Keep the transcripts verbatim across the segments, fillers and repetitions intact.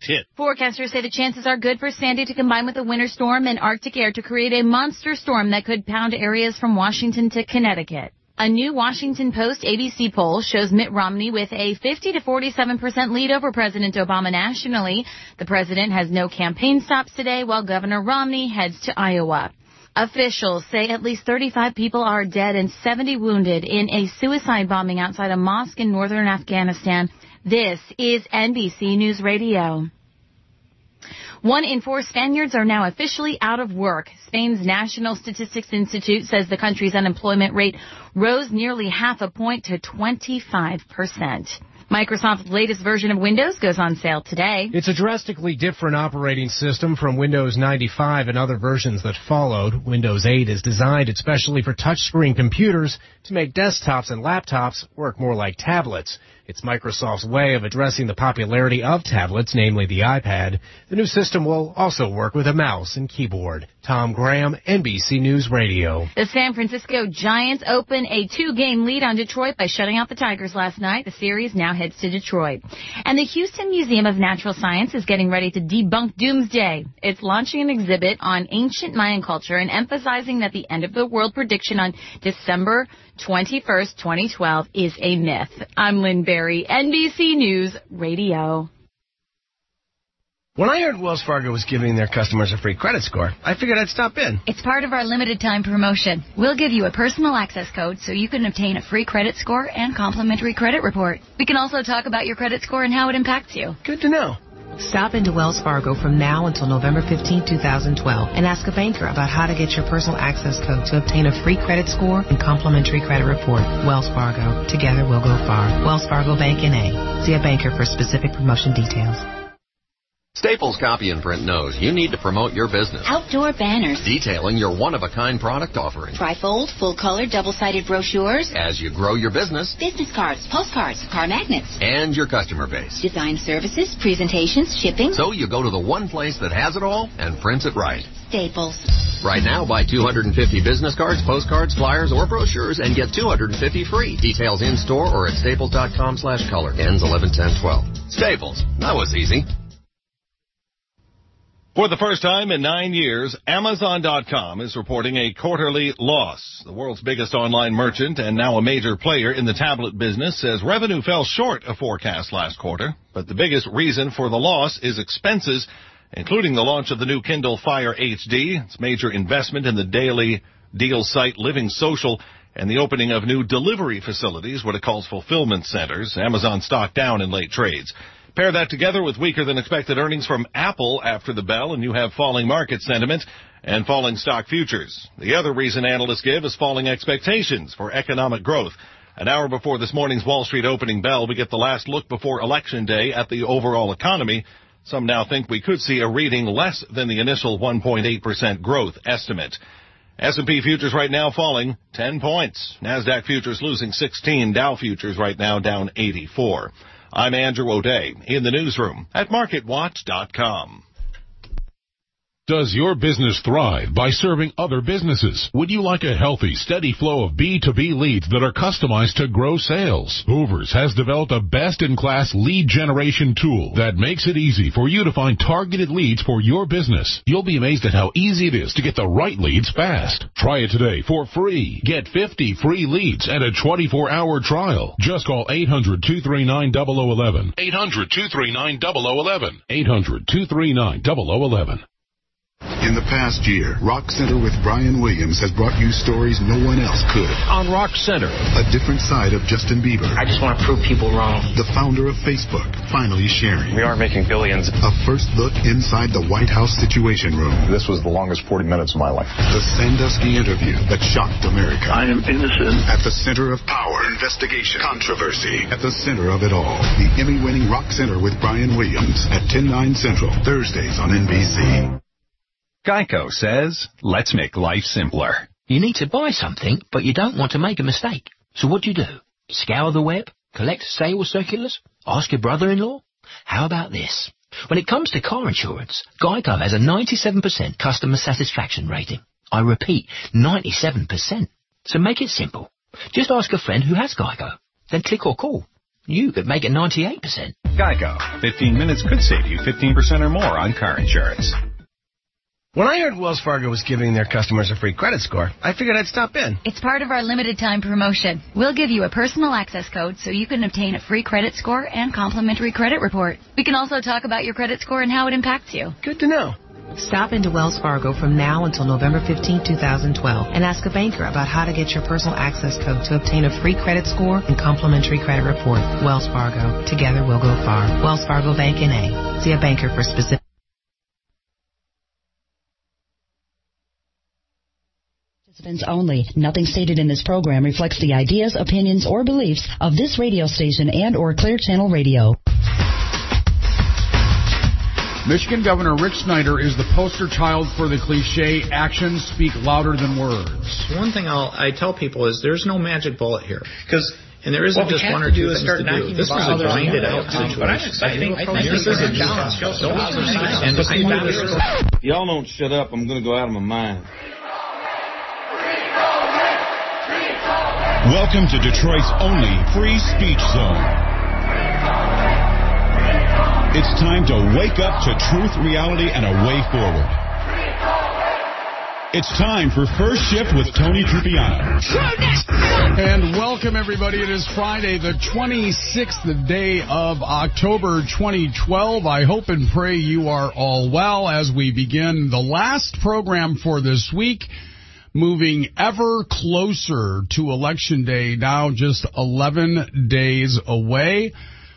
hit. Forecasters say the chances are good for Sandy to combine with a winter storm and Arctic air to create a monster storm that could pound areas from Washington to Connecticut. A new Washington Post A B C poll shows Mitt Romney with a fifty to forty-seven percent lead over President Obama nationally. The president has no campaign stops today, while Governor Romney heads to Iowa. Officials say at least thirty-five people are dead and seventy wounded in a suicide bombing outside a mosque in northern Afghanistan. This is N B C News Radio. One in four Spaniards are now officially out of work. Spain's National Statistics Institute says the country's unemployment rate rose nearly half a point to twenty-five percent. Microsoft's latest version of Windows goes on sale today. It's a drastically different operating system from Windows ninety-five and other versions that followed. Windows eight is designed especially for touchscreen computers to make desktops and laptops work more like tablets. It's Microsoft's way of addressing the popularity of tablets, namely the iPad. The new system will also work with a mouse and keyboard. Tom Graham, N B C News Radio. The San Francisco Giants open a two-game lead on Detroit by shutting out the Tigers last night. The series now heads to Detroit. And the Houston Museum of Natural Science is getting ready to debunk doomsday. It's launching an exhibit on ancient Mayan culture and emphasizing that the end of the world prediction on December twenty-first, twenty twelve is a myth. I'm Lynn Berry, N B C News Radio. When I heard Wells Fargo was giving their customers a free credit score, I figured I'd stop in. It's part of our limited time promotion. We'll give you a personal access code so you can obtain a free credit score and complimentary credit report. We can also talk about your credit score and how it impacts you. Good to know. Stop into Wells Fargo from now until November fifteenth, twenty twelve, and ask a banker about how to get your personal access code to obtain a free credit score and complimentary credit report. Wells Fargo. Together we'll go far. Wells Fargo Bank N A. See a banker for specific promotion details. Staples Copy and Print knows you need to promote your business. Outdoor banners. Detailing your one-of-a-kind product offering. Trifold, full-color, double-sided brochures. As you grow your business. Business cards, postcards, car magnets. And your customer base. Design services, presentations, shipping. So you go to the one place that has it all and prints it right. Staples. Right now, buy two hundred fifty business cards, postcards, flyers, or brochures and get two hundred fifty free. Details in-store or at staples.com slash color. Ends eleven ten twelve. Staples. That was easy. For the first time in nine years, Amazon dot com is reporting a quarterly loss. The world's biggest online merchant and now a major player in the tablet business says revenue fell short of forecast last quarter. But the biggest reason for the loss is expenses, including the launch of the new Kindle Fire H D, its major investment in the daily deal site Living Social, and the opening of new delivery facilities, what it calls fulfillment centers. Amazon stock down in late trades. Pair that together with weaker-than-expected earnings from Apple after the bell, and you have falling market sentiment and falling stock futures. The other reason analysts give is falling expectations for economic growth. An hour before this morning's Wall Street opening bell, we get the last look before Election Day at the overall economy. Some now think we could see a reading less than the initial one point eight percent growth estimate. S and P futures right now falling ten points. NASDAQ futures losing sixteen. Dow futures right now down eighty-four. I'm Andrew O'Day in the newsroom at market watch dot com. Does your business thrive by serving other businesses? Would you like a healthy, steady flow of B two B leads that are customized to grow sales? Hoovers has developed a best-in-class lead generation tool that makes it easy for you to find targeted leads for your business. You'll be amazed at how easy it is to get the right leads fast. Try it today for free. Get fifty free leads and a twenty-four hour trial. Just call eight hundred, two three nine, zero zero one one. eight hundred, two three nine, zero zero one one. eight hundred, two three nine, zero zero one one. In the past year, Rock Center with Brian Williams has brought you stories no one else could. On Rock Center, a different side of Justin Bieber. I just want to prove people wrong. The founder of Facebook, finally sharing. We are making billions. A first look inside the White House Situation Room. This was the longest forty minutes of my life. The Sandusky interview that shocked America. I am innocent. At the center of power, investigation, controversy. At the center of it all, the Emmy-winning Rock Center with Brian Williams at ten, nine Central, Thursdays on N B C. Geico says, let's make life simpler. You need to buy something, but you don't want to make a mistake. So what do you do? Scour the web? Collect sales circulars? Ask your brother-in-law? How about this? When it comes to car insurance, Geico has a ninety-seven percent customer satisfaction rating. I repeat, ninety-seven percent. So make it simple. Just ask a friend who has Geico. Then click or call. You could make it ninety-eight percent. Geico. fifteen minutes could save you fifteen percent or more on car insurance. When I heard Wells Fargo was giving their customers a free credit score, I figured I'd stop in. It's part of our limited time promotion. We'll give you a personal access code so you can obtain a free credit score and complimentary credit report. We can also talk about your credit score and how it impacts you. Good to know. Stop into Wells Fargo from now until November fifteenth, twenty twelve, and ask a banker about how to get your personal access code to obtain a free credit score and complimentary credit report. Wells Fargo. Together we'll go far. Wells Fargo Bank N A. See a banker for specific... Participants only. Nothing stated in this program reflects the ideas, opinions, or beliefs of this radio station and or Clear Channel Radio. Michigan Governor Rick Snyder is the poster child for the cliche, actions speak louder than words. One thing I'll, I tell people is there's no magic bullet here. Because and there isn't just one or two things to do. This was a grinded out situation. But I'm exciting. I think this is a challenge. Y'all don't shut up. I'm going to go out of my mind. Welcome to Detroit's only free speech zone. It's time to wake up to truth, reality, and a way forward. It's time for First Shift with Tony Trupiano. And welcome, everybody. It is Friday, the twenty-sixth day of October, twenty twelve. I hope and pray you are all well as we begin the last program for this week, moving ever closer to Election Day, now just eleven days away.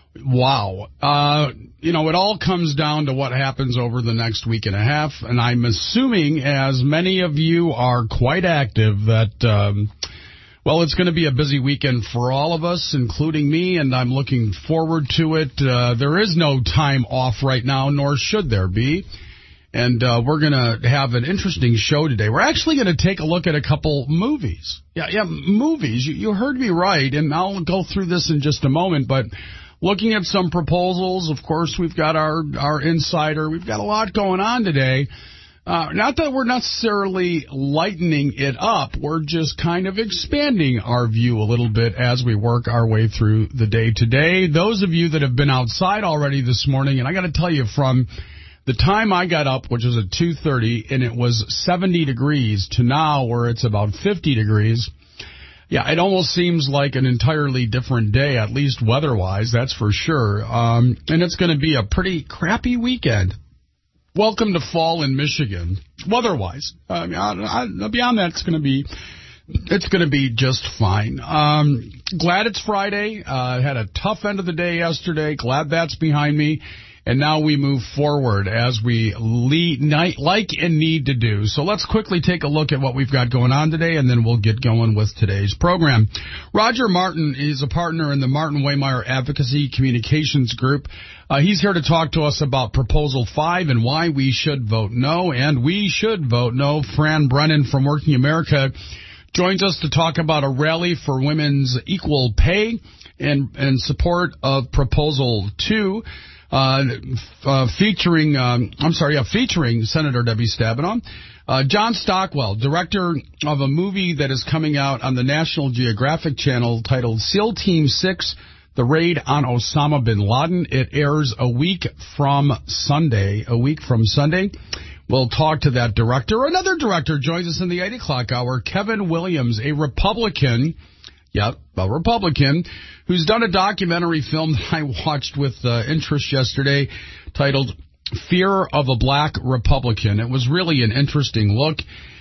Wow. Uh, you know, it all comes down to what happens over the next week and a half, and I'm assuming, as many of you are quite active, that, um, well, it's going to be a busy weekend for all of us, including me, and I'm looking forward to it. Uh, there is no time off right now, nor should there be. And uh, we're going to have an interesting show today. We're actually going to take a look at a couple movies. Yeah, yeah, movies. You, you heard me right, and I'll go through this in just a moment, but looking at some proposals. Of course, we've got our, our insider. We've got a lot going on today. Uh, not that we're necessarily lightening it up. We're just kind of expanding our view a little bit as we work our way through the day today. Those of you that have been outside already this morning, and I got to tell you, from the time I got up, which was at two thirty, and it was seventy degrees, to now where it's about fifty degrees, yeah, it almost seems like an entirely different day, at least weather-wise, that's for sure. Um, and it's going to be a pretty crappy weekend. Welcome to fall in Michigan, weather-wise. Uh, I, I, beyond that, it's going to be it's going to be just fine. Um, glad it's Friday. Uh, had a tough end of the day yesterday. Glad that's behind me. And now we move forward as we lead, like and need to do. So let's quickly take a look at what we've got going on today, and then we'll get going with today's program. Roger Martin is a partner in the Martin Waymeyer Advocacy Communications Group. Uh, he's here to talk to us about Proposal five and why we should vote no, and we should vote no. Fran Brennan from Working America joins us to talk about a rally for women's equal pay and, and support of Proposal two. Uh, uh, featuring, um, I'm sorry, yeah, featuring Senator Debbie Stabenow. Uh, John Stockwell, director of a movie that is coming out on the National Geographic Channel titled SEAL Team six, The Raid on Osama bin Laden. It airs a week from Sunday, a week from Sunday. We'll talk to that director. Another director joins us in the eight o'clock hour, Kevin Williams, a Republican. Yep, a Republican who's done a documentary film that I watched with uh, interest yesterday titled Fear of a Black Republican. It was really an interesting look,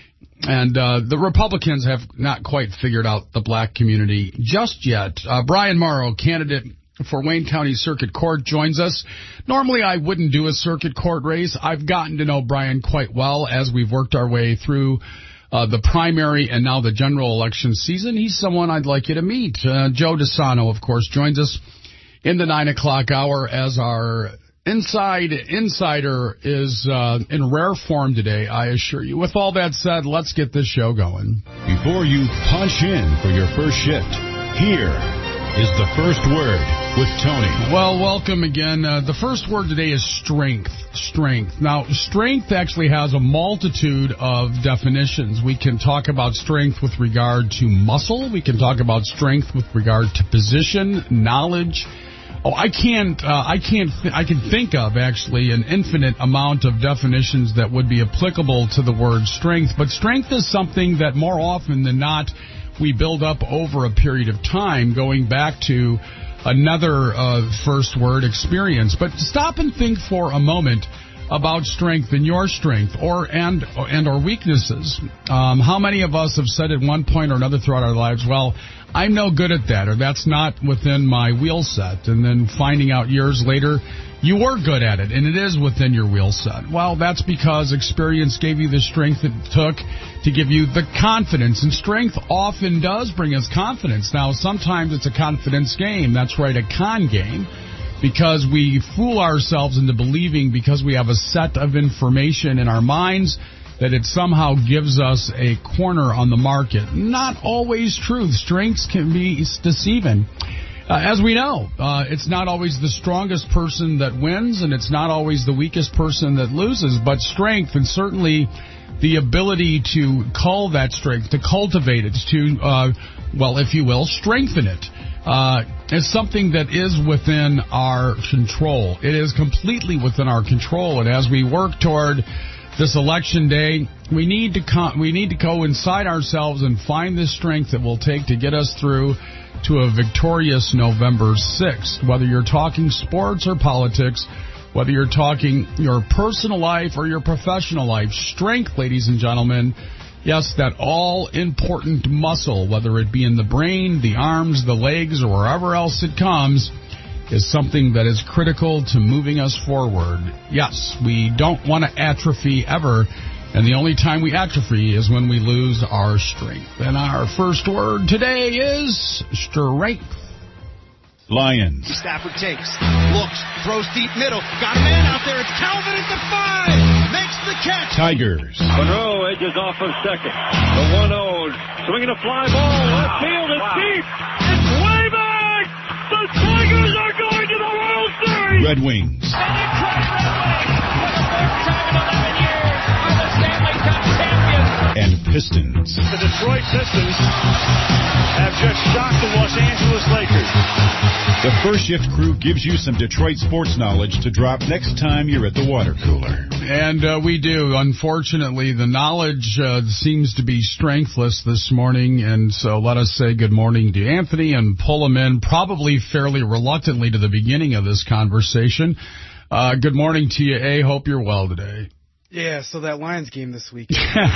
and uh, the Republicans have not quite figured out the black community just yet. Uh, Brian Morrow, candidate for Wayne County Circuit Court, joins us. Normally I wouldn't do a circuit court race. I've gotten to know Brian quite well as we've worked our way through Uh, the primary and now the general election season. He's someone I'd like you to meet. Uh, Joe DeSano, of course, joins us in the nine o'clock hour as our inside insider is uh, in rare form today, I assure you. With all that said, let's get this show going. Before you punch in for your first shift, here is the first word with Tony. Well, welcome again. Uh, the first word today is strength. Strength. Now, strength actually has a multitude of definitions. We can talk about strength with regard to muscle. We can talk about strength with regard to position, knowledge. Oh, I can't. Uh, I can't. Th- I can think of actually an infinite amount of definitions that would be applicable to the word strength. But strength is something that more often than not we build up over a period of time, going back to another uh, first word, experience. But stop and think for a moment about strength and your strength, or and and or weaknesses. Um, how many of us have said at one point or another throughout our lives, well, I'm no good at that, or that's not within my wheel set, and then finding out years later you were good at it, and it is within your wheel set. Well, that's because experience gave you the strength it took to give you the confidence, and strength often does bring us confidence. Now, sometimes it's a confidence game. That's right, a con game, because we fool ourselves into believing because we have a set of information in our minds that it somehow gives us a corner on the market. Not always true. Strengths can be deceiving. Uh, as we know, uh, it's not always the strongest person that wins, and it's not always the weakest person that loses, but strength, and certainly the ability to cull that strength, to cultivate it, to, uh, well, if you will, strengthen it, uh, is something that is within our control. It is completely within our control, and as we work toward this election day, we need to co- we need to go inside ourselves and find the strength that will take to get us through to a victorious November sixth. Whether you're talking sports or politics, whether you're talking your personal life or your professional life, strength, ladies and gentlemen, yes, that all-important muscle, whether it be in the brain, the arms, the legs, or wherever else it comes, is something that is critical to moving us forward. Yes, we don't want to atrophy ever, and the only time we atrophy is when we lose our strength. And our first word today is strength. Lions. Stafford takes, looks, throws deep middle, got a man out there, it's Calvin at the five, makes the catch. Tigers. Monroe edges off of second. The one oh, swinging a fly ball, left field, it's wow. deep, it's way back! The Tigers are going to the World Series! Red Wings. And the Detroit Red Wings, for the first time in eleven years, are the Stanley Cup champions. And Pistons. The Detroit Pistons have just shocked the Los Angeles Lakers. The First Shift crew gives you some Detroit sports knowledge to drop next time you're at the water cooler. And uh, we do. Unfortunately, the knowledge uh, seems to be strengthless this morning, and so let us say good morning to Anthony and pull him in probably fairly reluctantly to the beginning of this conversation. Uh, good morning to you, A. Hope you're well today. Yeah, so that Lions game this week.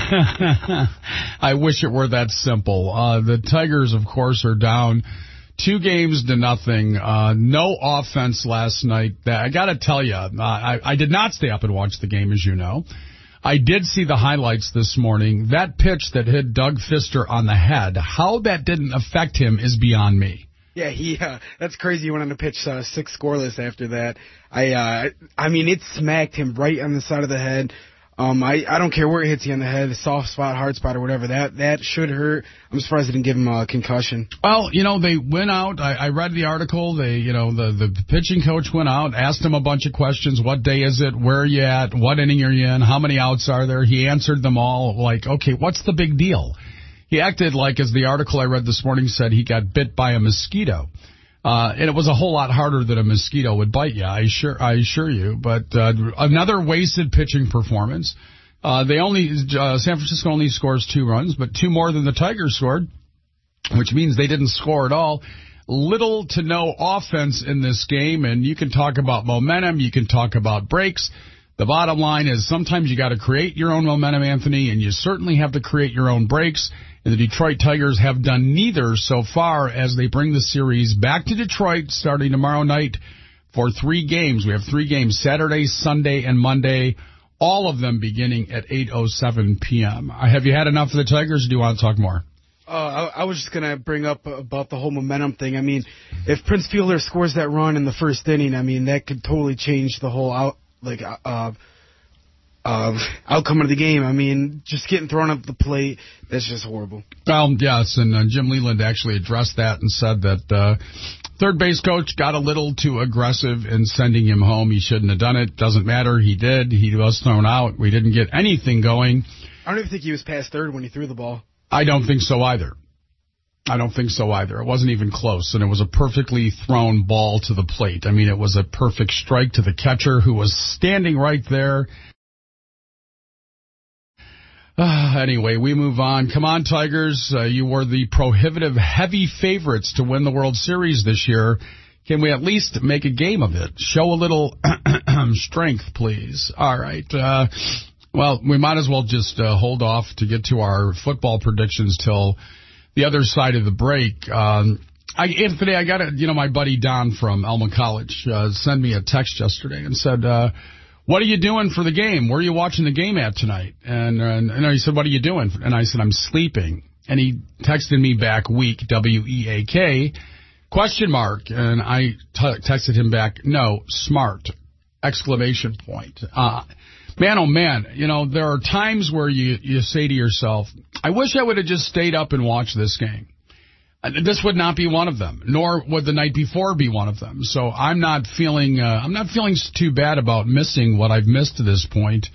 I wish it were that simple. Uh, the Tigers, of course, are down two games to nothing. Uh, no offense last night. I got to tell you, uh, I, I did not stay up and watch the game, as you know. I did see the highlights this morning. That pitch that hit Doug Fister on the head, how that didn't affect him is beyond me. Yeah, he. Uh, that's crazy. He went on to pitch uh, six scoreless after that. I. Uh, I mean, it smacked him right on the side of the head. Um, I. I don't care where it hits you on the head, soft spot, hard spot, or whatever. That. That should hurt. I'm surprised they didn't give him a concussion. Well, you know, they went out. I, I read the article. They, you know, the the pitching coach went out, asked him a bunch of questions. What day is it? Where are you at? What inning are you in? How many outs are there? He answered them all. Like, okay, what's the big deal? He acted like, as the article I read this morning said, he got bit by a mosquito. Uh, and it was a whole lot harder than a mosquito would bite you, I assure, I assure you. But uh, another wasted pitching performance. Uh, they only uh, San Francisco only scores two runs, but two more than the Tigers scored, which means they didn't score at all. Little to no offense in this game, and you can talk about momentum, you can talk about breaks. The bottom line is sometimes you got to create your own momentum, Anthony, and you certainly have to create your own breaks. And the Detroit Tigers have done neither so far as they bring the series back to Detroit starting tomorrow night for three games. We have three games, Saturday, Sunday, and Monday, all of them beginning at eight oh seven p.m. Have you had enough of the Tigers, or do you want to talk more? Uh, I, I was just going to bring up about the whole momentum thing. I mean, if Prince Fielder scores that run in the first inning, I mean, that could totally change the whole out, like, uh, uh, outcome of the game. I mean, just getting thrown up the plate, that's just horrible. Well, yes, and uh, Jim Leland actually addressed that and said that uh, third base coach got a little too aggressive in sending him home. He shouldn't have done it. Doesn't matter. He did. He was thrown out. We didn't get anything going. I don't even think he was past third when he threw the ball. I don't think so either. I don't think so either. It wasn't even close, and it was a perfectly thrown ball to the plate. I mean, it was a perfect strike to the catcher who was standing right there. Uh, anyway, we move on. Come on, Tigers. Uh, you were the prohibitive heavy favorites to win the World Series this year. Can we at least make a game of it? Show a little strength, please. All right. Uh, well, we might as well just uh, hold off to get to our football predictions till the other side of the break. Um, I, Anthony, I got a, you know, my buddy Don from Elma College uh, sent me a text yesterday and said, uh, what are you doing for the game? Where are you watching the game at tonight? And, and, and he said, what are you doing? And I said, I'm sleeping. And he texted me back, weak, W E A K, question mark. And I t- texted him back, no, smart, exclamation point. Uh, man, oh, man, you know, there are times where you, you say to yourself, I wish I would have just stayed up and watched this game. This would not be one of them, nor would the night before be one of them. So I'm not feeling uh, I'm not feeling too bad about missing what I've missed to this point.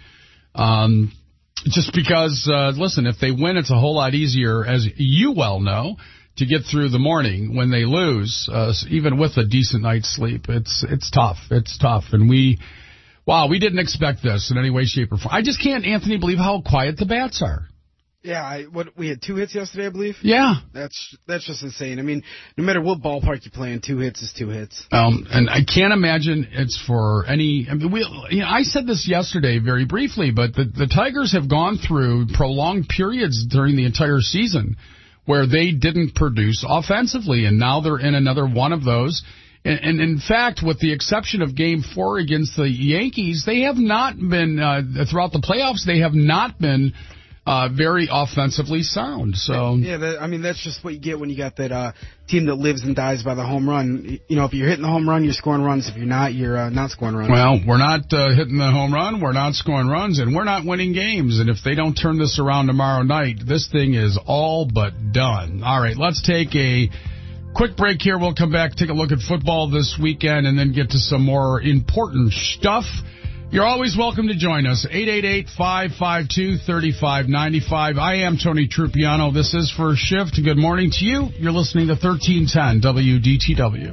Um, just because, uh, listen, if they win, it's a whole lot easier, as you well know, to get through the morning. When they lose, uh, even with a decent night's sleep, it's it's tough. It's tough, and we. Wow, we didn't expect this in any way, shape, or form. I just can't, Anthony, believe how quiet the bats are. Yeah, I, what we had two hits yesterday, I believe. Yeah, that's that's just insane. I mean, no matter what ballpark you play in, two hits is two hits. Um, and I can't imagine it's for any. I mean, we. You know, I said this yesterday very briefly, but the the Tigers have gone through prolonged periods during the entire season where they didn't produce offensively, and now they're in another one of those. And, and in fact, with the exception of Game Four against the Yankees, they have not been uh, throughout the playoffs. They have not been. Uh, very offensively sound. So yeah, that, I mean that's just what you get when you got that uh, team that lives and dies by the home run. You know, if you're hitting the home run, you're scoring runs. If you're not, you're uh, not scoring runs. Well, we're not uh, hitting the home run, we're not scoring runs, and we're not winning games. And if they don't turn this around tomorrow night, this thing is all but done. All right, let's take a quick break here. We'll come back, take a look at football this weekend, and then get to some more important stuff. You're always welcome to join us, eight eight eight, five five two, three five nine five. I am Tony Trupiano. This is First Shift. Good morning to you. You're listening to thirteen ten W D T W.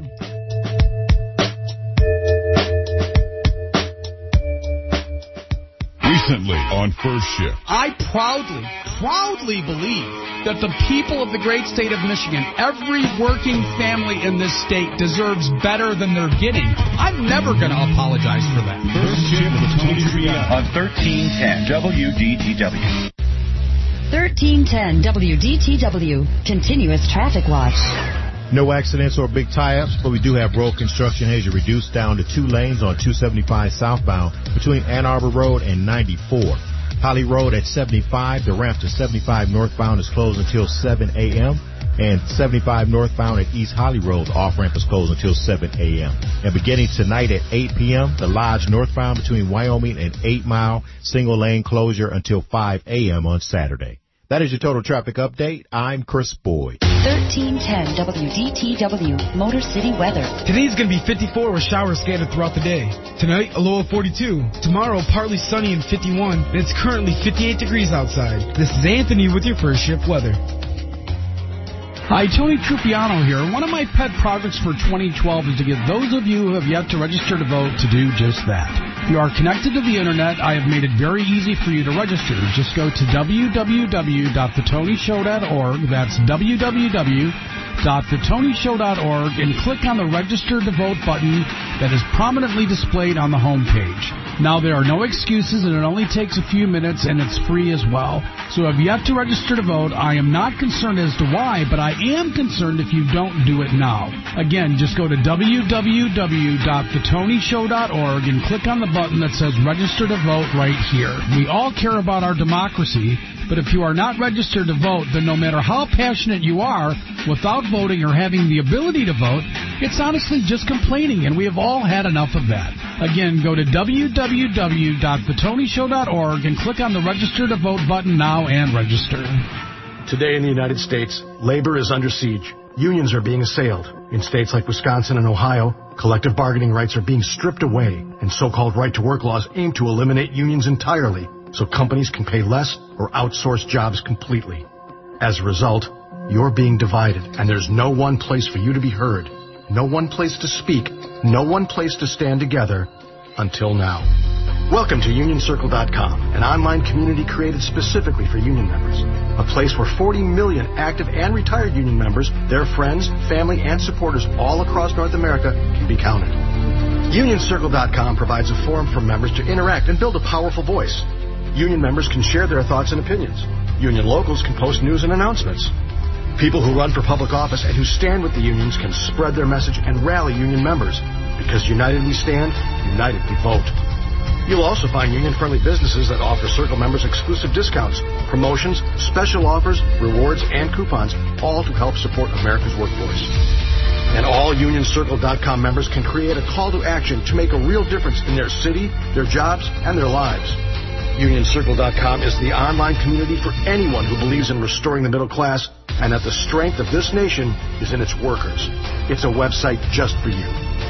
Recently on First Shift. I proudly, proudly believe that the people of the great state of Michigan, every working family in this state deserves better than they're getting. I'm never going to apologize for that. First Shift with Tony Triano on thirteen ten W D T W. thirteen ten W D T W. Continuous Traffic Watch. No accidents or big tie-ups, but we do have road construction as you reduce down to two lanes on two seventy-five southbound between Ann Arbor Road and ninety-four. Holly Road at seventy-five, the ramp to seventy-five northbound is closed until seven a.m. And seventy-five northbound at East Holly Road, the off-ramp is closed until seven a.m. And beginning tonight at eight p.m., the Lodge northbound between Wyoming and eight mile, single-lane closure until five a.m. on Saturday. That is your total traffic update. I'm Chris Boyd. thirteen ten W D T W, Motor City weather. Today's going to be fifty-four with showers scattered throughout the day. Tonight, a low of forty-two. Tomorrow, partly sunny and fifty-one. And it's currently fifty-eight degrees outside. This is Anthony with your First Shift weather. Hi, Tony Trupiano here. One of my pet projects for twenty twelve is to get those of you who have yet to register to vote to do just that. If you are connected to the Internet, I have made it very easy for you to register. Just go to w w w dot the tony show dot org. That's w w w dot the tony show dot org and click on the Register to Vote button that is prominently displayed on the home page. Now, there are no excuses, and it only takes a few minutes, and it's free as well. So if you have to register to vote, I am not concerned as to why, but I am concerned if you don't do it now. Again, just go to w w w dot the tony show dot org and click on the button that says Register to Vote right here. We all care about our democracy, but if you are not registered to vote, then no matter how passionate you are, without voting or having the ability to vote, it's honestly just complaining, and we have all had enough of that. Again, go to w w w dot the tony show dot org and click on the Register to Vote button now and register. Today in the United States, labor is under siege. Unions are being assailed. In states like Wisconsin and Ohio, collective bargaining rights are being stripped away, and so-called right-to-work laws aim to eliminate unions entirely so companies can pay less or outsource jobs completely. As a result, you're being divided, and there's no one place for you to be heard, no one place to speak, no one place to stand together until now. Welcome to Union Circle dot com, an online community created specifically for union members. A place where forty million active and retired union members, their friends, family, and supporters all across North America can be counted. Union Circle dot com provides a forum for members to interact and build a powerful voice. Union members can share their thoughts and opinions. Union locals can post news and announcements. People who run for public office and who stand with the unions can spread their message and rally union members. Because united we stand, united we vote. You'll also find union-friendly businesses that offer Circle members exclusive discounts, promotions, special offers, rewards, and coupons, all to help support America's workforce. And all Union Circle dot com members can create a call to action to make a real difference in their city, their jobs, and their lives. Union Circle dot com is the online community for anyone who believes in restoring the middle class and that the strength of this nation is in its workers. It's a website just for you.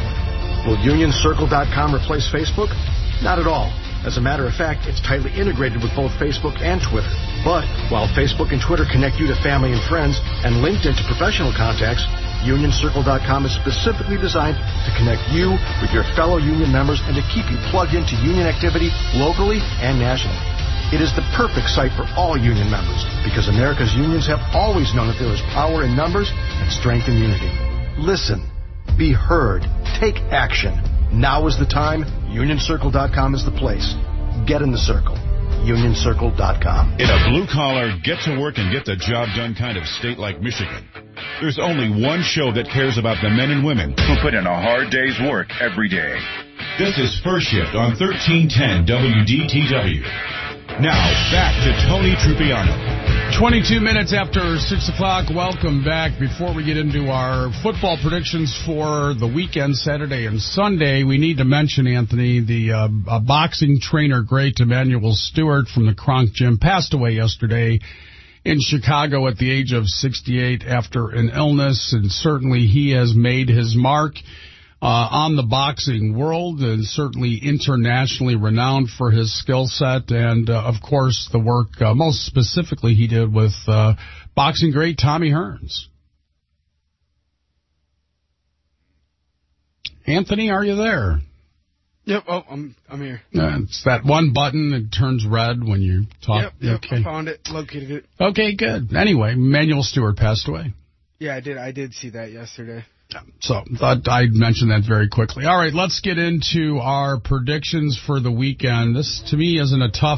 Will Union Circle dot com replace Facebook? Not at all. As a matter of fact, it's tightly integrated with both Facebook and Twitter. But while Facebook and Twitter connect you to family and friends and LinkedIn to professional contacts, Union Circle dot com is specifically designed to connect you with your fellow union members and to keep you plugged into union activity locally and nationally. It is the perfect site for all union members because America's unions have always known that there is power in numbers and strength in unity. Listen, be heard, take action. Now is the time. Union Circle dot com is the place. Get in the circle. Union Circle dot com. In a blue-collar, get-to-work and get-the-job done kind of state like Michigan, there's only one show that cares about the men and women who put in a hard day's work every day. This is First Shift on thirteen ten W D T W. Now, back to Tony Trupiano. twenty-two minutes after six o'clock. Welcome back. Before we get into our football predictions for the weekend, Saturday and Sunday, we need to mention, Anthony, the uh, uh, boxing trainer great Emanuel Stewart from the Kronk Gym passed away yesterday in Chicago at the age of sixty-eight after an illness, and certainly he has made his mark Uh, on the boxing world, and certainly internationally renowned for his skill set and, uh, of course, the work uh, most specifically he did with uh, boxing great Tommy Hearns. Anthony, are you there? Yep, oh, I'm I'm here. Uh, it's that one button that turns red when you talk. Yep, yep, okay. I found it, located it. Okay, good. Anyway, Emanuel Stewart passed away. Yeah, I did. I did see that yesterday. So thought I'd mention that very quickly. All right, let's get into our predictions for the weekend. This, to me, isn't a tough,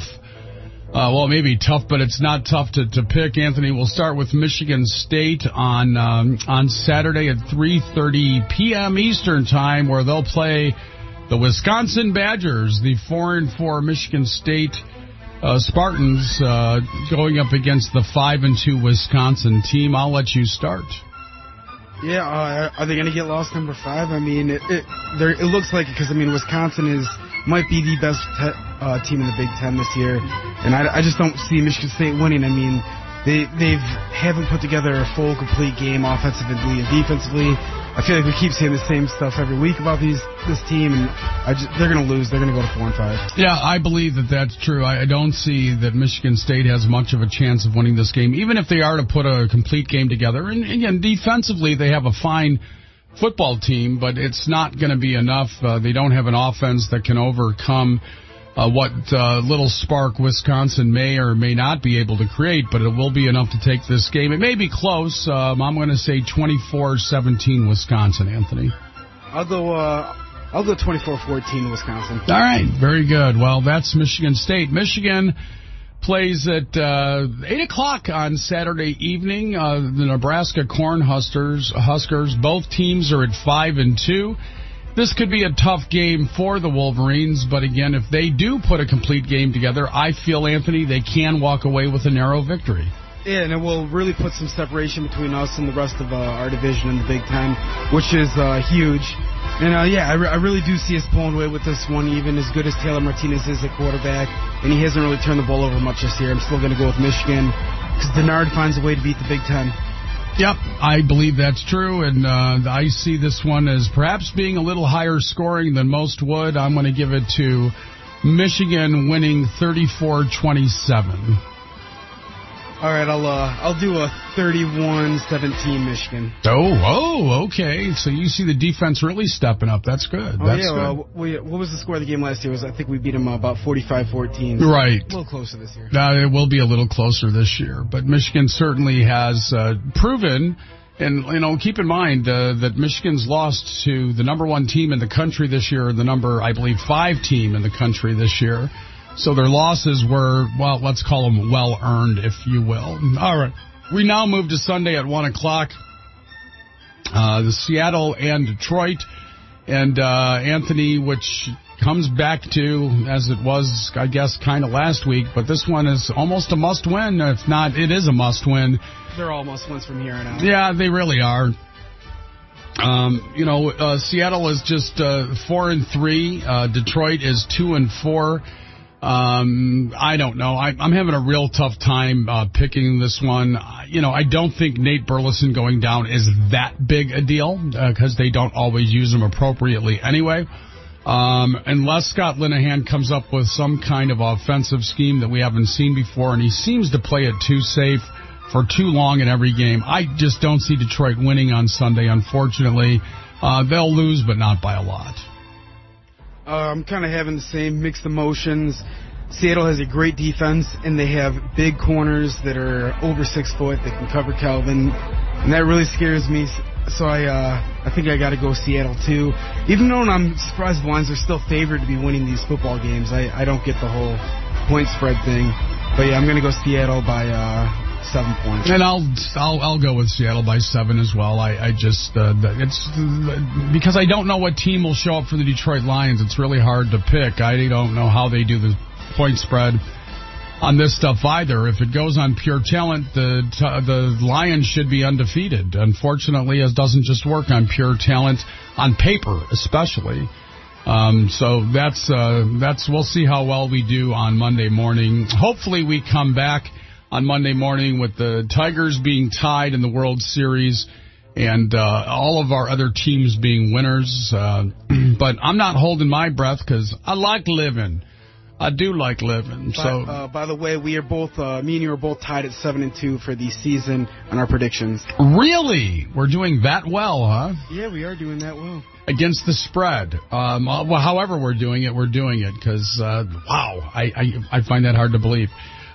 uh, well, maybe tough, but it's not tough to, to pick. Anthony, we'll start with Michigan State on um, on Saturday at three thirty p.m. Eastern Time, where they'll play the Wisconsin Badgers, the four and four Michigan State uh, Spartans, uh, going up against the five and two Wisconsin team. I'll let you start. Yeah, uh, are they going to get lost number five? I mean, it it, there, it looks like it because, I mean, Wisconsin is might be the best te- uh, team in the Big Ten this year, and I, I just don't see Michigan State winning. I mean, they they've haven't put together a full, complete game offensively and defensively. I feel like we keep saying the same stuff every week about these this team, and I just, they're going to lose. They're going to go to four and five. Yeah, I believe that that's true. I, I don't see that Michigan State has much of a chance of winning this game, even if they are to put a complete game together. And again, defensively, they have a fine football team, but it's not going to be enough. Uh, they don't have an offense that can overcome Uh, what uh, little spark Wisconsin may or may not be able to create, but it will be enough to take this game. It may be close. Um, I'm going to say twenty-four seventeen Wisconsin, Anthony. I'll go uh, I'll go twenty-four fourteen Wisconsin. All right, very good. Well, that's Michigan State. Michigan plays at uh, eight o'clock on Saturday evening. Uh, the Nebraska Cornhuskers, Huskers, both teams are at five and two. This could be a tough game for the Wolverines, but again, if they do put a complete game together, I feel, Anthony, they can walk away with a narrow victory. Yeah, and it will really put some separation between us and the rest of uh, our division in the Big Ten, which is uh, huge. And, uh, yeah, I, re- I really do see us pulling away with this one, even as good as Taylor Martinez is at quarterback, and he hasn't really turned the ball over much this year. I'm still going to go with Michigan, because Denard finds a way to beat the Big Ten. Yep, I believe that's true, and uh, I see this one as perhaps being a little higher scoring than most would. I'm going to give it to Michigan winning thirty-four twenty-seven. All right, I'll uh, I'll do a thirty-one seventeen Michigan. Oh, oh, okay. So you see the defense really stepping up. That's good. Oh, That's yeah, good. well, we, what was the score of the game last year? Was I think we beat them uh, about forty-five fourteen. Right. A little closer this year. Uh, it will be a little closer this year. But Michigan certainly has uh, proven, and, you know, keep in mind uh, that Michigan's lost to the number one team in the country this year, the number, I believe, five team in the country this year. So their losses were, well, let's call them well-earned, if you will. All right. We now move to Sunday at one o'clock. Uh, the Seattle and Detroit. And uh, Anthony, which comes back to, as it was, I guess, kind of last week. But this one is almost a must-win. If not, it is a must-win. They're all must-wins from here on out. Yeah, they really are. Um, you know, uh, Seattle is just uh, four and three. Uh, Detroit is two and four. Um, I don't know. I, I'm having a real tough time uh, picking this one. You know, I don't think Nate Burleson going down is that big a deal because uh, they don't always use him appropriately anyway. Um, unless Scott Linehan comes up with some kind of offensive scheme that we haven't seen before, and he seems to play it too safe for too long in every game. I just don't see Detroit winning on Sunday, unfortunately. Uh, they'll lose, but not by a lot. Uh, I'm kind of having the same mixed emotions. Seattle has a great defense, and they have big corners that are over six foot that can cover Calvin, and that really scares me. So I uh, I think I got to go Seattle, too. Even though I'm surprised the Lions are still favored to be winning these football games, I, I don't get the whole point spread thing. But, yeah, I'm going to go Seattle by uh, seven points. And I'll I'll I'll go with Seattle by seven as well. I, I just uh, it's because I don't know what team will show up for the Detroit Lions. It's really hard to pick. I don't know how they do the point spread on this stuff either. If it goes on pure talent, the the Lions should be undefeated. Unfortunately, it doesn't just work on pure talent on paper, especially. Um, so that's uh, that's we'll see how well we do on Monday morning. Hopefully, we come back on Monday morning with the Tigers being tied in the World Series and uh, all of our other teams being winners. Uh, but I'm not holding my breath because I like living. I do like living. By, So, uh, by the way, we are both, uh, me and you are both tied at seven and two for the season on our predictions. Really? We're doing that well, huh? Yeah, we are doing that well. Against the spread. Um, well, however we're doing it, we're doing it because, uh, wow, I, I, I find that hard to believe.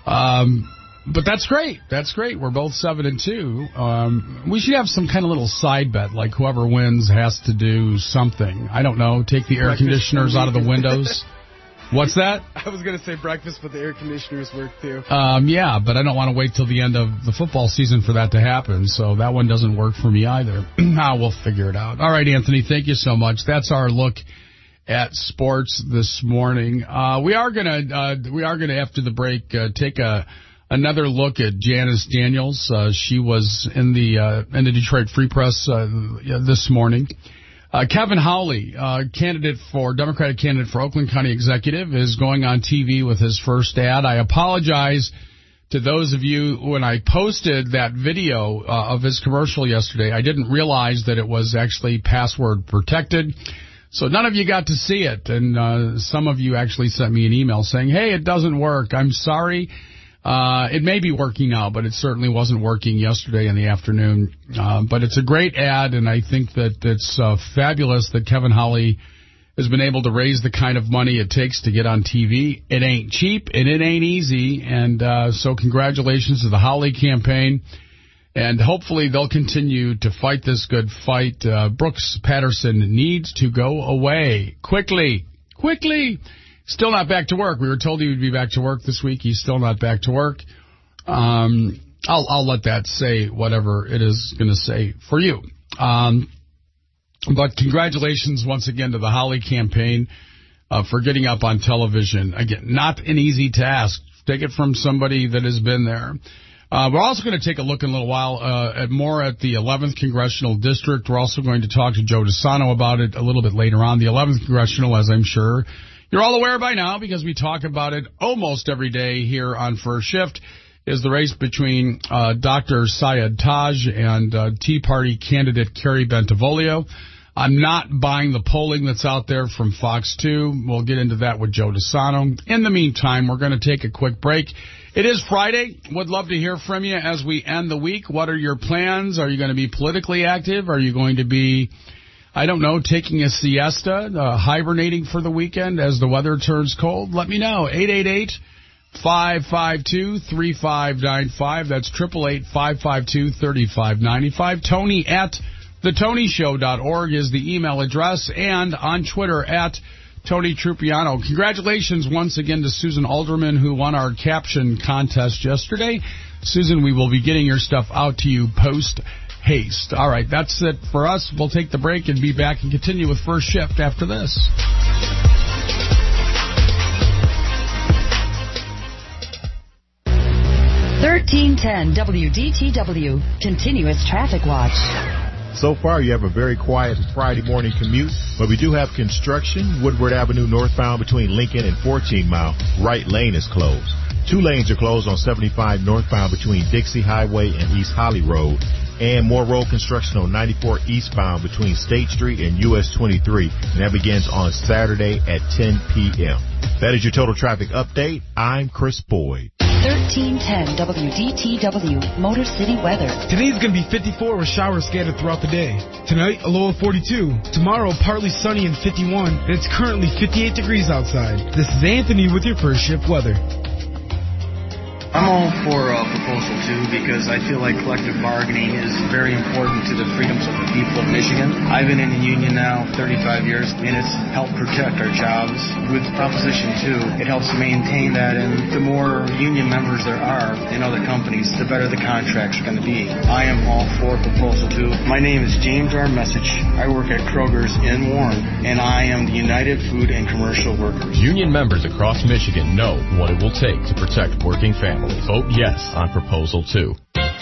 Um, but that's great. That's great. We're both seven and two. Um, we should have some kind of little side bet, like whoever wins has to do something. I don't know, take the air Breakfast conditioners out of the windows. What's that? I was going to say breakfast, but the air conditioners work too. Um, yeah, but I don't want to wait till the end of the football season for that to happen, so that one doesn't work for me either. Nah, we'll figure it out. All right, Anthony, thank you so much. That's our look at sports this morning. Uh, we are gonna uh, we are gonna after the break uh, take a another look at Janice Daniels. Uh, she was in the uh, in the Detroit Free Press uh, this morning. Uh, Kevin Howley, uh, candidate for, Democratic candidate for Oakland County Executive, is going on T V with his first ad. I apologize to those of you when I posted that video uh, of his commercial yesterday. I didn't realize that it was actually password protected. So none of you got to see it. And uh, some of you actually sent me an email saying, hey, it doesn't work. I'm sorry. Uh, it may be working now, but it certainly wasn't working yesterday in the afternoon. Uh, but it's a great ad, and I think that it's uh, fabulous that Kevin Howley has been able to raise the kind of money it takes to get on T V. It ain't cheap, and it ain't easy. And uh, so congratulations to the Howley campaign. And hopefully they'll continue to fight this good fight. Uh, Brooks Patterson needs to go away quickly, quickly. Still not back to work. We were told he would be back to work this week. He's still not back to work. Um, I'll, I'll let that say whatever it is going to say for you. Um, but congratulations once again to the Howley campaign uh, for getting up on television. Again, not an easy task. Take it from somebody that has been there. Uh, we're also going to take a look in a little while uh, at more at the eleventh Congressional District. We're also going to talk to Joe DeSano about it a little bit later on. The eleventh Congressional, as I'm sure you're all aware by now because we talk about it almost every day here on First Shift, is the race between uh, Doctor Syed Taj and uh, Tea Party candidate Carrie Bentivolio. I'm not buying the polling that's out there from Fox two. We'll get into that with Joe DeSano. In the meantime, we're going to take a quick break. It is Friday. Would love to hear from you as we end the week. What are your plans? Are you going to be politically active? Are you going to be, I don't know, taking a siesta, uh, hibernating for the weekend as the weather turns cold? Let me know. eight eight eight, five five two, three five nine five. That's eight eight eight, five five two, three five nine five. Tony at the tony show dot org is the email address, and on Twitter at Tony Trupiano. Congratulations once again to Susan Alderman, who won our caption contest yesterday. Susan, we will be getting your stuff out to you post-haste. All right, that's it for us. We'll take the break and be back and continue with First Shift after this. thirteen ten W D T W, Continuous Traffic Watch. So far, you have a very quiet Friday morning commute, but we do have construction. Woodward Avenue northbound between Lincoln and fourteen mile. Right lane is closed. Two lanes are closed on seventy-five northbound between Dixie Highway and East Holly Road. And more road construction on ninety-four eastbound between State Street and U S twenty-three. And that begins on Saturday at ten p.m. That is your total traffic update. I'm Chris Boyd. thirteen ten W D T W, Motor City weather. Today's going to be fifty-four with showers scattered throughout the day. Tonight, a low of forty-two. Tomorrow, partly sunny and fifty-one. And it's currently fifty-eight degrees outside. This is Anthony with your First Shift weather. I'm all for uh, Proposal two because I feel like collective bargaining is very important to the freedoms of the people of Michigan. I've been in the union now thirty-five years, and it's helped protect our jobs. With Proposition two, it helps maintain that, and the more union members there are in other companies, the better the contracts are going to be. I am all for Proposal two. My name is James R. Message. I work at Kroger's in Warren, and I am the United Food and Commercial Workers. Union members across Michigan know what it will take to protect working families. Vote yes on Proposal two.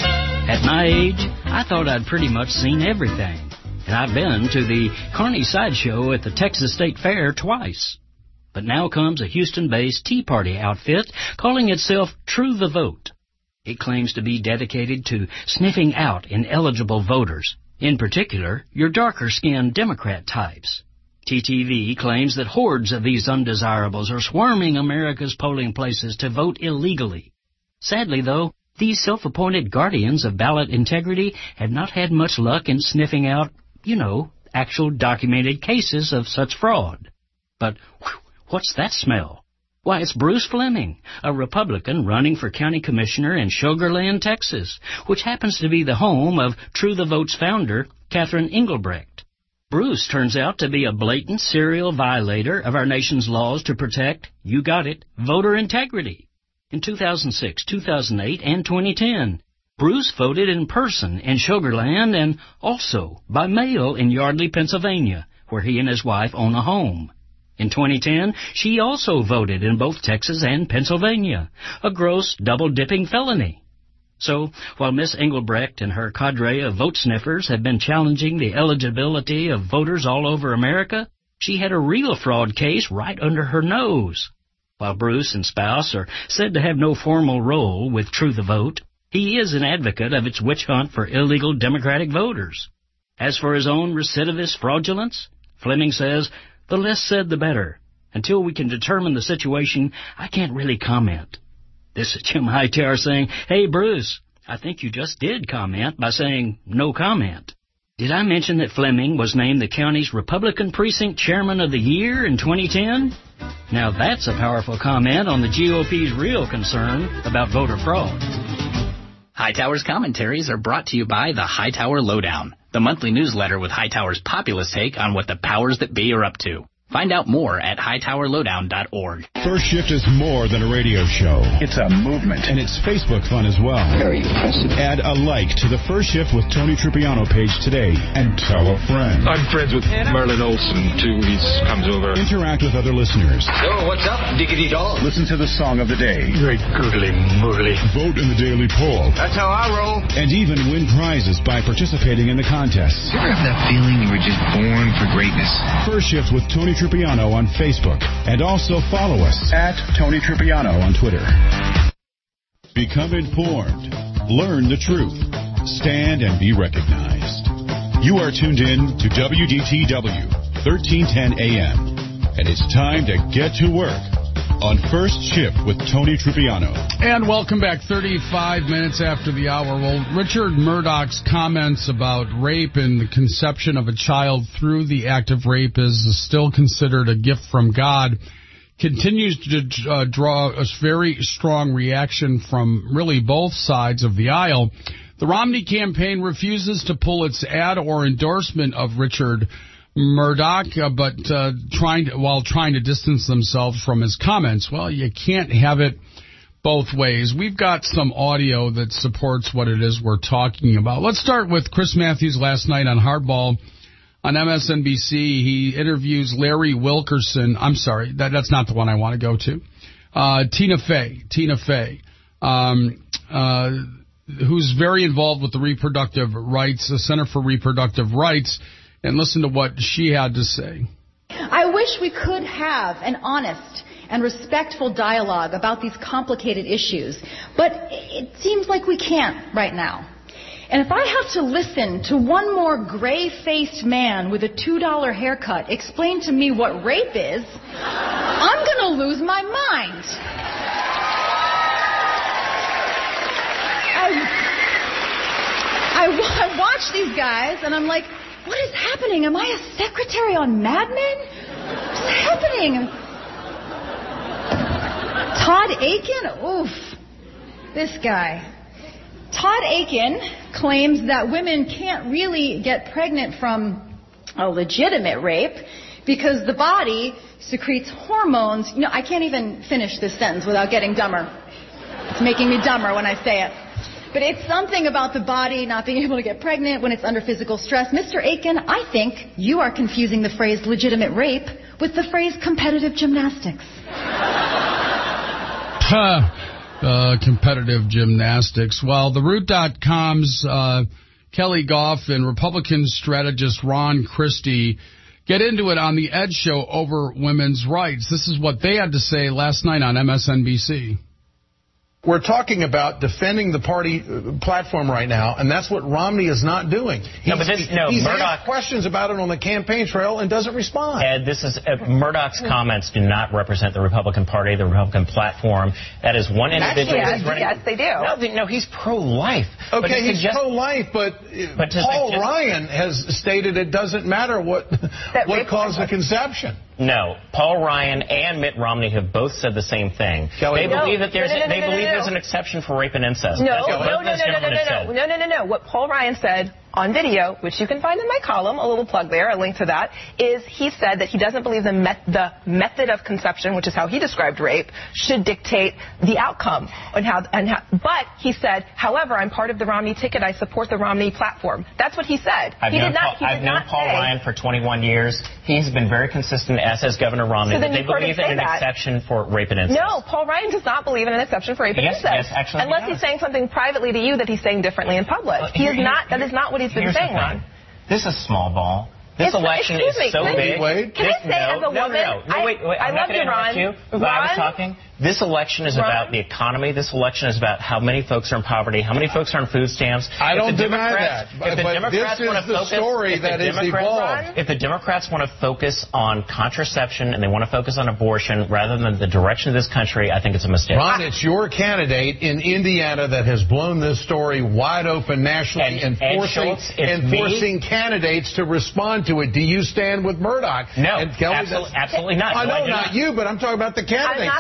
At my age, I thought I'd pretty much seen everything. And I've been to the Kearney Sideshow at the Texas State Fair twice. But now comes a Houston-based Tea Party outfit calling itself True the Vote. It claims to be dedicated to sniffing out ineligible voters, in particular, your darker-skinned Democrat types. T T V claims that hordes of these undesirables are swarming America's polling places to vote illegally. Sadly, though, these self-appointed guardians of ballot integrity have not had much luck in sniffing out, you know, actual documented cases of such fraud. But whew, what's that smell? Why, it's Bruce Fleming, a Republican running for county commissioner in Sugar Land, Texas, which happens to be the home of True the Vote's founder, Catherine Engelbrecht. Bruce turns out to be a blatant serial violator of our nation's laws to protect, you got it, voter integrity. In two thousand six, two thousand eight, and twenty ten, Bruce voted in person in Sugar Land and also by mail in Yardley, Pennsylvania, where he and his wife own a home. In twenty ten, she also voted in both Texas and Pennsylvania, a gross double-dipping felony. So, while Miss Engelbrecht and her cadre of vote sniffers have been challenging the eligibility of voters all over America, she had a real fraud case right under her nose. While Bruce and spouse are said to have no formal role with True the Vote, he is an advocate of its witch hunt for illegal Democratic voters. As for his own recidivist fraudulence, Fleming says, the less said the better. Until we can determine the situation, I can't really comment. This is Jim Hightower saying, hey, Bruce, I think you just did comment by saying no comment. Did I mention that Fleming was named the county's Republican Precinct Chairman of the Year in twenty ten? Now that's a powerful comment on the G O P's real concern about voter fraud. Hightower's commentaries are brought to you by the Hightower Lowdown, the monthly newsletter with Hightower's populist take on what the powers that be are up to. Find out more at hightower lowdown dot org. First Shift is more than a radio show. It's a movement. And it's Facebook fun as well. Very impressive. Add a like to the First Shift with Tony Tripiano page today and tell a friend. I'm friends with Merlin Olsen, too. He comes over. Interact with other listeners. So, what's up, diggity dog? Listen to the song of the day. Very gurgly, moogly. Vote in the daily poll. That's how I roll. And even win prizes by participating in the contests. You ever have that feeling you were just born for greatness? First Shift with Tony Tripiano on Facebook. And also follow us at Tony Tripiano on Twitter. Become informed. Learn the truth. Stand and be recognized. You are tuned in to W D T W, thirteen ten A M. And it's time to get to work on First Shift with Tony Tripiano. And welcome back, thirty-five minutes after the hour. Well, Richard Murdoch's comments about rape and the conception of a child through the act of rape is still considered a gift from God continues to uh, draw a very strong reaction from really both sides of the aisle. The Romney campaign refuses to pull its ad or endorsement of Richard Murdoch, uh, but uh, trying to, while trying to distance themselves from his comments. Well, you can't have it both ways. We've got some audio that supports what it is we're talking about. Let's start with Chris Matthews last night on Hardball on M S N B C. He interviews Larry Wilkerson. I'm sorry, that, that's not the one I want to go to. Uh, Tina Fey, Tina Fey, um, uh, who's very involved with the reproductive rights, the Center for Reproductive Rights. And listen to what she had to say. I wish we could have an honest and respectful dialogue about these complicated issues, but it seems like we can't right now. And if I have to listen to one more gray-faced man with a two dollar haircut explain to me what rape is, I'm going to lose my mind. I, I, I watch these guys, and I'm like, what is happening? Am I a secretary on Mad Men? What's happening? Todd Akin? Oof. This guy. Todd Akin claims that women can't really get pregnant from a legitimate rape because the body secretes hormones. You know, I can't even finish this sentence without getting dumber. It's making me dumber when I say it. But it's something about the body not being able to get pregnant when it's under physical stress. Mister Akin, I think you are confusing the phrase legitimate rape with the phrase competitive gymnastics. Huh. Uh, competitive gymnastics. Well, the Root dot com's uh, Kelly Goff and Republican strategist Ron Christie get into it on the Ed Show over women's rights. This is what they had to say last night on M S N B C. We're talking about defending the party platform right now, and that's what Romney is not doing. He's, no, but this, no, he's Murdoch, asked questions about it on the campaign trail and doesn't respond. Ed, this is uh, Murdoch's comments do not represent the Republican Party, the Republican platform. That is one individual. Actually, yes, running, yes, they do. No, they, no he's pro-life. Okay, he's suggest, pro-life, but, but Paul suggest, Ryan has stated it doesn't matter what what caused the conception. No, Paul Ryan and Mitt Romney have both said the same thing. Kelly, they no, believe that there's no, no, no, they no, no, believe no, no. there's an exception for rape and incest. No, That's no, what no, both no, those no, no, no, gentlemen have no, said. no, no, no, no. What Paul Ryan said on video, which you can find in my column, a little plug there, a link to that, is he said that he doesn't believe the, met, the method of conception, which is how he described rape, should dictate the outcome. And how, and how, but he said, however, I'm part of the Romney ticket. I support the Romney platform. That's what he said. I've he known, did not, Paul, he I've did known not Paul say, Ryan for twenty-one years. He's been very consistent, as has Governor Romney, so that they believe in an that. exception for rape and incest. No, Paul Ryan does not believe in an exception for rape and yes, incest. Yes, actually, unless he he's saying something privately to you that he's saying differently in public. Well, he here, is not. Here, that is not what he's been saying, Ron. This is small ball. This it's, election excuse is me, so can big. I, can this, I say no, as a no, woman? No, no, no. Wait, wait. I'm I not going to interrupt you. Ron, While I was talking. This election is Ron? about the economy. This election is about how many folks are in poverty, how many folks are on food stamps. I if don't the deny Democrats, that. But, if the but Democrats this is want to the focus, story if the that is evolved. If the Democrats want to focus on contraception and they want to focus on abortion rather than the direction of this country, I think it's a mistake. Ron, it's your candidate in Indiana that has blown this story wide open nationally and, and forcing, Schultz, and forcing candidates to respond to it. Do you stand with Murdoch? No, and Kelly, absolutely, absolutely not. I know, no, I not not. you, but I'm talking about the candidates. I'm not going to interrupt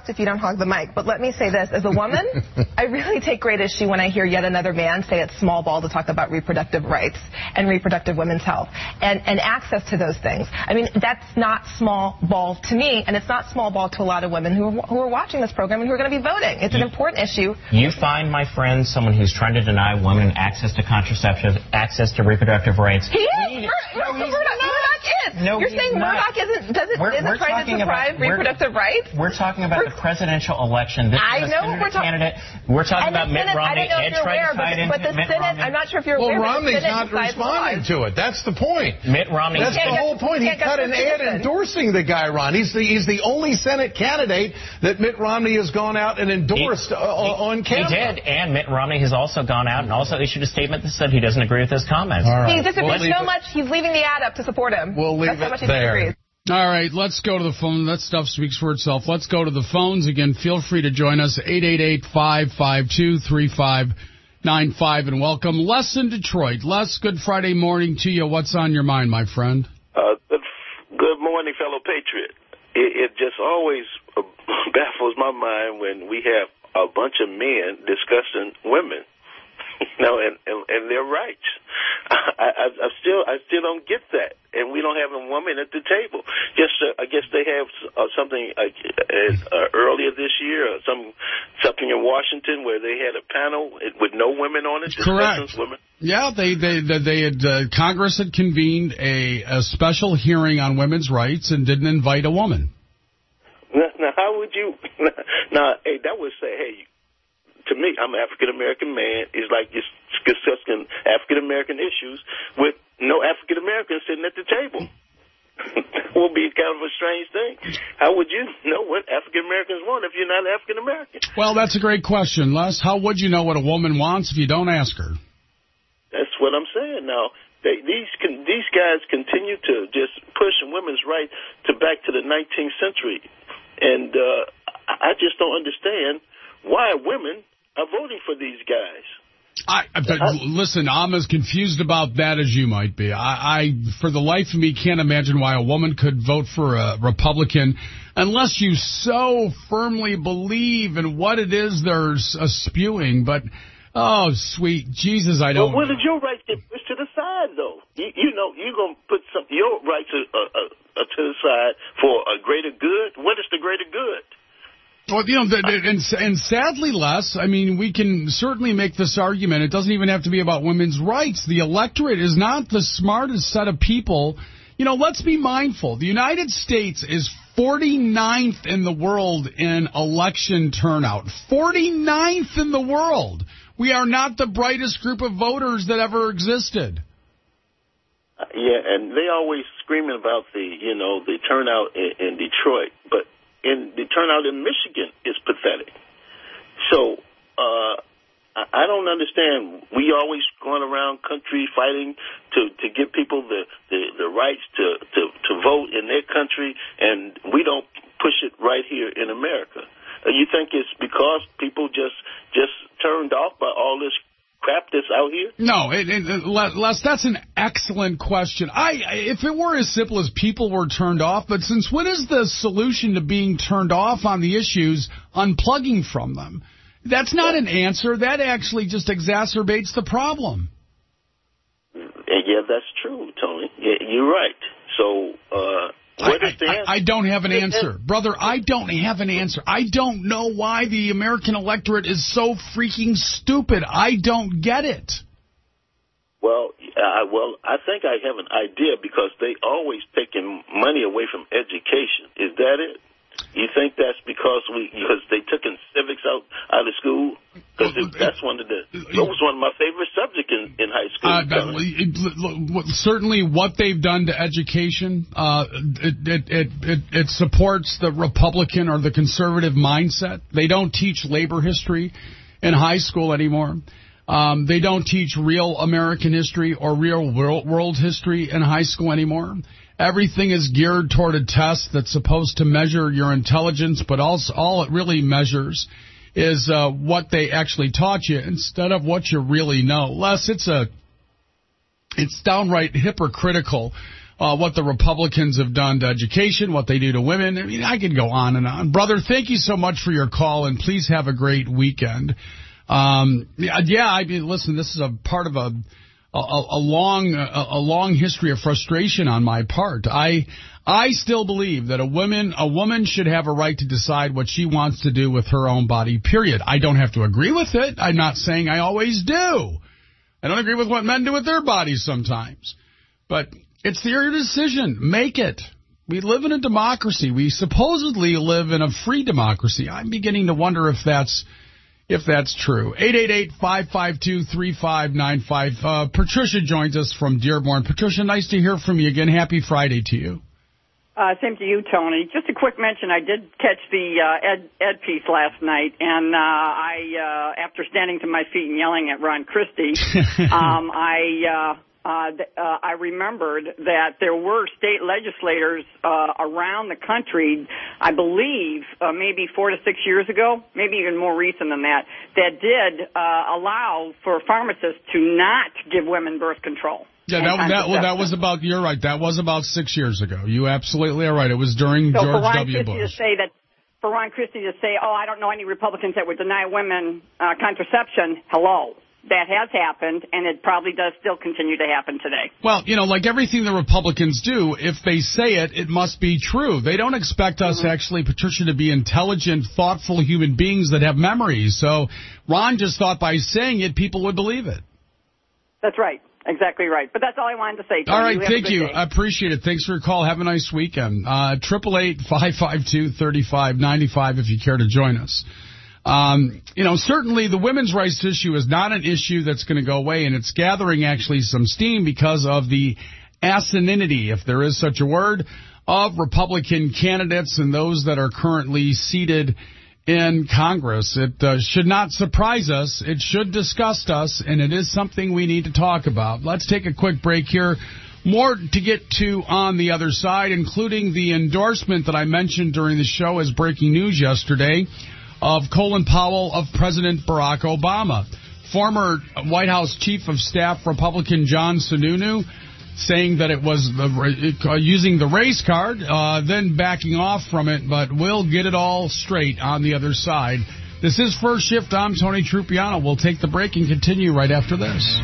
interrupt if you don't hog the mic, but let me say this. As a woman, I really take great issue when I hear yet another man say it's small ball to talk about reproductive rights and reproductive women's health and, and access to those things. I mean, that's not small ball to me, and it's not small ball to a lot of women who are, who are watching this program and who are going to be voting. It's an important issue. You find, my friend, someone who's trying to deny women access to contraception, access to reproductive rights. He is. Mur- no, Murdoch, Murdoch is. No, You're saying Murdoch isn't, doesn't, we're, isn't we're trying to deprive about, reproductive we're, rights? We're talking about we're, the presidential election. This I know what we're talking candidate. We're talking about Senate, Mitt Romney. I don't know if you're aware, but, but the Mitt Senate, Romney. I'm not sure if you're well, aware. Well, Romney's not responding to it. That's the point. Mitt Romney. That's the whole get, point. He cut an ad endorsing the guy, Ron. He's the, he's the only Senate candidate that Mitt Romney has gone out and endorsed he, uh, on camera. He did, and Mitt Romney has also gone out and also issued a statement that said he doesn't agree with his comments. All right. He disagrees we'll so much, he's leaving the ad up to support him. We'll leave That's it how much there. He disagrees. All right, let's go to the phone. That stuff speaks for itself. Let's go to the phones. Again, feel free to join us, eight eight eight, five five two, three five nine five, and welcome Les in Detroit. Les, good Friday morning to you. What's on your mind, my friend? Uh, good, good morning, fellow patriot. It, it just always uh, baffles my mind when we have a bunch of men discussing women, you know, and, and, and their rights. I, I, I still, I still don't get that, and we don't have a woman at the table. Just, uh, I guess they have uh, something uh, uh, earlier this year, or some something in Washington where they had a panel with no women on it. Correct. Women. Yeah, they they they, they had uh, Congress had convened a, a special hearing on women's rights and didn't invite a woman. Now, now how would you? Now, hey, that would say, hey. To me, I'm an African-American man. It's like just discussing African-American issues with no African-Americans sitting at the table. It will be kind of a strange thing. How would you know what African-Americans want if you're not African-American? Well, that's a great question, Les. How would you know what a woman wants if you don't ask her? That's what I'm saying. Now, they, these these guys continue to just push women's right to back to the nineteenth century. And uh, I just don't understand why women are voting for these guys. I, I, listen, I'm as confused about that as you might be. I, I, for the life of me, can't imagine why a woman could vote for a Republican unless you so firmly believe in what it is they're uh, spewing. But, oh, sweet Jesus, I don't... Well, when did your rights get pushed to the side, though? You, you know, you're going to put some your rights uh, uh, uh, to the side for a greater good? What is the greater good? Well, you know, the, the, and, and sadly, Les, I mean, we can certainly make this argument. It doesn't even have to be about women's rights. The electorate is not the smartest set of people. You know, let's be mindful. The United States is forty-ninth in the world in election turnout. forty-ninth in the world. We are not the brightest group of voters that ever existed. Uh, yeah, and they always screaming about the, you know, the turnout in, in Detroit, but in the turnout in Michigan is pathetic. So uh, I don't understand. We always going around country fighting to, to give people the, the, the rights to, to, to vote in their country, and we don't push it right here in America. Uh, you think it's because people just just turned off by all this crap that's out here? No, it, it, Les, that's an excellent question. I, if it were as simple as people were turned off, but since when is the solution to being turned off on the issues unplugging from them? That's not an answer. That actually just exacerbates the problem. Yeah, that's true, Tony. Yeah, you're right. So, uh, what I, is the answer? I, I don't have an answer. Brother, I don't have an answer. I don't know why the American electorate is so freaking stupid. I don't get it. Well, uh, well, I think I have an idea because they always taking money away from education. Is that it? You think that's because we because they took in civics out out of school? Because that's one of the that was one of my favorite subjects in, in high school. Uh, it, it, certainly, what they've done to education, uh, it, it it it it supports the Republican or the conservative mindset. They don't teach labor history in high school anymore. Um, they don't teach real American history or real world, world history in high school anymore. Everything is geared toward a test that's supposed to measure your intelligence, but also all it really measures is uh, what they actually taught you instead of what you really know. Les, it's a, it's downright hypocritical uh, what the Republicans have done to education, what they do to women. I mean, I could go on and on. Brother, thank you so much for your call, and please have a great weekend. Um, yeah, I mean, listen, this is a part of a a, a long a, a long history of frustration on my part. I I still believe that a woman a woman should have a right to decide what she wants to do with her own body, period. I don't have to agree with it. I'm not saying I always do. I don't agree with what men do with their bodies sometimes. But it's your decision. Make it. We live in a democracy. We supposedly live in a free democracy. I'm beginning to wonder if that's if that's true. eight eight eight, five five two, three five nine five. Uh, Patricia joins us from Dearborn. Patricia, nice to hear from you again. Happy Friday to you. Uh, same to you, Tony. Just a quick mention. I did catch the uh, Ed, Ed piece last night, and uh, I, uh, after standing to my feet and yelling at Ron Christie, um, I... Uh, Uh, uh, I remembered that there were state legislators uh, around the country, I believe, uh, maybe four to six years ago, maybe even more recent than that, that did uh, allow for pharmacists to not give women birth control. Yeah, that, that, well, that was about, you're right, that was about six years ago. You absolutely are right. It was during so George for Ron W. Christie Bush. To say that, for Ron Christie to say, oh, I don't know any Republicans that would deny women uh, contraception, hello. That has happened, and it probably does still continue to happen today. Well, you know, like everything the Republicans do, if they say it, it must be true. They don't expect us, mm-hmm. actually, Patricia, to be intelligent, thoughtful human beings that have memories. So Ron just thought by saying it, people would believe it. That's right. Exactly right. But that's all I wanted to say. Tony. All right, you thank you. Day. I appreciate it. Thanks for your call. Have a nice weekend. Uh, triple eight, five five two, three five nine five if you care to join us. Um, you know, certainly the women's rights issue is not an issue that's going to go away, and it's gathering actually some steam because of the asininity, if there is such a word, of Republican candidates and those that are currently seated in Congress. It uh, should not surprise us. It should disgust us, and it is something we need to talk about. Let's take a quick break here. More to get to on the other side, including the endorsement that I mentioned during the show as breaking news yesterday of Colin Powell of President Barack Obama. Former White House Chief of Staff Republican John Sununu saying that it was the, uh, using the race card, uh, then backing off from it, but we'll get it all straight on the other side. This is First Shift. I'm Tony Trupiano. We'll take the break and continue right after this.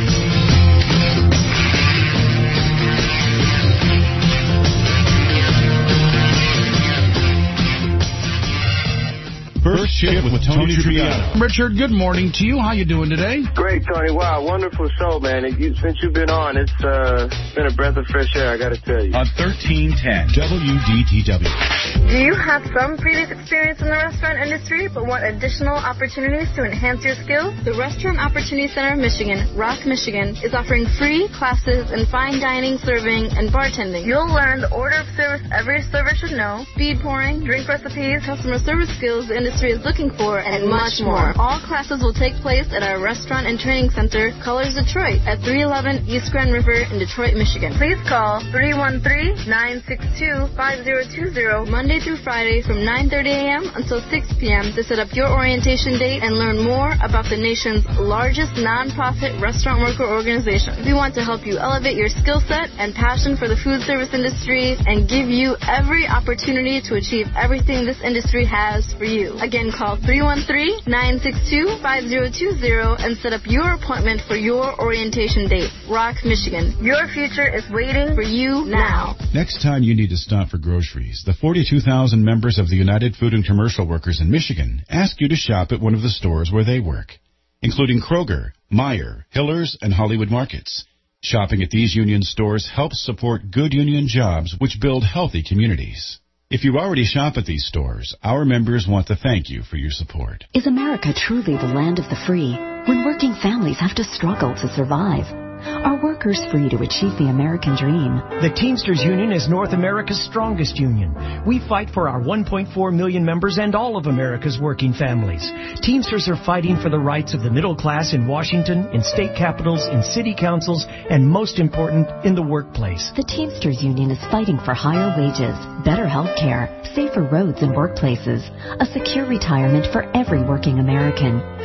First Shift with Tony Trupiano. Richard, good morning to you. How you doing today? Great, Tony. Wow, wonderful show, man. You, since you've been on, it's uh, been a breath of fresh air, I got to tell you. On thirteen ten W D T W. Do you have some previous experience in the restaurant industry but want additional opportunities to enhance your skills? The Restaurant Opportunity Center of Michigan, Rock, Michigan, is offering free classes in fine dining, serving, and bartending. You'll learn the order of service every server should know, speed pouring, drink recipes, customer service skills the industry is looking for, and, and much more. All classes will take place at our Restaurant and Training Center, Colors Detroit, at three eleven East Grand River in Detroit, Michigan. Please call three one three, nine six two, five zero two zero Monday through Friday from nine thirty a.m. until six p.m. to set up your orientation date and learn more about the nation's largest nonprofit restaurant worker organization. We want to help you elevate your skill set and passion for the food service industry and give you every opportunity to achieve everything this industry has for you. Again, call three one three, nine six two, five zero two zero and set up your appointment for your orientation date. Rock, Michigan. Your future is waiting for you now. Next time you need to stop for groceries, the forty-two thousand members of the United Food and Commercial Workers in Michigan ask you to shop at one of the stores where they work, including Kroger, Meijer, Hillers, and Hollywood Markets. Shopping at these union stores helps support good union jobs which build healthy communities. If you already shop at these stores, our members want to thank you for your support. Is America truly the land of the free when working families have to struggle to survive? Are workers free to achieve the American dream? The Teamsters Union is North America's strongest union. We fight for our one point four million members and all of America's working families. Teamsters are fighting for the rights of the middle class in Washington, in state capitals, in city councils, and most important, in the workplace. The Teamsters Union is fighting for higher wages, better health care, safer roads and workplaces, a secure retirement for every working American.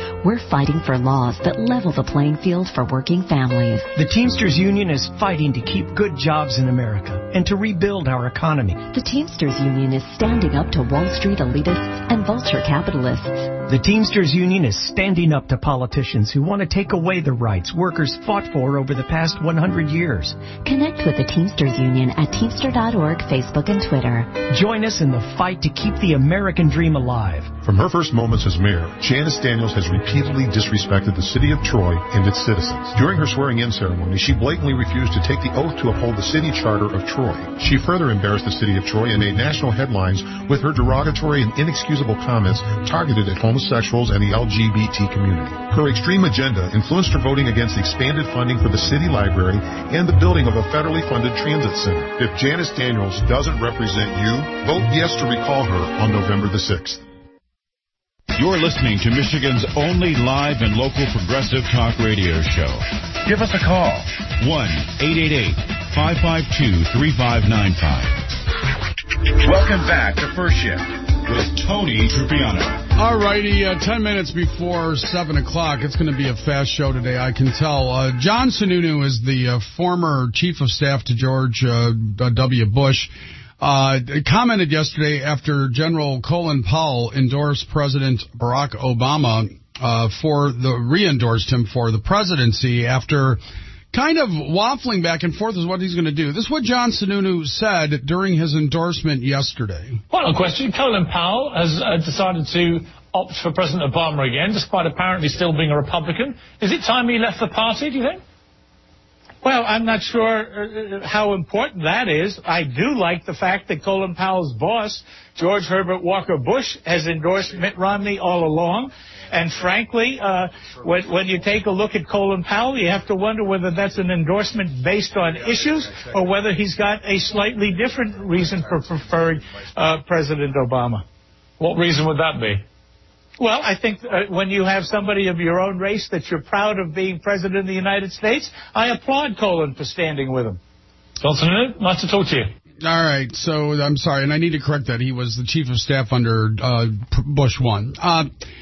we're fighting for laws that level the playing field for working families. The Teamsters Union is fighting to keep good jobs in America and to rebuild our economy. The Teamsters Union is standing up to Wall Street elitists and vulture capitalists. The Teamsters Union is standing up to politicians who want to take away the rights workers fought for over the past one hundred years. Connect with the Teamsters Union at Teamster dot org, Facebook, and Twitter. Join us in the fight to keep the American dream alive. From her first moments as mayor, Janice Daniels has repeatedly disrespected the city of Troy and its citizens. During her swearing-in ceremony, she blatantly refused to take the oath to uphold the city charter of Troy. She further embarrassed the city of Troy and made national headlines with her derogatory and inexcusable comments targeted at homosexuals and the L G B T community. Her extreme agenda influenced her voting against expanded funding for the city library and the building of a federally funded transit center. If Janice Daniels doesn't represent you, vote yes to recall her on November the sixth. You're listening to Michigan's only live and local progressive talk radio show. Give us a call. one eight eight eight, five five two, three five nine five. Welcome back to First Shift with Tony Trupiano. All righty, uh, ten minutes before seven o'clock. It's going to be a fast show today, I can tell. Uh, John Sununu is the uh, former chief of staff to George uh, W. Bush. Uh, commented yesterday after General Colin Powell endorsed President Barack Obama uh, for the re-endorsed him for the presidency after kind of waffling back and forth as what he's going to do. This is what John Sununu said during his endorsement yesterday. Final question. Colin Powell has uh, decided to opt for President Obama again, despite apparently still being a Republican. Is it time he left the party, do you think? Well, I'm not sure uh, how important that is. I do like the fact that Colin Powell's boss, George Herbert Walker Bush, has endorsed Mitt Romney all along. And frankly, uh, when, when you take a look at Colin Powell, you have to wonder whether that's an endorsement based on issues or whether he's got a slightly different reason for preferring uh, President Obama. What reason would that be? Well, I think uh, when you have somebody of your own race that you're proud of being president of the United States, I applaud Colin for standing with him. Johnson, nice to talk to you. All right, so I'm sorry, and I need to correct that. He was the chief of staff under uh, Bush one. Uh,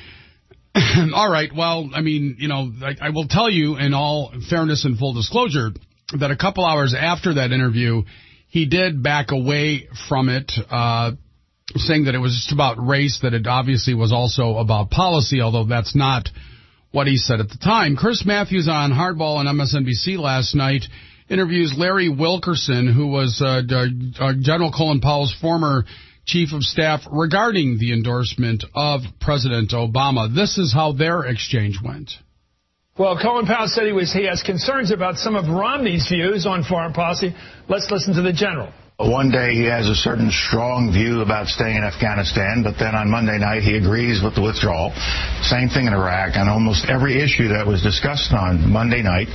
all right, well, I mean, you know, I, I will tell you in all fairness and full disclosure that a couple hours after that interview, he did back away from it, uh saying that it was just about race, that it obviously was also about policy, although that's not what he said at the time. Chris Matthews on Hardball on M S N B C last night interviews Larry Wilkerson, who was uh, uh, General Colin Powell's former chief of staff, regarding the endorsement of President Obama. This is how their exchange went. Well, Colin Powell said he was he has concerns about some of Romney's views on foreign policy. Let's listen to the general. One day he has a certain strong view about staying in Afghanistan, but then on Monday night he agrees with the withdrawal. Same thing in Iraq. On almost every issue that was discussed on Monday night,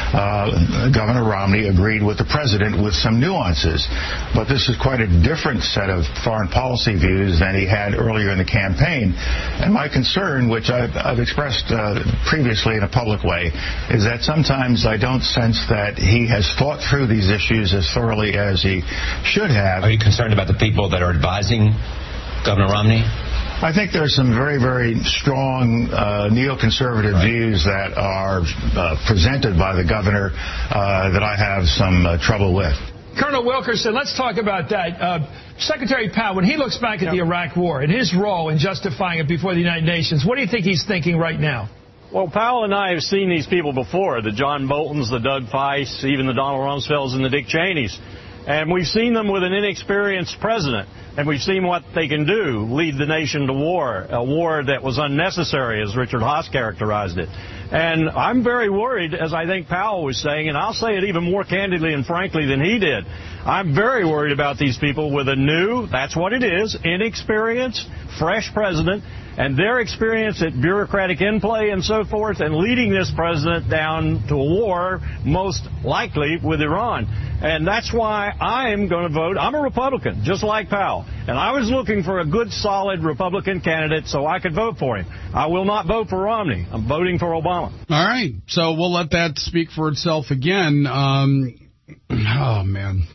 uh, Governor Romney agreed with the president with some nuances. But this is quite a different set of foreign policy views than he had earlier in the campaign. And my concern, which I've, I've expressed uh, previously in a public way, is that sometimes I don't sense that he has thought through these issues as thoroughly as he should have. Are you concerned about the people that are advising Governor Romney? I think there's some very, very strong uh, neoconservative right. views that are uh, presented by the governor uh, that I have some uh, trouble with. Colonel Wilkerson, let's talk about that. Uh, Secretary Powell, when he looks back at yep. the Iraq War and his role in justifying it before the United Nations, what do you think he's thinking right now? Well, Powell and I have seen these people before, the John Boltons, the Doug Feiss, even the Donald Rumsfelds and the Dick Cheneys. And we've seen them with an inexperienced president, and we've seen what they can do, lead the nation to war, a war that was unnecessary, as Richard Haas characterized it. And I'm very worried, as I think Powell was saying, and I'll say it even more candidly and frankly than he did. I'm very worried about these people with a new, that's what it is, inexperienced, fresh president, and their experience at bureaucratic in-play and so forth, and leading this president down to a war, most likely with Iran. And that's why I'm going to vote. I'm a Republican, just like Powell. And I was looking for a good, solid Republican candidate so I could vote for him. I will not vote for Romney. I'm voting for Obama. All right. So we'll let that speak for itself again. Um, oh, man.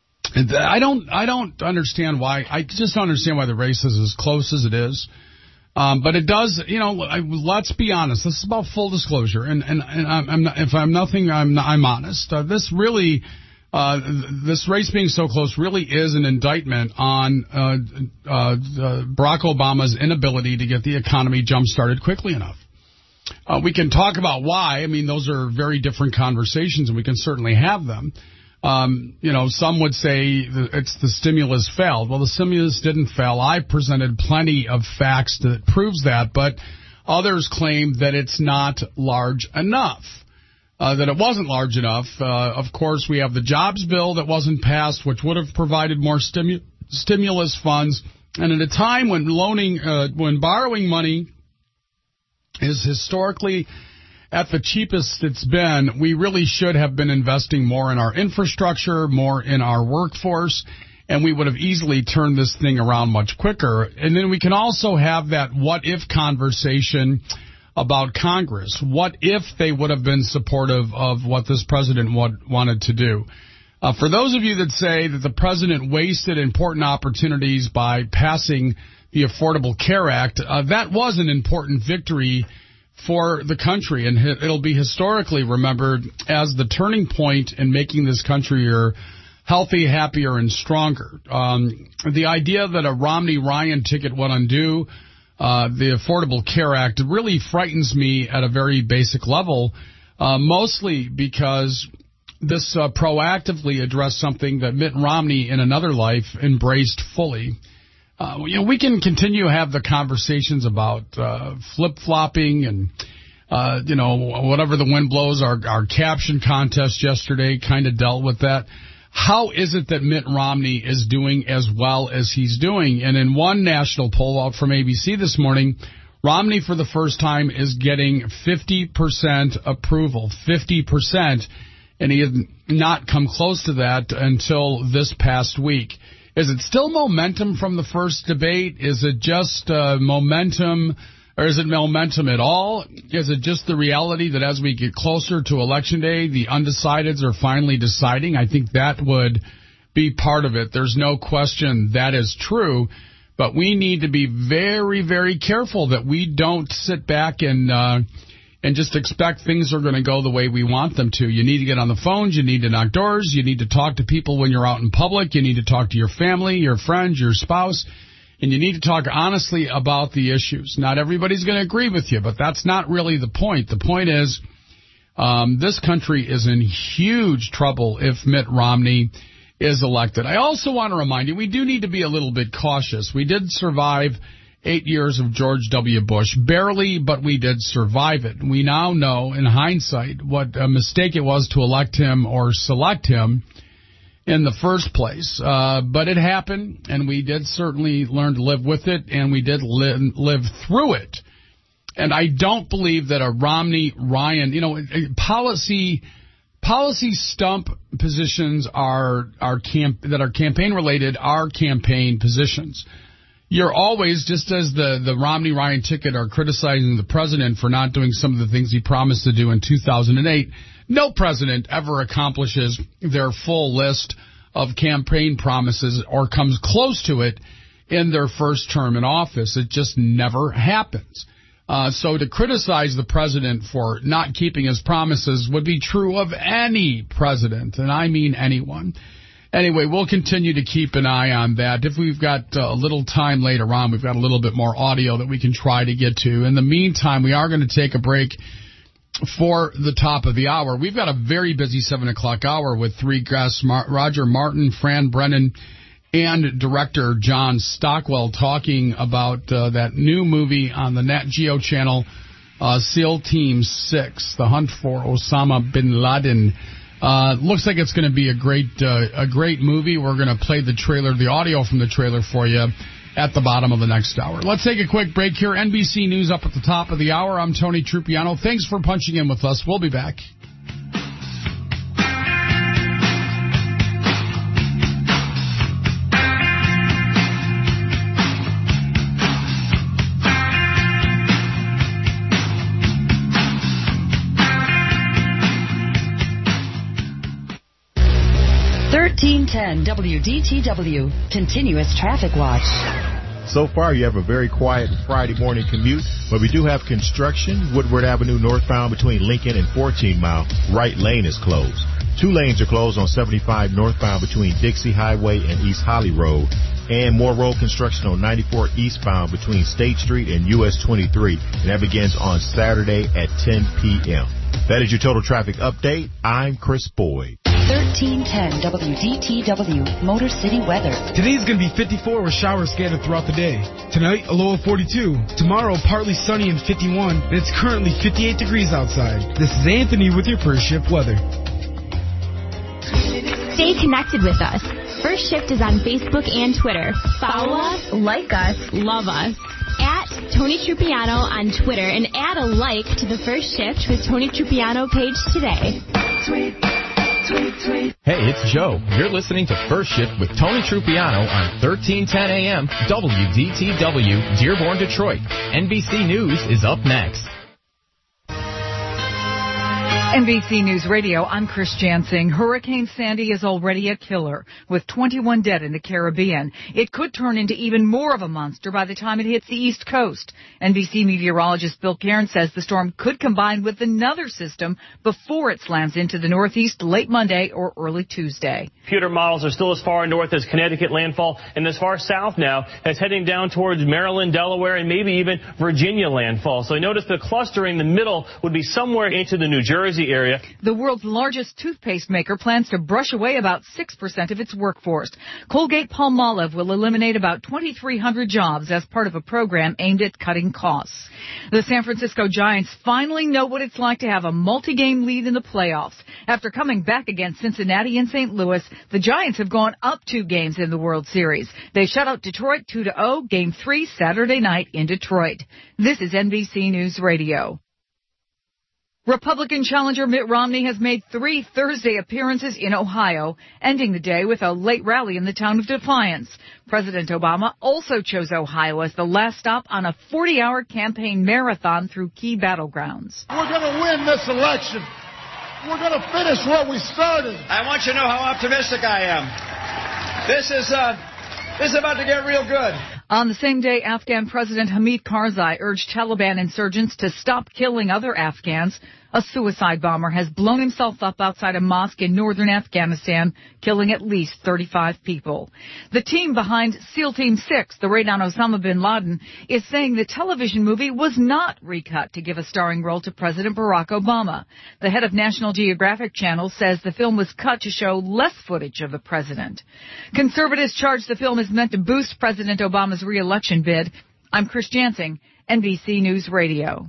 I don't I don't understand why. I just don't understand why the race is as close as it is. Um, but it does, you know, I, let's be honest. This is about full disclosure. And, and, and I'm, I'm not, if I'm nothing, I'm, not, I'm honest. Uh, this really, uh, this race being so close really is an indictment on uh, uh, uh, Barack Obama's inability to get the economy jump-started quickly enough. Uh, we can talk about why. I mean, those are very different conversations, and we can certainly have them. Um, you know, some would say that it's the stimulus failed. Well, the stimulus didn't fail. I presented plenty of facts that proves that, but others claim that it's not large enough, uh, that it wasn't large enough. Uh, of course, we have the jobs bill that wasn't passed, which would have provided more stimu- stimulus funds. And at a time when loaning, uh, when borrowing money is historically at the cheapest it's been, we really should have been investing more in our infrastructure, more in our workforce, and we would have easily turned this thing around much quicker. And then we can also have that what-if conversation about Congress. What if they would have been supportive of what this president wanted to do? Uh, for those of you that say that the president wasted important opportunities by passing the Affordable Care Act, uh, that was an important victory for the country, and it'll be historically remembered as the turning point in making this country healthy, happier, and stronger. Um, the idea that a Romney-Ryan ticket would undo uh, the Affordable Care Act really frightens me at a very basic level, uh, mostly because this uh, proactively addressed something that Mitt Romney in another life embraced fully. Uh, you know, we can continue to have the conversations about uh, flip-flopping and, uh, you know, whatever the wind blows. Our, our caption contest yesterday kind of dealt with that. How is it that Mitt Romney is doing as well as he's doing? And in one national poll out from A B C this morning, Romney for the first time is getting fifty percent approval, fifty percent, and he has not come close to that until this past week. Is it still momentum from the first debate? Is it just uh, momentum, or is it momentum at all? Is it just the reality that as we get closer to Election Day, the undecideds are finally deciding? I think that would be part of it. There's no question that is true, but we need to be very, very careful that we don't sit back and uh, and just expect things are going to go the way we want them to. You need to get on the phones. You need to knock doors. You need to talk to people when you're out in public. You need to talk to your family, your friends, your spouse. And you need to talk honestly about the issues. Not everybody's going to agree with you, but that's not really the point. The point is um, this country is in huge trouble if Mitt Romney is elected. I also want to remind you, we do need to be a little bit cautious. We did survive eight years of George W. Bush. Barely, but we did survive it. We now know, in hindsight, what a mistake it was to elect him or select him in the first place. Uh, but it happened, and we did certainly learn to live with it, and we did li- live through it. And I don't believe that a Romney-Ryan, you know, policy policy stump positions are, are camp, that are campaign-related are campaign positions. You're always, just as the, the Romney-Ryan ticket are criticizing the president for not doing some of the things he promised to do in two thousand eight, no president ever accomplishes their full list of campaign promises or comes close to it in their first term in office. It just never happens. Uh, so to criticize the president for not keeping his promises would be true of any president, and I mean anyone. Anyway, we'll continue to keep an eye on that. If we've got uh, a little time later on, we've got a little bit more audio that we can try to get to. In the meantime, we are going to take a break for the top of the hour. We've got a very busy seven o'clock hour with three guests, Mar- Roger Martin, Fran Brennan, and director John Stockwell talking about uh, that new movie on the Nat Geo channel, uh, SEAL Team six, The Hunt for Osama bin Laden. Uh, looks like it's going to be a great uh, a great movie. We're going to play the trailer, the audio from the trailer for you at the bottom of the next hour. Let's take a quick break here. N B C News up at the top of the hour. I'm Tony Trupiano. Thanks for punching in with us. We'll be back. thirteen ten W D T W, Continuous Traffic Watch. So far, you have a very quiet Friday morning commute, but we do have construction. Woodward Avenue northbound between Lincoln and fourteen mile. Right lane is closed. Two lanes are closed on seventy-five northbound between Dixie Highway and East Holly Road. And more road construction on ninety-four eastbound between State Street and U S twenty-three. And that begins on Saturday at ten p.m. That is your total traffic update. I'm Chris Boyd. thirteen ten W D T W Motor City weather. Today's going to be fifty-four with showers scattered throughout the day. Tonight, a low of forty-two. Tomorrow, partly sunny and fifty-one. And it's currently fifty-eight degrees outside. This is Anthony with your First Shift weather. Stay connected with us. First Shift is on Facebook and Twitter. Follow us, like us, love us. At Tony Trupiano on Twitter and add a like to the First Shift with Tony Trupiano page today. Tweet, tweet, tweet. Hey, it's Joe. You're listening to First Shift with Tony Trupiano on thirteen ten a.m. W D T W, Dearborn, Detroit. N B C News is up next. N B C News Radio, I'm Chris Jansing. Hurricane Sandy is already a killer, with twenty-one dead in the Caribbean. It could turn into even more of a monster by the time it hits the East Coast. N B C meteorologist Bill Cairn says the storm could combine with another system before it slams into the Northeast late Monday or early Tuesday. Computer models are still as far north as Connecticut landfall and as far south now as heading down towards Maryland, Delaware, and maybe even Virginia landfall. So notice the cluster in the middle would be somewhere into the New Jersey area. The world's largest toothpaste maker plans to brush away about six percent of its workforce. Colgate-Palmolive will eliminate about twenty-three hundred jobs as part of a program aimed at cutting costs. The San Francisco Giants finally know what it's like to have a multi-game lead in the playoffs. After coming back against Cincinnati and Saint Louis, the Giants have gone up two games in the World Series. They shut out Detroit two to oh, Game three Saturday night in Detroit. This is N B C News Radio. Republican challenger Mitt Romney has made three Thursday appearances in Ohio, ending the day with a late rally in the town of Defiance. President Obama also chose Ohio as the last stop on a forty-hour campaign marathon through key battlegrounds. We're going to win this election. We're going to finish what we started. I want you to know how optimistic I am. This is, uh, this is about to get real good. On the same day, Afghan President Hamid Karzai urged Taliban insurgents to stop killing other Afghans. A suicide bomber has blown himself up outside a mosque in northern Afghanistan, killing at least thirty-five people. The team behind SEAL Team six, the raid on Osama bin Laden, is saying the television movie was not recut to give a starring role to President Barack Obama. The head of National Geographic Channel says the film was cut to show less footage of the president. Conservatives charge the film is meant to boost President Obama's re-election bid. I'm Chris Jansing, N B C News Radio.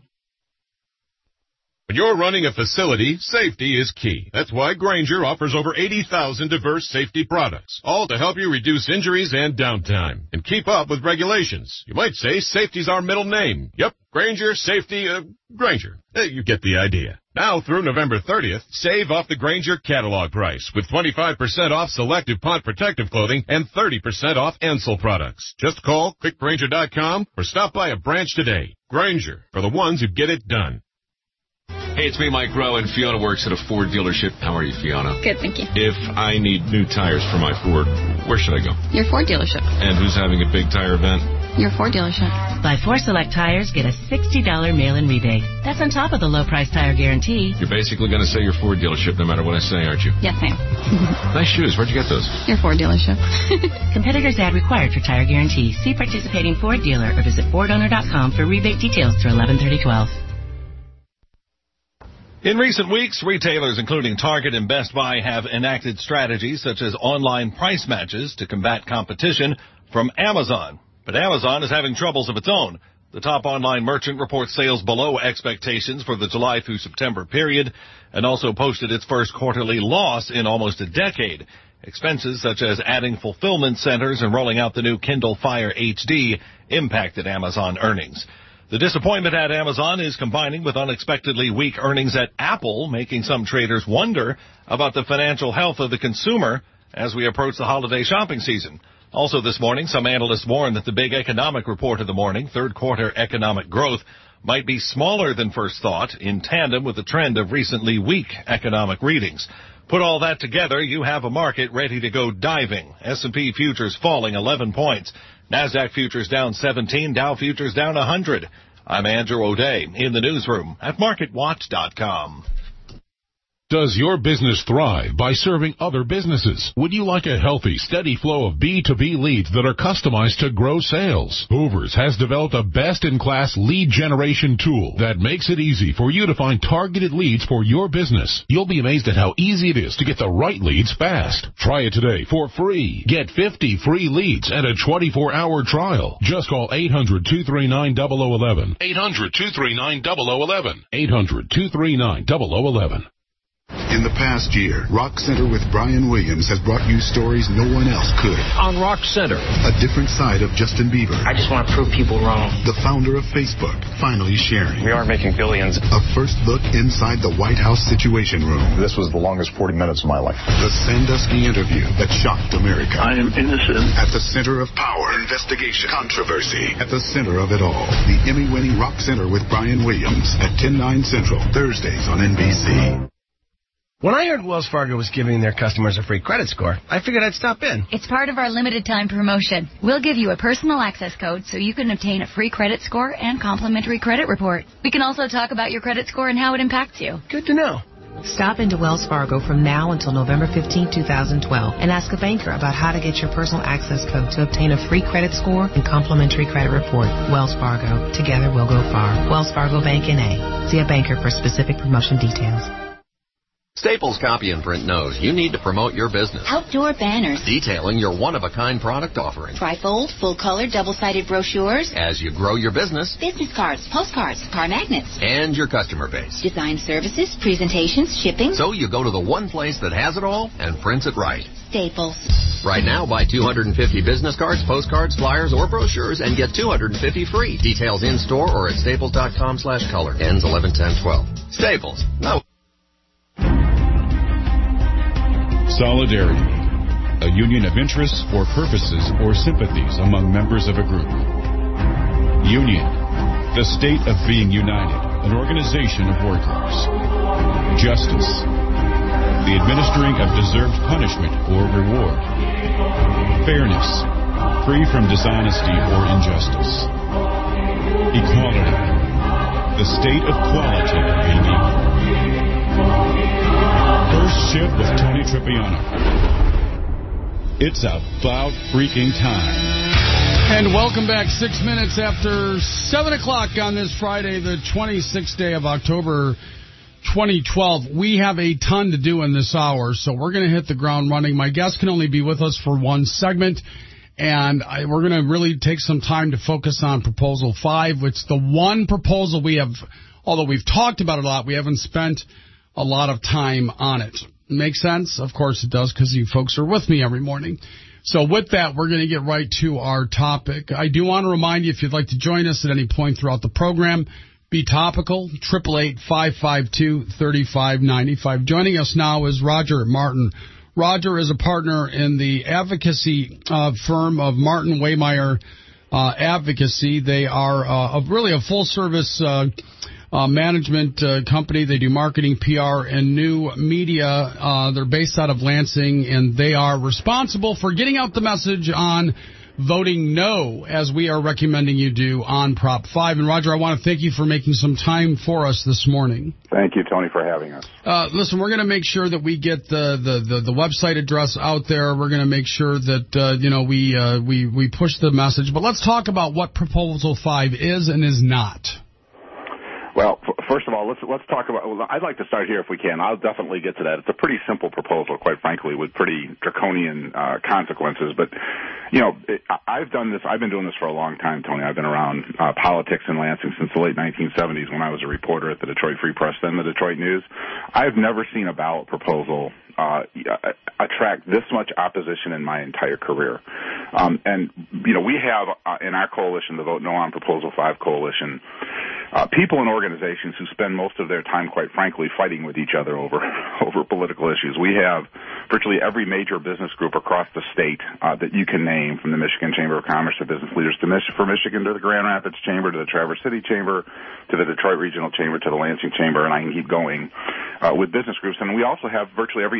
When you're running a facility, safety is key. That's why Grainger offers over eighty thousand diverse safety products, all to help you reduce injuries and downtime and keep up with regulations. You might say safety's our middle name. Yep, Grainger, safety, uh, Grainger. Eh, you get the idea. Now through November thirtieth, save off the Grainger catalog price with twenty-five percent off selective Pont protective clothing and thirty percent off Ansel products. Just call quick grainger dot com or stop by a branch today. Grainger, for the ones who get it done. Hey, it's me, Mike Rowe, and Fiona works at a Ford dealership. How are you, Fiona? Good, thank you. If I need new tires for my Ford, where should I go? Your Ford dealership. And who's having a big tire event? Your Ford dealership. Buy four select tires, get a sixty dollars mail-in rebate. That's on top of the low-price tire guarantee. You're basically going to say your Ford dealership no matter what I say, aren't you? Yes, ma'am. Nice shoes. Where'd you get those? Your Ford dealership. Competitors ad required for tire guarantee. See participating Ford dealer or visit Ford Owner dot com for rebate details through eleven thirty twelve. In recent weeks, retailers including Target and Best Buy have enacted strategies such as online price matches to combat competition from Amazon. But Amazon is having troubles of its own. The top online merchant reports sales below expectations for the July through September period and also posted its first quarterly loss in almost a decade. Expenses such as adding fulfillment centers and rolling out the new Kindle Fire H D impacted Amazon earnings. The disappointment at Amazon is combining with unexpectedly weak earnings at Apple, making some traders wonder about the financial health of the consumer as we approach the holiday shopping season. Also this morning, some analysts warn that the big economic report of the morning, third quarter economic growth, might be smaller than first thought, in tandem with the trend of recently weak economic readings. Put all that together, you have a market ready to go diving. S and P futures falling eleven points. NASDAQ futures down seventeen, Dow futures down one hundred. I'm Andrew O'Day in the newsroom at market watch dot com. Does your business thrive by serving other businesses? Would you like a healthy, steady flow of B two B leads that are customized to grow sales? Hoover's has developed a best-in-class lead generation tool that makes it easy for you to find targeted leads for your business. You'll be amazed at how easy it is to get the right leads fast. Try it today for free. Get fifty free leads and a twenty-four hour trial. Just call eight hundred, two three nine, zero zero one one. eight hundred, two three nine, zero zero one one. eight hundred, two three nine, zero zero one one. In the past year, Rock Center with Brian Williams has brought you stories no one else could. On Rock Center. A different side of Justin Bieber. I just want to prove people wrong. The founder of Facebook, finally sharing. We are making billions. A first look inside the White House Situation Room. This was the longest forty minutes of my life. The Sandusky interview that shocked America. I am innocent. At the center of power, investigation, controversy. At the center of it all, the Emmy-winning Rock Center with Brian Williams at ten, nine Central, Thursdays on N B C. When I heard Wells Fargo was giving their customers a free credit score, I figured I'd stop in. It's part of our limited time promotion. We'll give you a personal access code so you can obtain a free credit score and complimentary credit report. We can also talk about your credit score and how it impacts you. Good to know. Stop into Wells Fargo from now until November fifteenth, twenty twelve, and ask a banker about how to get your personal access code to obtain a free credit score and complimentary credit report. Wells Fargo. Together we'll go far. Wells Fargo Bank N A. See a banker for specific promotion details. Staples Copy and Print knows you need to promote your business. Outdoor banners. Detailing your one-of-a-kind product offering. Trifold, full-color, double-sided brochures. As you grow your business. Business cards, postcards, car magnets. And your customer base. Design services, presentations, shipping. So you go to the one place that has it all and prints it right. Staples. Right now, buy two hundred fifty business cards, postcards, flyers, or brochures and get two hundred fifty free. Details in-store or at staples.com slash color. Ends eleven ten twelve. Staples. No. Solidarity, a union of interests or purposes or sympathies among members of a group. Union, the state of being united, an organization of workers. Justice, the administering of deserved punishment or reward. Fairness, free from dishonesty or injustice. Equality, the state of quality being equal. First Shift with Tony Tripiano. It's about freaking time. And welcome back. Six minutes after seven o'clock on this Friday, the twenty-sixth day of October, twenty twelve. We have a ton to do in this hour, so we're going to hit the ground running. My guest can only be with us for one segment, and I, we're going to really take some time to focus on Proposal five, which is the one proposal we have, although we've talked about it a lot, we haven't spent a lot of time on it. Makes sense? Of course it does, because you folks are with me every morning. So with that, we're going to get right to our topic. I do want to remind you, if you'd like to join us at any point throughout the program, be topical, eight eight eight, five five two, three five nine five. Joining us now is Roger Martin. Roger is a partner in the advocacy uh, firm of Martin Waymeyer uh, Advocacy. They are uh, a, really a full-service uh Uh, management uh, company. They do marketing, P R, and new media. Uh, they're based out of Lansing, and they are responsible for getting out the message on voting no, as we are recommending you do on Prop five. And, Roger, I want to thank you for making some time for us this morning. Thank you, Tony, for having us. Uh, listen, we're going to make sure that we get the, the, the, the website address out there. We're going to make sure that, uh, you know, we, uh, we, we push the message. But let's talk about what Proposal five is and is not. Well, f- first of all, let's let's talk about. Well, I'd like to start here if we can. I'll definitely get to that. It's a pretty simple proposal, quite frankly, with pretty draconian uh, consequences. But you know, it, I've done this. I've been doing this for a long time, Tony. I've been around uh, politics in Lansing since the late nineteen seventies when I was a reporter at the Detroit Free Press, then the Detroit News. I've never seen a ballot proposal uh, attract this much opposition in my entire career. Um, and you know, we have uh, in our coalition, the Vote No on Proposal five coalition, Uh, people and organizations who spend most of their time, quite frankly, fighting with each other over over political issues. We have virtually every major business group across the state uh, that you can name, from the Michigan Chamber of Commerce to Business Leaders to Mich- for Michigan to the Grand Rapids Chamber to the Traverse City Chamber to the Detroit Regional Chamber to the Lansing Chamber, and I can keep going uh, with business groups. And we also have virtually every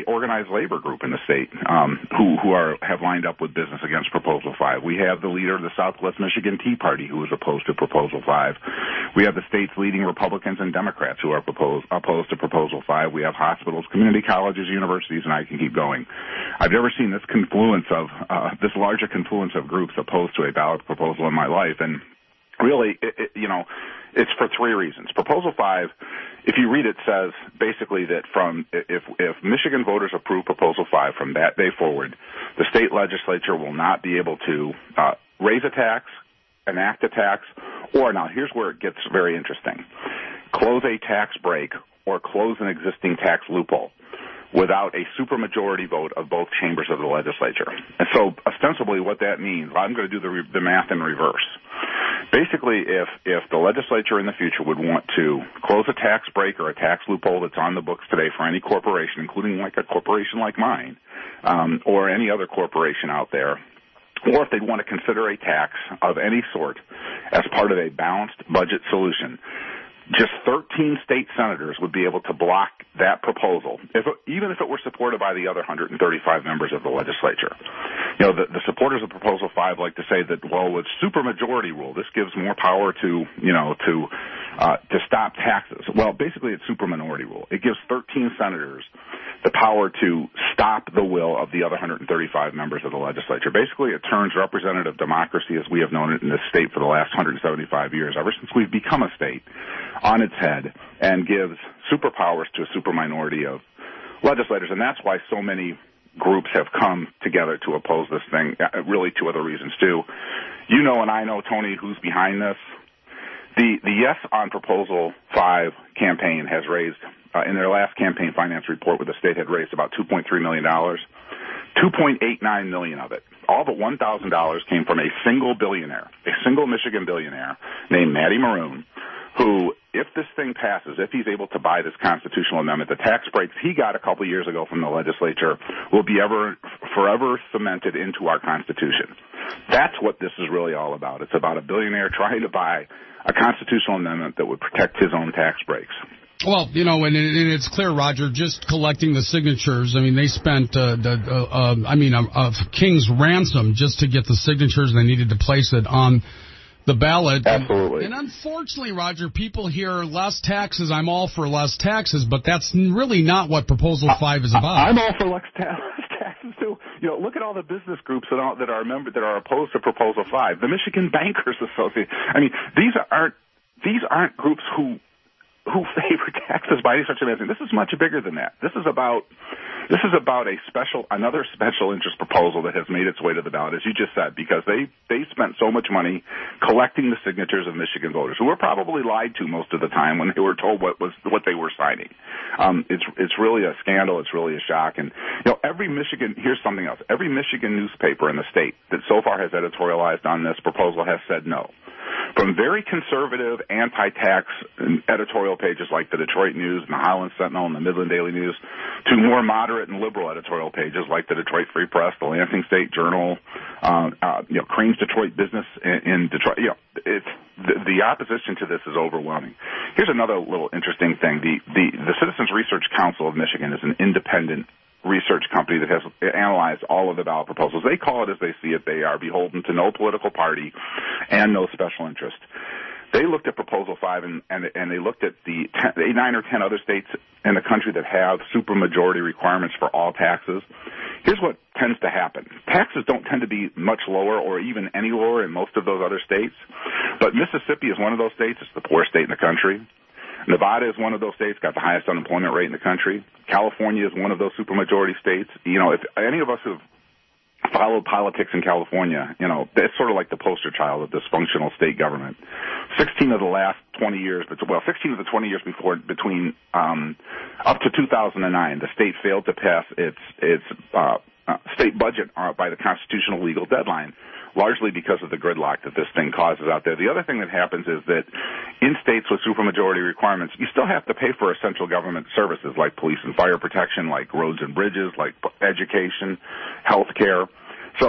organized labor group in the state um, who who are have lined up with business against Proposal five. We have the leader of the Southwest Michigan Tea Party who is opposed to Proposal five. We have the state's leading Republicans and Democrats who are propose, opposed to Proposal five. We have hospitals, community colleges, universities, and I can keep going. I've never seen this confluence of uh, this larger confluence of groups opposed to a ballot proposal in my life, and really, it, it, you know, it's for three reasons. Proposal five, if you read it, says basically that from if if Michigan voters approve Proposal five from that day forward, the state legislature will not be able to uh, raise a tax, enact a tax, or now here's where it gets very interesting: close a tax break or close an existing tax loophole without a supermajority vote of both chambers of the legislature. And so ostensibly what that means, I'm going to do the, re- the math in reverse. Basically, if, if the legislature in the future would want to close a tax break or a tax loophole that's on the books today for any corporation, including like a corporation like mine, um, or any other corporation out there, or if they'd want to consider a tax of any sort as part of a balanced budget solution, just thirteen state senators would be able to block that proposal, if it, even if it were supported by the other one hundred thirty-five members of the legislature. You know, the, the supporters of Proposal five like to say that, well, with supermajority rule, this gives more power to, you know, to uh, to stop taxes. Well, basically, it's superminority rule. It gives thirteen senators the power to stop the will of the other one hundred thirty-five members of the legislature. Basically, it turns representative democracy, as we have known it in this state for the last one hundred seventy-five years, ever since we've become a state, on its head, and gives superpowers to a super minority of legislators. And that's why so many groups have come together to oppose this thing, uh, really two other reasons, too. You know and I know, Tony, who's behind this. The, the Yes on Proposal five campaign has raised, uh, in their last campaign finance report where the state had raised about two point three million dollars, two point eight nine million dollars of it, all but one thousand dollars came from a single billionaire, a single Michigan billionaire named Matty Maroon, who, if this thing passes, if he's able to buy this constitutional amendment, the tax breaks he got a couple years ago from the legislature will be ever, forever cemented into our Constitution. That's what this is really all about. It's about a billionaire trying to buy a constitutional amendment that would protect his own tax breaks. Well, you know, and, and it's clear, Roger, just collecting the signatures. I mean, they spent, uh, the, uh, uh, I mean, a, a king's ransom just to get the signatures. They needed to place it on the ballot. Absolutely. And, and unfortunately, Roger, people hear less taxes. I'm all for less taxes, but that's really not what Proposal five is about. I'm all for less, ta- less taxes too. You know, look at all the business groups that are that are member that are opposed to Proposal five. The Michigan Bankers Association. I mean, these aren't these aren't groups who who favor taxes by any such an This is much bigger than that. This is about this is about a special, another special interest proposal that has made its way to the ballot, as you just said, because they they spent so much money collecting the signatures of Michigan voters who were probably lied to most of the time when they were told what was what they were signing. Um, it's it's really a scandal. It's really a shock. And you know, every Michigan here's something else. Every Michigan newspaper in the state that so far has editorialized on this proposal has said no. From very conservative, anti-tax editorial pages like the Detroit News and the Highland Sentinel and the Midland Daily News, to more moderate and liberal editorial pages like the Detroit Free Press, the Lansing State Journal, uh, uh, you know, Crane's Detroit Business in, in Detroit. You know, it's the, the opposition to this is overwhelming. Here's another little interesting thing: the the the Citizens Research Council of Michigan is an independent research company that has analyzed all of the ballot proposals. They call it as they see it. They are beholden to no political party and no special interest. They looked at Proposal five and, and, and they looked at the, ten, the nine or ten other states in the country that have supermajority requirements for all taxes. Here's what tends to happen. Taxes don't tend to be much lower or even any lower in most of those other states. But Mississippi is one of those states. It's the poorest state in the country. Nevada is one of those states, got the highest unemployment rate in the country. California is one of those supermajority states. You know, if any of us have followed politics in California, you know, it's sort of like the poster child of dysfunctional state government. Sixteen of the last twenty years, well, sixteen of the twenty years before, between um, up to two thousand nine, the state failed to pass its its uh, uh, state budget uh, by the constitutional legal deadline, largely because of the gridlock that this thing causes out there. The other thing that happens is that in states with supermajority requirements, you still have to pay for essential government services like police and fire protection, like roads and bridges, like education, health care. So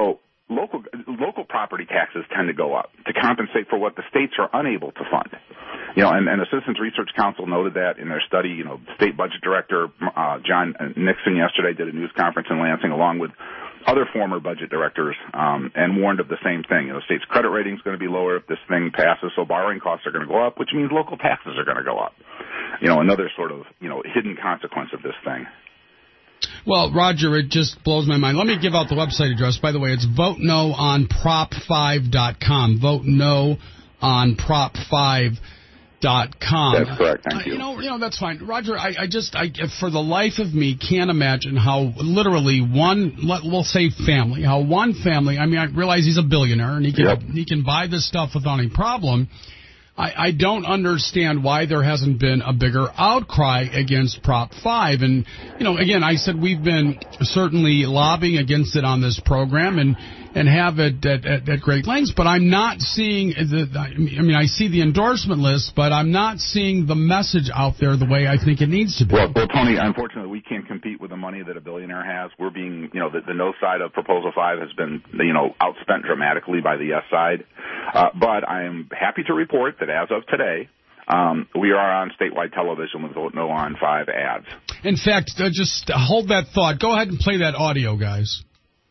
local local property taxes tend to go up to compensate for what the states are unable to fund. You know, and, and the Citizens Research Council noted that in their study. You know, State Budget Director uh, John Nixon yesterday did a news conference in Lansing along with other former budget directors um, and warned of the same thing. You know, states' credit rating is going to be lower if this thing passes, so borrowing costs are going to go up, which means local taxes are going to go up. You know, another sort of, you know, hidden consequence of this thing. Well, Roger, it just blows my mind. Let me give out the website address. By the way, it's vote no on prop five dot com. vote no on prop five dot com. That's correct. Thank you. Uh, you know, you know that's fine, Roger. I, I just, I, for the life of me, can't imagine how literally one, let, we'll say family, how one family. I mean, I realize he's a billionaire and he can Yep. he can buy this stuff without any problem. I, I don't understand why there hasn't been a bigger outcry against Prop five. And, you know, again, I said we've been certainly lobbying against it on this program and, and have it at, at, at great lengths, but I'm not seeing the, I mean, I see the endorsement list, but I'm not seeing the message out there the way I think it needs to be. Well, well, Tony, unfortunately, we can't compete with the money that a billionaire has. We're being, you know, the, the no side of Proposal five has been, you know, outspent dramatically by the yes side. Uh, but I am happy to report that as of today, um, we are on statewide television with Vote No on five ads. In fact, uh, just hold that thought. Go ahead and play that audio, guys.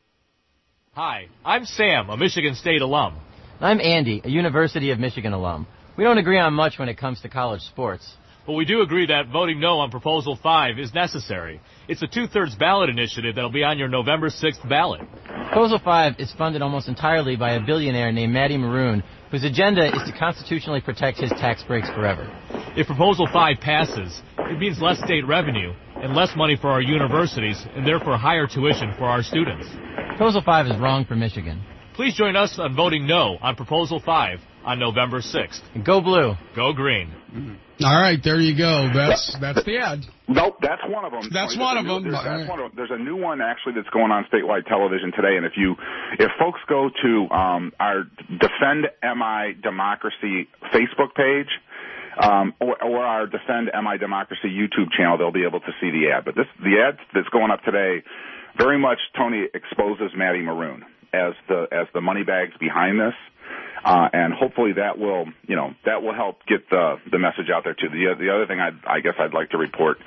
Hi, I'm Sam, a Michigan State alum. I'm Andy, a University of Michigan alum. We don't agree on much when it comes to college sports. But we do agree that voting no on Proposal five is necessary. It's a two-thirds ballot initiative that'll be on your November sixth ballot. Proposal five is funded almost entirely by a billionaire named Matty Maroon, whose agenda is to constitutionally protect his tax breaks forever. If Proposal five passes, it means less state revenue and less money for our universities and therefore higher tuition for our students. Proposal five is wrong for Michigan. Please join us on voting no on Proposal five on November sixth. And go blue. Go green. All right, there you go. That's that's the ad. Nope, that's one of them. That's There's one a of new, them. There's, All that's right. one of them. There's a new one actually that's going on statewide television today, and if you, if folks go to um, our Defend M I Democracy Facebook page, um, or, or our Defend M I Democracy YouTube channel, they'll be able to see the ad. But this, the ad that's going up today, very much Tony exposes Matty Maroon as the as the money bags behind this. Uh, and hopefully that will, you know, that will help get the the message out there too. The the other thing I I guess I'd like to report,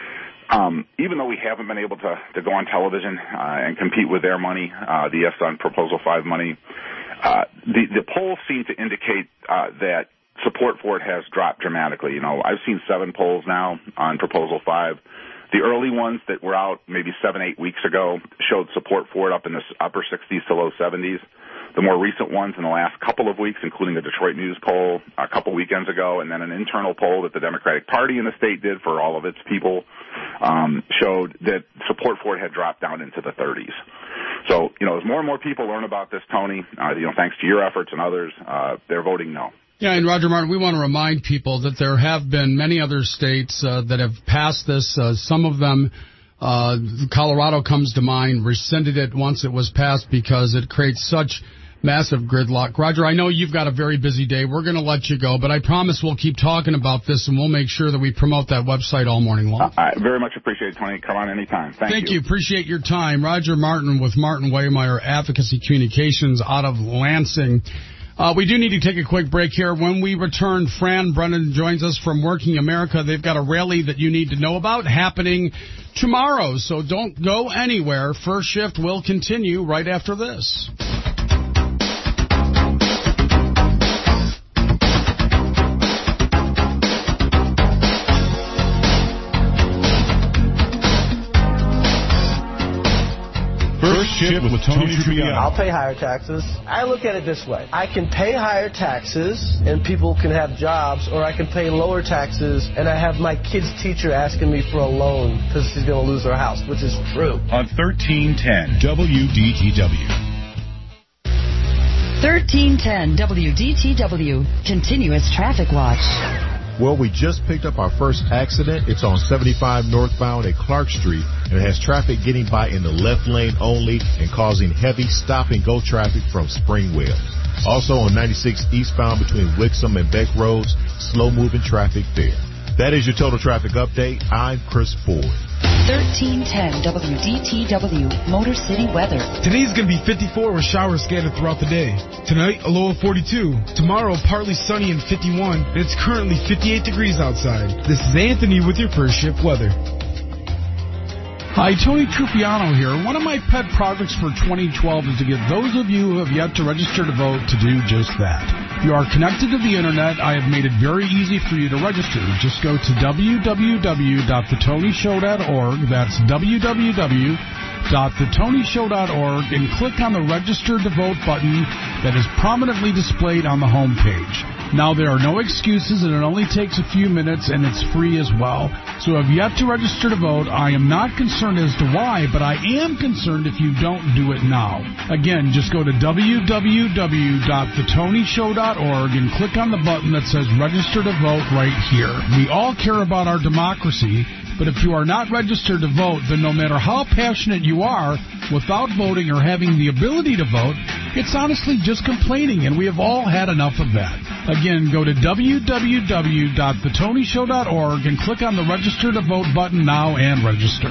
um, even though we haven't been able to to go on television uh, and compete with their money, uh, the Yes on Proposal five money, uh, the the polls seem to indicate uh, that support for it has dropped dramatically. You know, I've seen seven polls now on Proposal five. The early ones that were out maybe seven, eight weeks ago showed support for it up in the upper sixties to low seventies. The more recent ones in the last couple of weeks, including a Detroit News poll a couple weekends ago, and then an internal poll that the Democratic Party in the state did for all of its people, um, showed that support for it had dropped down into the thirties. So, you know, as more and more people learn about this, Tony, uh, you know, thanks to your efforts and others, uh, they're voting no. Yeah, and Roger Martin, we want to remind people that there have been many other states uh, that have passed this. Uh, some of them, uh, Colorado comes to mind, rescinded it once it was passed because it creates such massive gridlock. Roger, I know you've got a very busy day. We're going to let you go, but I promise we'll keep talking about this, and we'll make sure that we promote that website all morning long. I very much appreciate it, Tony. Come on anytime. Thank, Thank you. you. Appreciate your time. Roger Martin with Martin Waymeyer Advocacy Communications out of Lansing. Uh, we do need to take a quick break here. When we return, Fran Brennan joins us from Working America. They've got a rally that you need to know about happening tomorrow, so don't go anywhere. First Shift will continue right after this. First Shift with Tony Trippiano. I'll pay higher taxes. I look at it this way. I can pay higher taxes and people can have jobs, or I can pay lower taxes and I have my kid's teacher asking me for a loan because she's going to lose her house, which is true. On thirteen ten W D T W. thirteen ten W D T W. Continuous Traffic Watch. Well, we just picked up our first accident. It's on seventy-five northbound at Clark Street, and it has traffic getting by in the left lane only and causing heavy stop-and-go traffic from Springwell. Also on ninety-six eastbound between Wixom and Beck Roads, slow-moving traffic there. That is your total traffic update. I'm Chris Ford. thirteen ten W D T W, Motor City weather. Today's going to be fifty-four with showers scattered throughout the day. Tonight, a low of forty-two. Tomorrow, partly sunny and fifty-one. And it's currently fifty-eight degrees outside. This is Anthony with your first shift weather. Hi, Tony Trupiano here. One of my pet projects for twenty twelve is to get those of you who have yet to register to vote to do just that. If you are connected to the Internet, I have made it very easy for you to register. Just go to w w w dot the tony show dot org. That's w w w dot the tony show dot org and click on the Register to Vote button that is prominently displayed on the home page. Now, there are no excuses, and it only takes a few minutes, and it's free as well. So if you have to register to vote, I am not concerned as to why, but I am concerned if you don't do it now. Again, just go to w w w dot the tony show dot org and click on the button that says Register to Vote right here. We all care about our democracy, but if you are not registered to vote, then no matter how passionate you are, without voting or having the ability to vote, it's honestly just complaining, and we have all had enough of that. Again, go to w w w dot the tony show dot org and click on the Register to Vote button now and register.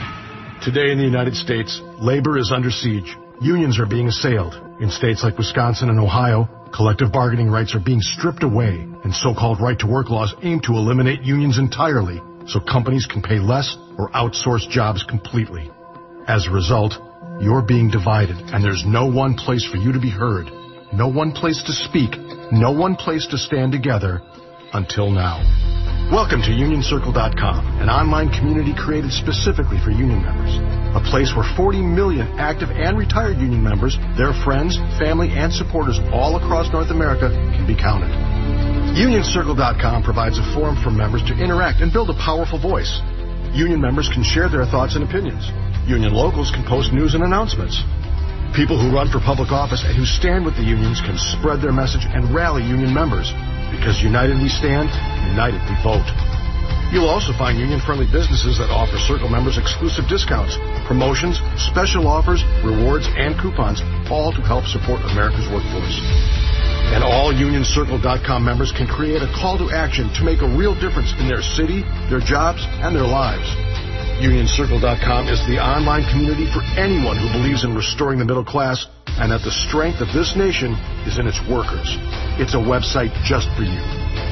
Today in the United States, labor is under siege. Unions are being assailed. In states like Wisconsin and Ohio, collective bargaining rights are being stripped away, and so-called right-to-work laws aim to eliminate unions entirely so companies can pay less or outsource jobs completely. As a result, you're being divided, and there's no one place for you to be heard, no one place to speak, no one place to stand together until now. Welcome to union circle dot com, an online community created specifically for union members. A place where forty million active and retired union members, their friends, family, and supporters all across North America can be counted. union circle dot com provides a forum for members to interact and build a powerful voice. Union members can share their thoughts and opinions. Union locals can post news and announcements. People who run for public office and who stand with the unions can spread their message and rally union members. Because united we stand, united we vote. You'll also find union-friendly businesses that offer Circle members exclusive discounts, promotions, special offers, rewards, and coupons, all to help support America's workforce. And all union circle dot com members can create a call to action to make a real difference in their city, their jobs, and their lives. union circle dot com is the online community for anyone who believes in restoring the middle class and that the strength of this nation is in its workers. It's a website just for you.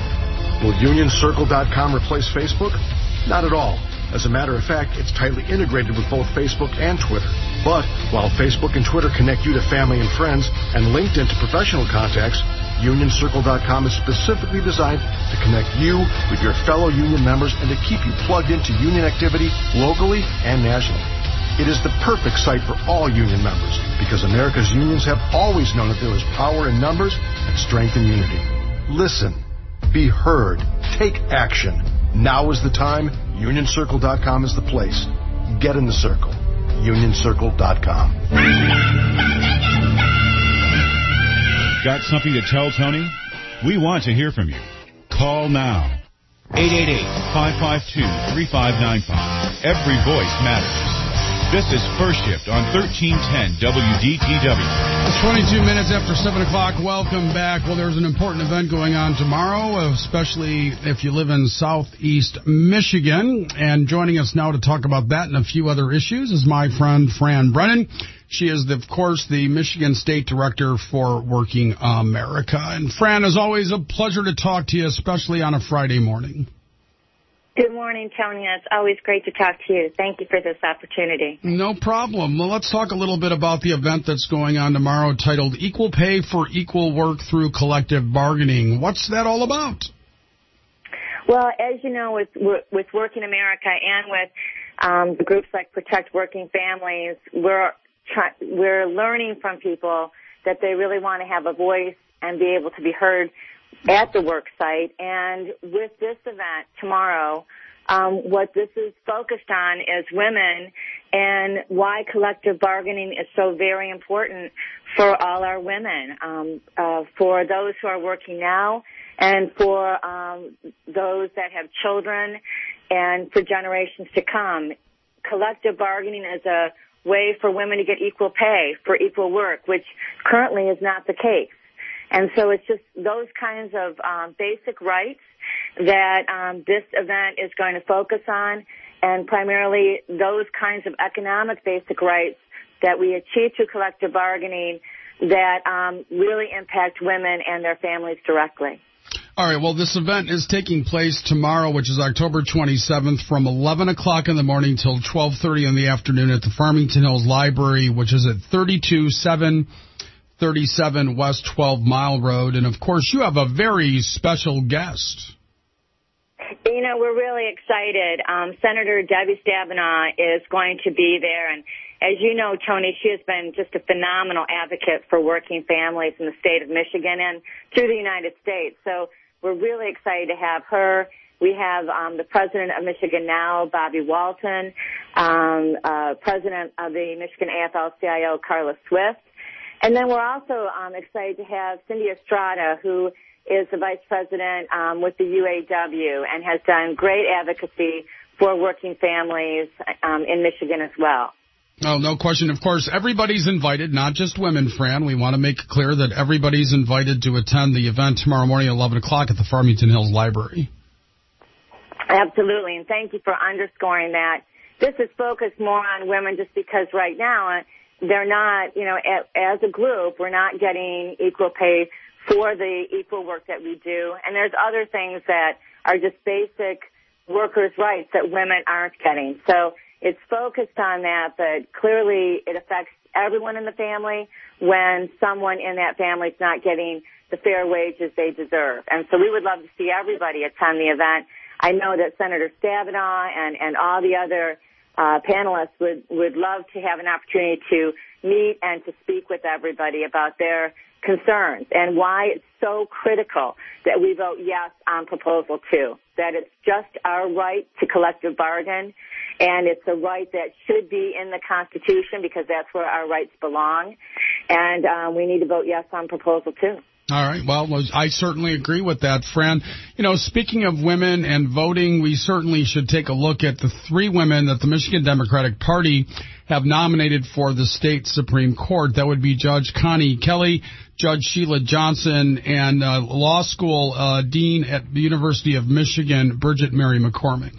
Will union circle dot com replace Facebook? Not at all. As a matter of fact, it's tightly integrated with both Facebook and Twitter. But while Facebook and Twitter connect you to family and friends and LinkedIn to professional contacts, union circle dot com is specifically designed to connect you with your fellow union members and to keep you plugged into union activity locally and nationally. It is the perfect site for all union members because America's unions have always known that there is power in numbers and strength in unity. Listen, be heard, take action. Now is the time. union circle dot com is the place. Get in the circle. union circle dot com. Got something to tell Tony? We want to hear from you. Call now. eight eight eight, five five two, three five nine five. Every voice matters. This is First Shift on thirteen ten W D T W. twenty-two minutes after seven o'clock. Welcome back. Well, there's an important event going on tomorrow, especially if you live in southeast Michigan. And joining us now to talk about that and a few other issues is my friend Fran Brennan. She is, of course, the Michigan State Director for Working America. And Fran, as always, a pleasure to talk to you, especially on a Friday morning. Good morning, Tony. It's always great to talk to you. Thank you for this opportunity. No problem. Well, let's talk a little bit about the event that's going on tomorrow titled Equal Pay for Equal Work Through Collective Bargaining. What's that all about? Well, as you know, with with Working America and with um, the groups like Protect Working Families, we're try, we're learning from people that they really want to have a voice and be able to be heard at the work site. And with this event tomorrow, um, what this is focused on is women and why collective bargaining is so very important for all our women, um, uh, for those who are working now and for um, those that have children and for generations to come. Collective bargaining is a way for women to get equal pay for equal work, which currently is not the case. And so it's just those kinds of um, basic rights that um, this event is going to focus on. and primarily those kinds of economic basic rights that we achieve through collective bargaining that um, really impact women and their families directly. All right, well, this event is taking place tomorrow, which is October twenty-seventh, from eleven o'clock in the morning till twelve thirty in the afternoon at the Farmington Hills Library, which is at thirty-two seven thirty-seven West twelve Mile Road. And, of course, you have a very special guest. You know, we're really excited. Um, Senator Debbie Stabenow is going to be there. And as you know, Tony, she has been just a phenomenal advocate for working families in the state of Michigan and through the United States. So we're really excited to have her. We have um, the president of Michigan Now, Bobby Walton, um, uh, president of the Michigan A F L C I O, Carla Swift. And then we're also um, excited to have Cindy Estrada, who is the vice president um, with the U A W and has done great advocacy for working families um, in Michigan as well. Oh, no question. Of course, everybody's invited, not just women, Fran. We want to make it clear that everybody's invited to attend the event tomorrow morning at eleven o'clock at the Farmington Hills Library. Absolutely, and thank you for underscoring that. This is focused more on women just because right now they're not, you know, as a group, we're not getting equal pay for the equal work that we do. And there's other things that are just basic workers' rights that women aren't getting. So it's focused on that, but clearly it affects everyone in the family when someone in that family is not getting the fair wages they deserve. And so we would love to see everybody attend the event. I know that Senator Stabenow and, and all the other uh, panelists would, would love to have an opportunity to meet and to speak with everybody about their concerns and why it's so critical that we vote yes on Proposal two, that it's just our right to collective bargain, and it's a right that should be in the Constitution because that's where our rights belong, and uh, we need to vote yes on Proposal two. All right. Well, I certainly agree with that, Fran. You know, speaking of women and voting, we certainly should take a look at the three women that the Michigan Democratic Party have nominated for the state Supreme Court. That would be Judge Connie Kelly, Judge Sheila Johnson, and uh, law school uh, dean at the University of Michigan, Bridget Mary McCormick.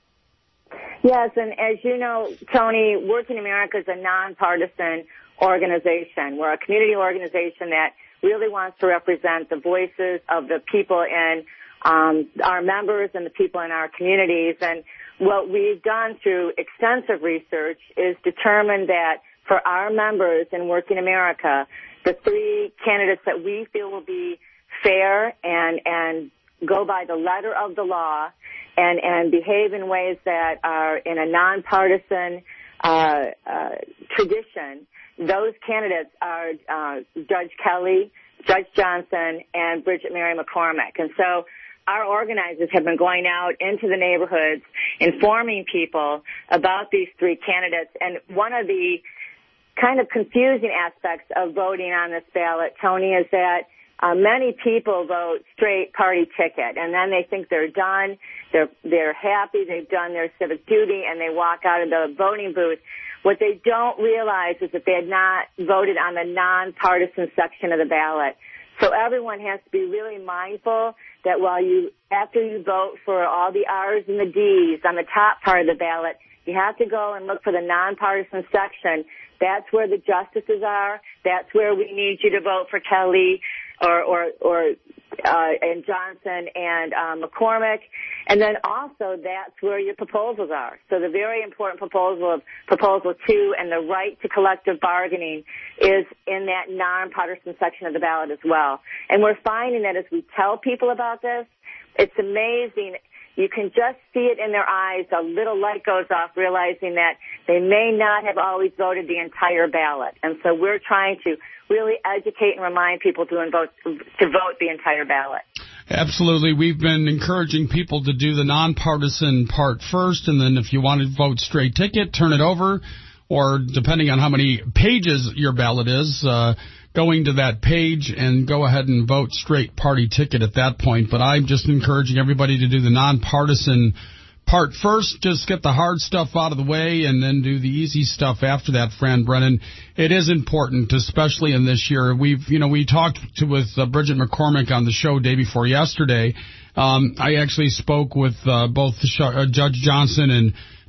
Yes, and as you know, Tony, Working America is a nonpartisan organization. We're a community organization that really wants to represent the voices of the people in um, our members and the people in our communities. And what we've done through extensive research is determined that for our members in Working America, the three candidates that we feel will be fair and, and go by the letter of the law and, and behave in ways that are in a nonpartisan uh, uh, tradition, those candidates are uh, Judge Kelly, Judge Johnson, and Bridget Mary McCormick. And so our organizers have been going out into the neighborhoods, informing people about these three candidates. And one of the kind of confusing aspects of voting on this ballot, Tony, is that uh, many people vote straight party ticket, and then they think they're done, they're they're happy, they've done their civic duty, and they walk out of the voting booth. What they don't realize is that they had not voted on the nonpartisan section of the ballot. So everyone has to be really mindful that while you, after you vote for all the R's and the D's on the top part of the ballot, you have to go and look for the nonpartisan section. That's where the justices are. That's where we need you to vote for Kelly or or, or uh, and Johnson and uh, McCormick. And then also that's where your proposals are. So the very important proposal of Proposal two and the right to collective bargaining is in that nonpartisan section of the ballot as well. And we're finding that as we tell people about this, it's amazing. You can just see it in their eyes. A little light goes off, realizing that they may not have always voted the entire ballot. And so we're trying to really educate and remind people to vote, to vote the entire ballot. Absolutely. We've been encouraging people to do the nonpartisan part first, and then if you want to vote straight ticket, turn it over, or depending on how many pages your ballot is, uh, going to that page and go ahead and vote straight party ticket at that point. But I'm just encouraging everybody to do the nonpartisan part first. Just get the hard stuff out of the way and then do the easy stuff after that, Fran Brennan. It is important, especially in this year. We've, you know, we talked to, with uh, Bridget McCormick on the show day before yesterday. Um, I actually spoke with uh, both uh, Judge Johnson and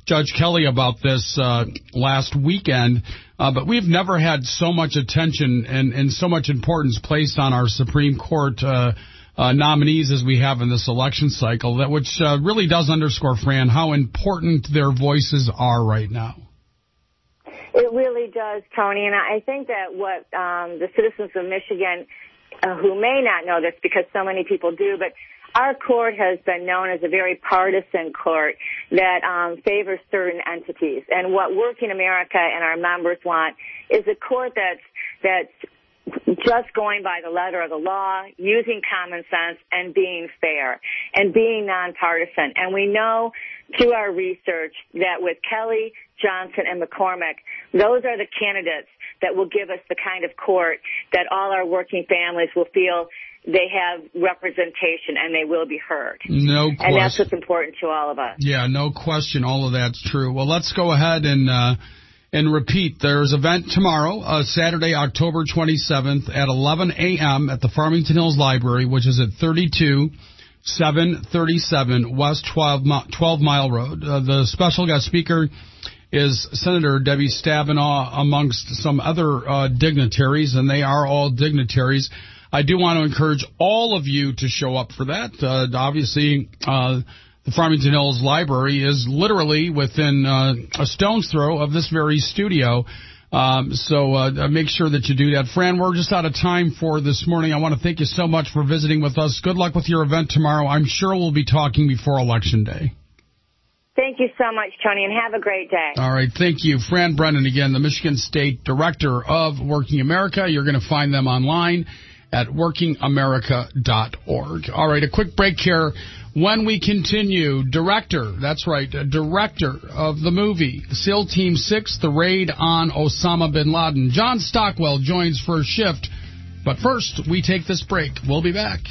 Judge Kelly about this uh, last weekend, uh, but we've never had so much attention and, and so much importance placed on our Supreme Court uh, uh, nominees as we have in this election cycle, that which uh, really does underscore, Fran, how important their voices are right now. It really does, Tony, and I think that what um, the citizens of Michigan, uh, who may not know this because so many people do, but our court has been known as a very partisan court that um, favors certain entities. And what Working America and our members want is a court that's that's just going by the letter of the law, using common sense, and being fair, and being nonpartisan. And we know through our research that with Kelly, Johnson, and McCormick, those are the candidates that will give us the kind of court that all our working families will feel they have representation and they will be heard. No question. And that's what's important to all of us. Yeah, no question. All of that's true. Well, let's go ahead and uh, and repeat. There's an event tomorrow, uh, Saturday, October twenty-seventh at eleven a.m. at the Farmington Hills Library, which is at thirty-two seven thirty-seven West twelve Mile Road. Uh, the special guest speaker is Senator Debbie Stabenow, amongst some other uh, dignitaries, and they are all dignitaries. I do want to encourage all of you to show up for that. Uh, obviously, uh, the Farmington Hills Library is literally within uh, a stone's throw of this very studio. Um, so uh, make sure that you do that. Fran, we're just out of time for this morning. I want to thank you so much for visiting with us. Good luck with your event tomorrow. I'm sure we'll be talking before Election Day. Thank you so much, Tony, and have a great day. All right, thank you. Fran Brennan, again, the Michigan State Director of Working America. You're going to find them online at working america dot org. All right, a quick break here. When we continue, director, that's right, director of the movie SEAL Team six, The Raid on Osama bin Laden, John Stockwell joins for a shift. But first, we take this break. We'll be back.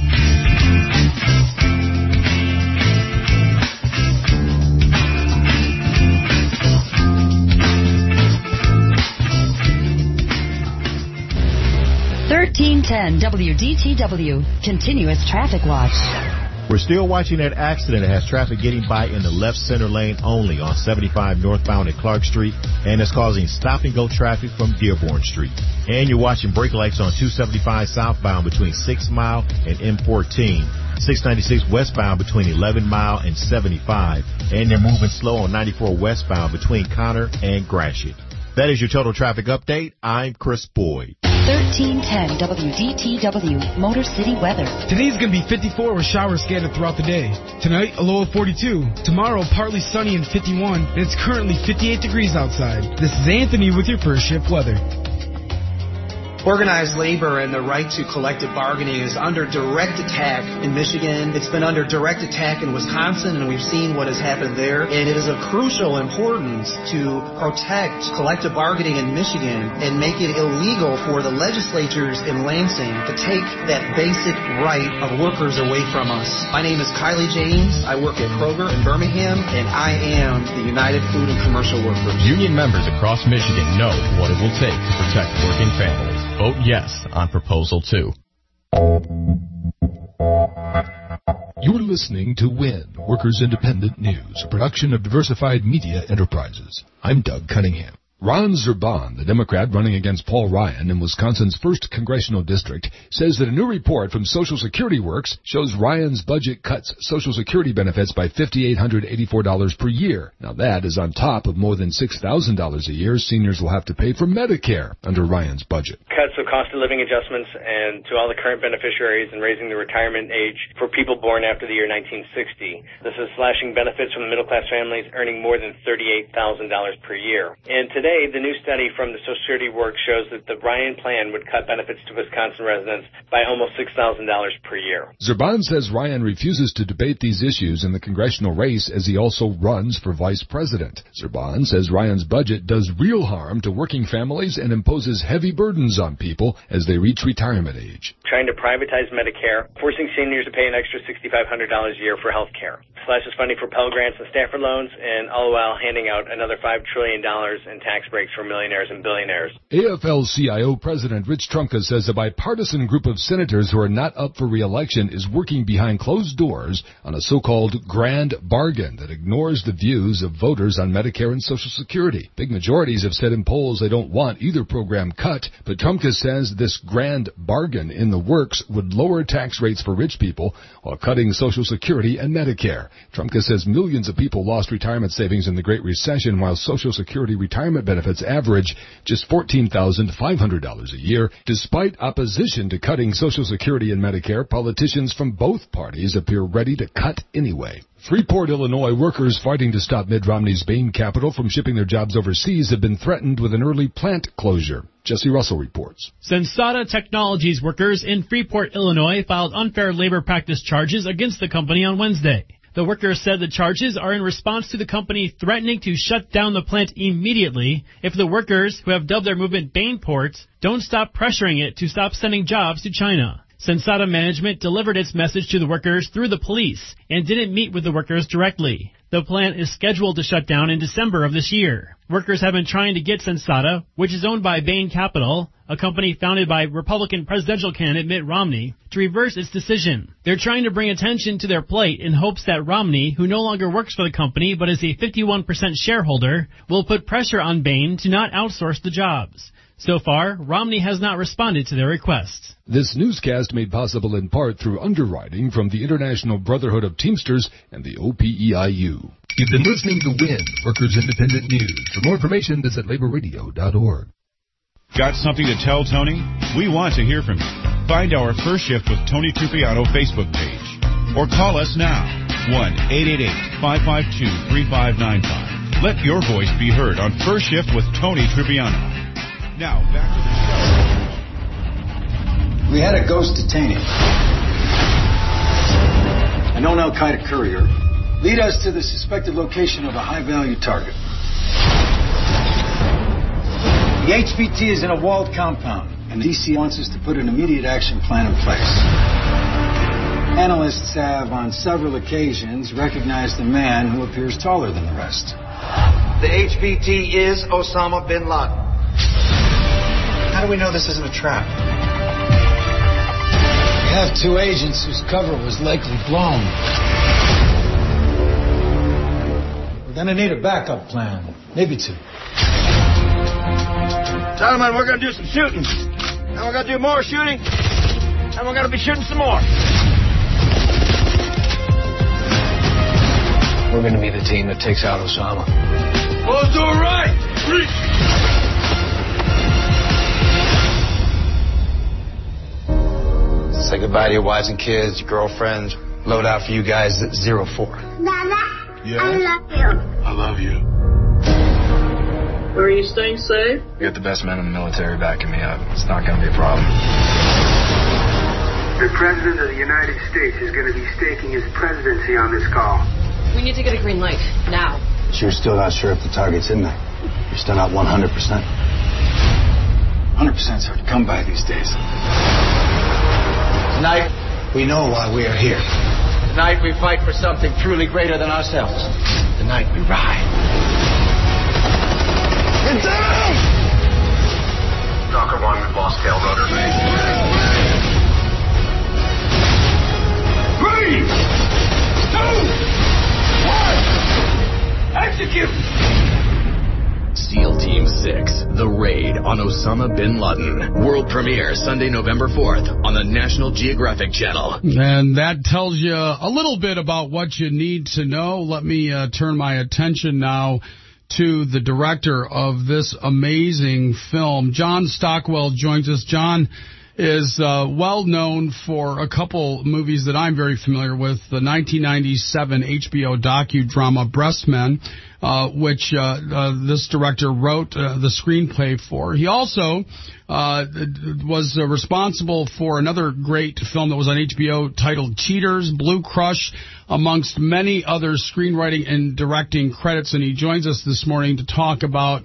thirteen ten W D T W, Continuous Traffic Watch. We're still watching that accident that has traffic getting by in the left center lane only on seventy-five northbound at Clark Street, and it's causing stop-and-go traffic from Dearborn Street. And you're watching brake lights on two seventy-five southbound between six mile and M fourteen, six ninety-six westbound between eleven mile and seventy-five, and they're moving slow on ninety-four westbound between Connor and Gratiot. That is your total traffic update. I'm Chris Boyd. thirteen ten W D T W, Motor City weather. Today's going to be fifty-four with showers scattered throughout the day. Tonight, a low of forty-two. Tomorrow, partly sunny and fifty-one. And it's currently fifty-eight degrees outside. This is Anthony with your first shift weather. Organized labor and the right to collective bargaining is under direct attack in Michigan. It's been under direct attack in Wisconsin, and we've seen what has happened there. And it is of crucial importance to protect collective bargaining in Michigan and make it illegal for the legislatures in Lansing to take that basic right of workers away from us. My name is Kylie James. I work at Kroger in Birmingham, and I am the United Food and Commercial Workers. Union members across Michigan know what it will take to protect working families. Vote yes on Proposal two. You're listening to WIN, Workers Independent News, a production of Diversified Media Enterprises. I'm Doug Cunningham. Ron Zurban, the Democrat running against Paul Ryan in Wisconsin's first congressional district, says that a new report from Social Security Works shows Ryan's budget cuts Social Security benefits by five thousand eight hundred eighty-four dollars per year. Now that is on top of more than six thousand dollars a year seniors will have to pay for Medicare under Ryan's budget. Cuts of cost of living adjustments and to all the current beneficiaries and raising the retirement age for people born after the year nineteen sixty. This is slashing benefits from the middle-class families earning more than thirty-eight thousand dollars per year. And today, the new study from the Social Security Works shows that the Ryan plan would cut benefits to Wisconsin residents by almost six thousand dollars per year. Zurban says Ryan refuses to debate these issues in the congressional race as he also runs for vice president. Zurban says Ryan's budget does real harm to working families and imposes heavy burdens on people. people as they reach retirement age. Trying to privatize Medicare, forcing seniors to pay an extra six thousand five hundred dollars a year for health care. Slashes funding for Pell Grants and Stafford loans, and all the while handing out another five trillion dollars in tax breaks for millionaires and billionaires. A F L C I O President Rich Trumka says a bipartisan group of senators who are not up for re-election is working behind closed doors on a so-called grand bargain that ignores the views of voters on Medicare and Social Security. Big majorities have said in polls they don't want either program cut, but Trumka says this grand bargain in the works would lower tax rates for rich people while cutting Social Security and Medicare. Trumka says millions of people lost retirement savings in the Great Recession, while Social Security retirement benefits average just fourteen thousand five hundred dollars a year. Despite opposition to cutting Social Security and Medicare, politicians from both parties appear ready to cut anyway. Freeport, Illinois workers fighting to stop Mitt Romney's Bain Capital from shipping their jobs overseas have been threatened with an early plant closure. Jesse Russell reports. Sensata Technologies workers in Freeport, Illinois filed unfair labor practice charges against the company on Wednesday. The workers said the charges are in response to the company threatening to shut down the plant immediately if the workers, who have dubbed their movement Bainport, don't stop pressuring it to stop sending jobs to China. Sensata management delivered its message to the workers through the police and didn't meet with the workers directly. The plant is scheduled to shut down in December of this year. Workers have been trying to get Sensata, which is owned by Bain Capital, a company founded by Republican presidential candidate Mitt Romney, to reverse its decision. They're trying to bring attention to their plight in hopes that Romney, who no longer works for the company but is a fifty-one percent shareholder, will put pressure on Bain to not outsource the jobs. So far, Romney has not responded to their requests. This newscast made possible in part through underwriting from the International Brotherhood of Teamsters and the O P E I U. You've been listening to W I N, Workers Independent News. For more information, visit labor radio dot org. Got something to tell Tony? We want to hear from you. Find our First Shift with Tony Trupiano Facebook page. Or call us now, one eight eight eight, five five two, three five nine five. Let your voice be heard on First Shift with Tony Trupiano. Now, back to the show. We had a ghost detainee. A known Al-Qaeda courier. Lead us to the suspected location of a high-value target. The H V T is in a walled compound, and D C wants us to put an immediate action plan in place. Analysts have, on several occasions, recognized a man who appears taller than the rest. The H V T is Osama bin Laden. How do we know this isn't a trap? We have two agents whose cover was likely blown. We're gonna need a backup plan. Maybe two. Gentlemen, we're gonna do some shooting. And we're gonna do more shooting. And we're gonna be shooting some more. We're gonna be the team that takes out Osama. Well, let's do it right. Say goodbye to your wives and kids, your girlfriends. Load out for you guys at zero four. Dada, yeah. I love you. I love you. Where are you staying safe? We got the best men in the military backing me up. It's not going to be a problem. The President of the United States is going to be staking his presidency on this call. We need to get a green light, now. So you're still not sure if the target's in there? You're still not one hundred percent? one hundred percent is hard to come by these days. Tonight, we know why we are here. Tonight we fight for something truly greater than ourselves. Tonight we ride. Get down! Docker one, we've lost tail rotor. Three, two, one, execute! SEAL Team six, The Raid on Osama bin Laden. World premiere Sunday, November fourth on the National Geographic Channel. And that tells you a little bit about what you need to know. Let me uh, turn my attention now to the director of this amazing film. John Stockwell joins us. John is uh, well known for a couple movies that I'm very familiar with. The nineteen ninety-seven H B O docudrama Breast Men, uh, which uh, uh, this director wrote uh, the screenplay for. He also uh, was uh, responsible for another great film that was on H B O titled Cheaters, Blue Crush, amongst many other screenwriting and directing credits. And he joins us this morning to talk about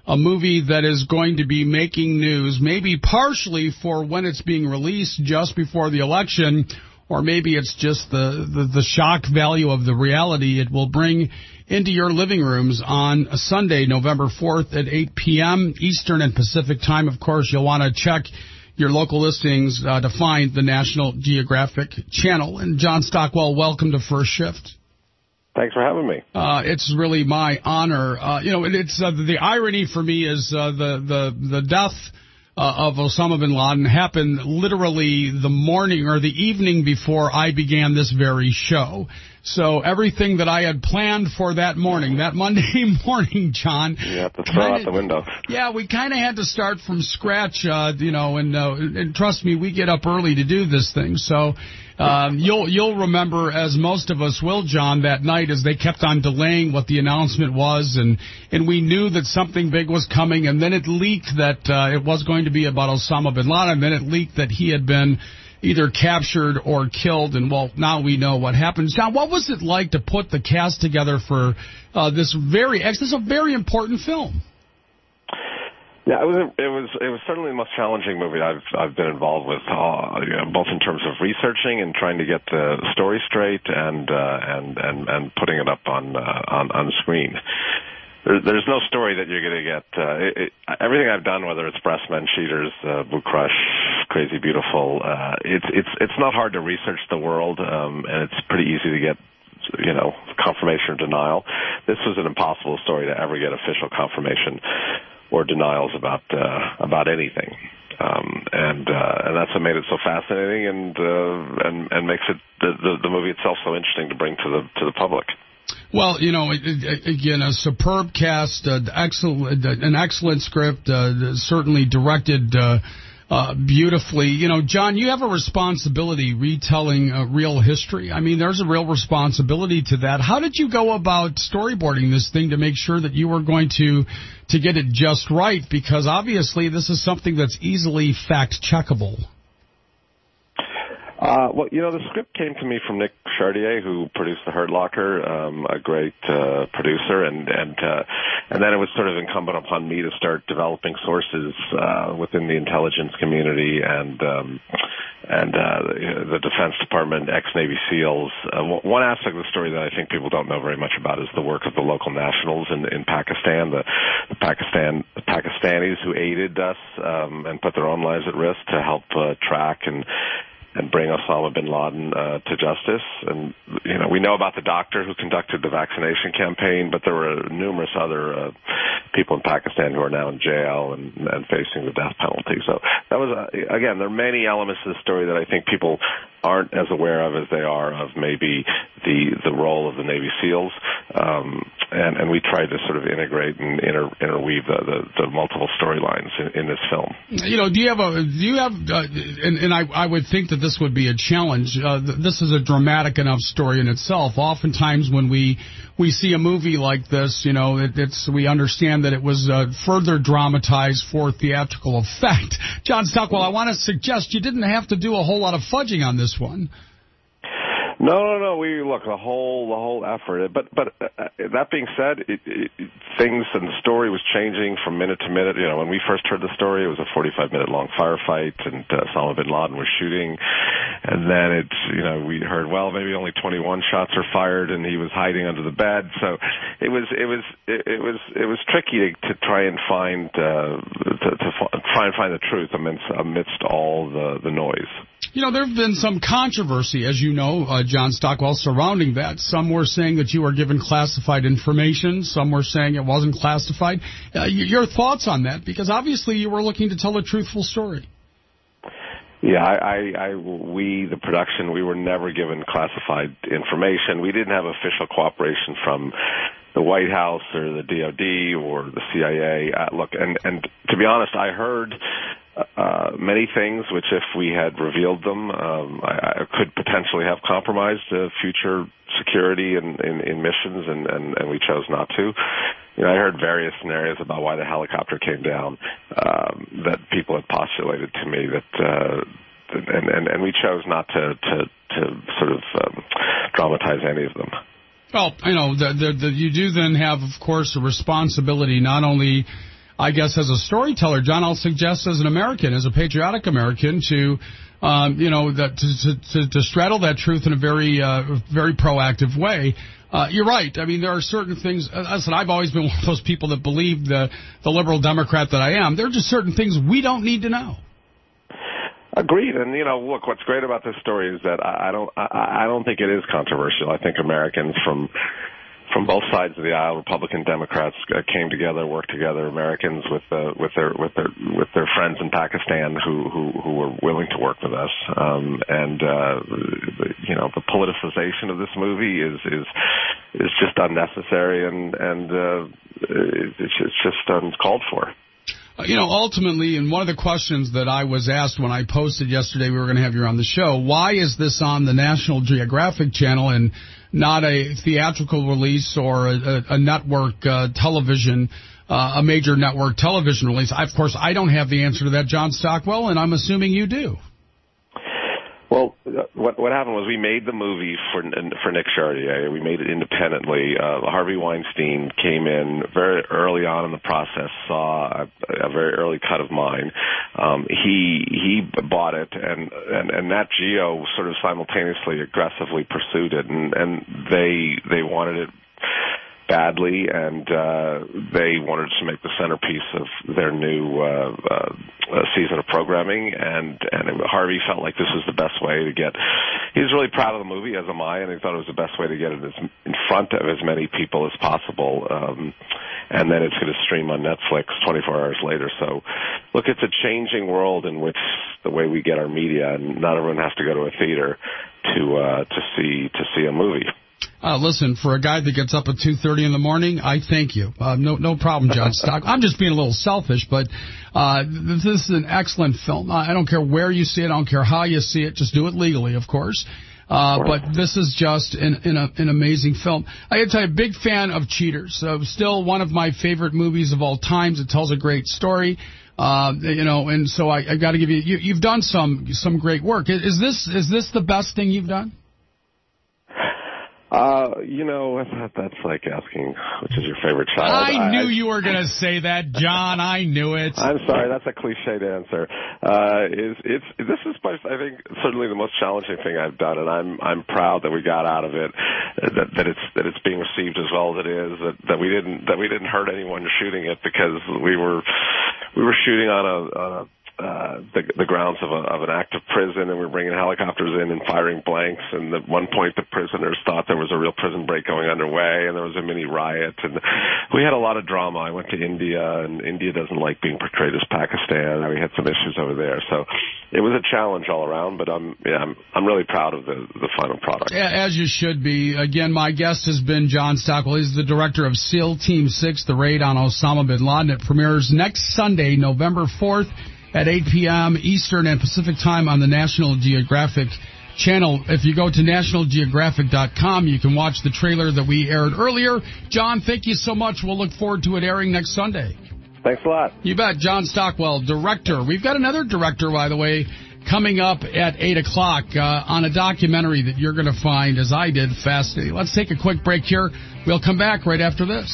a movie that is going to be making news, maybe partially for when it's being released just before the election, or maybe it's just the, the, the shock value of the reality it will bring into your living rooms on Sunday, November fourth at eight p.m. Eastern and Pacific time. Of course, you'll want to check your local listings uh, to find the National Geographic Channel. And John Stockwell, welcome to First Shift. Thanks for having me. Uh, it's really my honor. Uh, you know, it's uh, the irony for me is uh, the the the death uh, of Osama bin Laden happened literally the morning or the evening before I began this very show. So everything that I had planned for that morning, that Monday morning, John, you have to throw out the window. Yeah, we kind of had to start from scratch, uh, you know, and, uh, and trust me, we get up early to do this thing. So um, you'll you'll remember, as most of us will, John, that night as they kept on delaying what the announcement was, and and we knew that something big was coming, and then it leaked that uh, it was going to be about Osama bin Laden, and then it leaked that he had been either captured or killed, and, well, now we know what happened. John, what was it like to put the cast together for uh, this very, this is a very important film? Yeah, it was it was it was certainly the most challenging movie I've I've been involved with, uh, you know, both in terms of researching and trying to get the story straight and uh, and and and putting it up on uh, on on screen. There, there's no story that you're going to get. Uh, it, it, everything I've done, whether it's Breastmen, Cheaters, uh, Blue Crush, Crazy Beautiful, uh, it's it's it's not hard to research the world, um, and it's pretty easy to get, you know, confirmation or denial. This was an impossible story to ever get official confirmation or denials about uh, about anything, um, and uh, and that's what made it so fascinating, and uh, and and makes it the, the the movie itself so interesting to bring to the to the public. Well, you know, again, a superb cast, uh, excellent, an excellent script, uh, certainly directed uh, uh, beautifully. You know, John, you have a responsibility retelling uh, real history. I mean, there's a real responsibility to that. How did you go about storyboarding this thing to make sure that you were going to to get it just right? Because obviously this is something that's easily fact-checkable. Uh, well, you know, the script came to me from Nick Chartier, who produced The Hurt Locker, um, a great uh, producer, and and uh, and then it was sort of incumbent upon me to start developing sources uh, within the intelligence community and um, and uh, the Defense Department, ex-Navy SEALs. Uh, one aspect of the story that I think people don't know very much about is the work of the local nationals in, in Pakistan, the, the Pakistan the Pakistanis who aided us um, and put their own lives at risk to help uh, track and and bring Osama bin Laden uh, to justice. And, you know, we know about the doctor who conducted the vaccination campaign, but there were numerous other uh, people in Pakistan who are now in jail and, and facing the death penalty. So that was, uh, again, there are many elements of the story that I think people aren't as aware of as they are of maybe the the role of the Navy SEALs. Um, and, and we tried to sort of integrate and inter, interweave the, the, the multiple storylines in, in this film. You know, do you have a, do you have, uh, and, and I, I would think that this would be a challenge. Uh, this is a dramatic enough story in itself. Oftentimes when we, we see a movie like this, you know, it, it's, we understand that it was uh, further dramatized for theatrical effect. John Stockwell, I want to suggest you didn't have to do a whole lot of fudging on this one. No, no, no. We look the whole the whole effort. But but uh, that being said, it, it, things and the story was changing from minute to minute. You know, when we first heard the story, it was a forty-five minute long firefight, and uh, Osama bin Laden was shooting. And then it's, you know, we heard, well, maybe only twenty-one shots are fired, and he was hiding under the bed. So it was it was it, it was it was tricky to, to try and find uh, to, to try and find the truth amidst amidst all the the noise. You know, there have been some controversy, as you know, uh, John Stockwell, surrounding that. Some were saying that you were given classified information. Some were saying it wasn't classified. Uh, your thoughts on that? Because obviously you were looking to tell a truthful story. Yeah, I, I, I, we, the production, we were never given classified information. We didn't have official cooperation from the White House or the D O D or the C I A. Uh, look, and, and to be honest, I heard uh, many things which, if we had revealed them, um, I, I could potentially have compromised uh, future security in, in, in missions, and, and, and we chose not to. You know, I heard various scenarios about why the helicopter came down um, that people had postulated to me that, uh, and, and, and we chose not to, to, to sort of um, dramatize any of them. Well, you know, the, the, the, you do then have, of course, a responsibility not only I guess, as a storyteller, John, I'll suggest as an American, as a patriotic American, to, um, you know, that to, to, to straddle that truth in a very, uh, very proactive way. Uh, you're right. I mean, there are certain things. Uh, listen, I've always been one of those people that believe the the liberal Democrat that I am. There are just certain things we don't need to know. Agreed. And, you know, look, what's great about this story is that I don't I, I don't think it is controversial. I think Americans from from both sides of the aisle, Republican, Democrats, uh, came together, worked together. Americans with uh, with their with their with their friends in Pakistan who who, who were willing to work with us. Um, and uh, you know, the politicization of this movie is is is just unnecessary and and uh, it's it's just uncalled for. You know, ultimately, and one of the questions that I was asked when I posted yesterday we were going to have you on the show, why is this on the National Geographic Channel and not a theatrical release or a, a, a network uh, television, uh, a major network television release? I, of course, I don't have the answer to that, John Stockwell, and I'm assuming you do. Well, what what happened was we made the movie for for Nick Chartier. We made it independently. Uh, Harvey Weinstein came in very early on in the process, saw a, a very early cut of mine. Um, he he bought it, and, and, and Nat Geo sort of simultaneously aggressively pursued it, and, and they they wanted it badly, and uh, they wanted to make the centerpiece of their new uh, uh, season of programming, and, and Harvey felt like this was the best way to get, he was really proud of the movie, as am I, and he thought it was the best way to get it as, in front of as many people as possible, um, and then it's going to stream on Netflix twenty-four hours later. So, look, it's a changing world in which the way we get our media, and not everyone has to go to a theater to uh, to see to see a movie. Uh, listen, for a guy that gets up at two thirty in the morning, I thank you. Uh, no no problem, John Stock. I'm just being a little selfish, but uh, this is an excellent film. I don't care where you see it. I don't care how you see it. Just do it legally, of course. Uh, but this is just an, an, an amazing film. I got to tell you, big fan of Cheaters. Uh, still one of my favorite movies of all times. It tells a great story. Uh, you know, and so I, I got to give you, you, you've done some some great work. Is this is this the best thing you've done? Uh, you know, that's like asking which is your favorite child. I knew I, you were going to say that, John. I knew it. I'm sorry, that's a cliched answer. Uh, is it's this is by, I think certainly the most challenging thing I've done, and I'm I'm proud that we got out of it, that that it's that it's being received as well as it is, that that we didn't that we didn't hurt anyone shooting it, because we were we were shooting on a on a Uh, the, the grounds of, a, of an active prison, and we were bringing helicopters in and firing blanks, and at one point the prisoners thought there was a real prison break going underway, and there was a mini riot, and we had a lot of drama. I went to India, and India doesn't like being portrayed as Pakistan, and we had some issues over there, so it was a challenge all around, but I'm yeah, I'm, I'm really proud of the, the final product. Yeah, as you should be. Again, my guest has been John Stockwell. He's the director of SEAL Team six, The Raid on Osama bin Laden. It premieres next Sunday, November fourth, at eight p.m. Eastern and Pacific Time on the National Geographic Channel. If you go to national geographic dot com, you can watch the trailer that we aired earlier. John, thank you so much. We'll look forward to it airing next Sunday. Thanks a lot. You bet. John Stockwell, director. We've got another director, by the way, coming up at eight o'clock uh, on a documentary that you're going to find, as I did, fascinating. Let's take a quick break here. We'll come back right after this.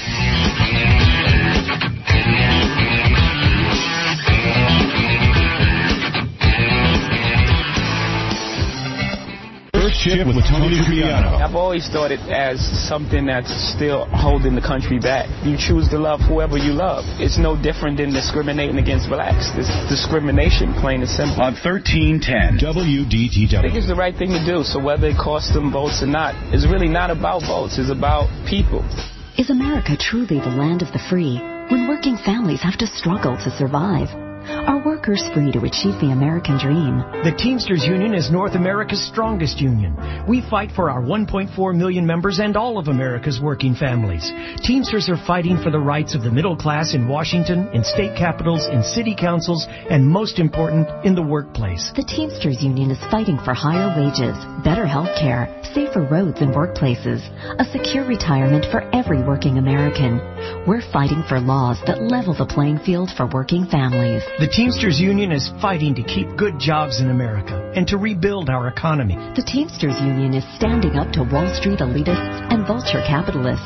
Shift with Tony Triano. I've always thought it as something that's still holding the country back. You choose to love whoever you love. It's no different than discriminating against blacks. It's discrimination, plain and simple. On thirteen ten W D T W. I think it's the right thing to do. So whether it costs them votes or not, it's really not about votes. It's about people. Is America truly the land of the free when working families have to struggle to survive? Are workers free to achieve the American dream? The Teamsters Union is North America's strongest union. We fight for our one point four million members and all of America's working families. Teamsters are fighting for the rights of the middle class in Washington, in state capitals, in city councils, and most important, in the workplace. The Teamsters Union is fighting for higher wages, better health care, safer roads and workplaces, a secure retirement for every working American. We're fighting for laws that level the playing field for working families. The Teamsters Union is fighting to keep good jobs in America and to rebuild our economy. The Teamsters Union is standing up to Wall Street elitists and vulture capitalists.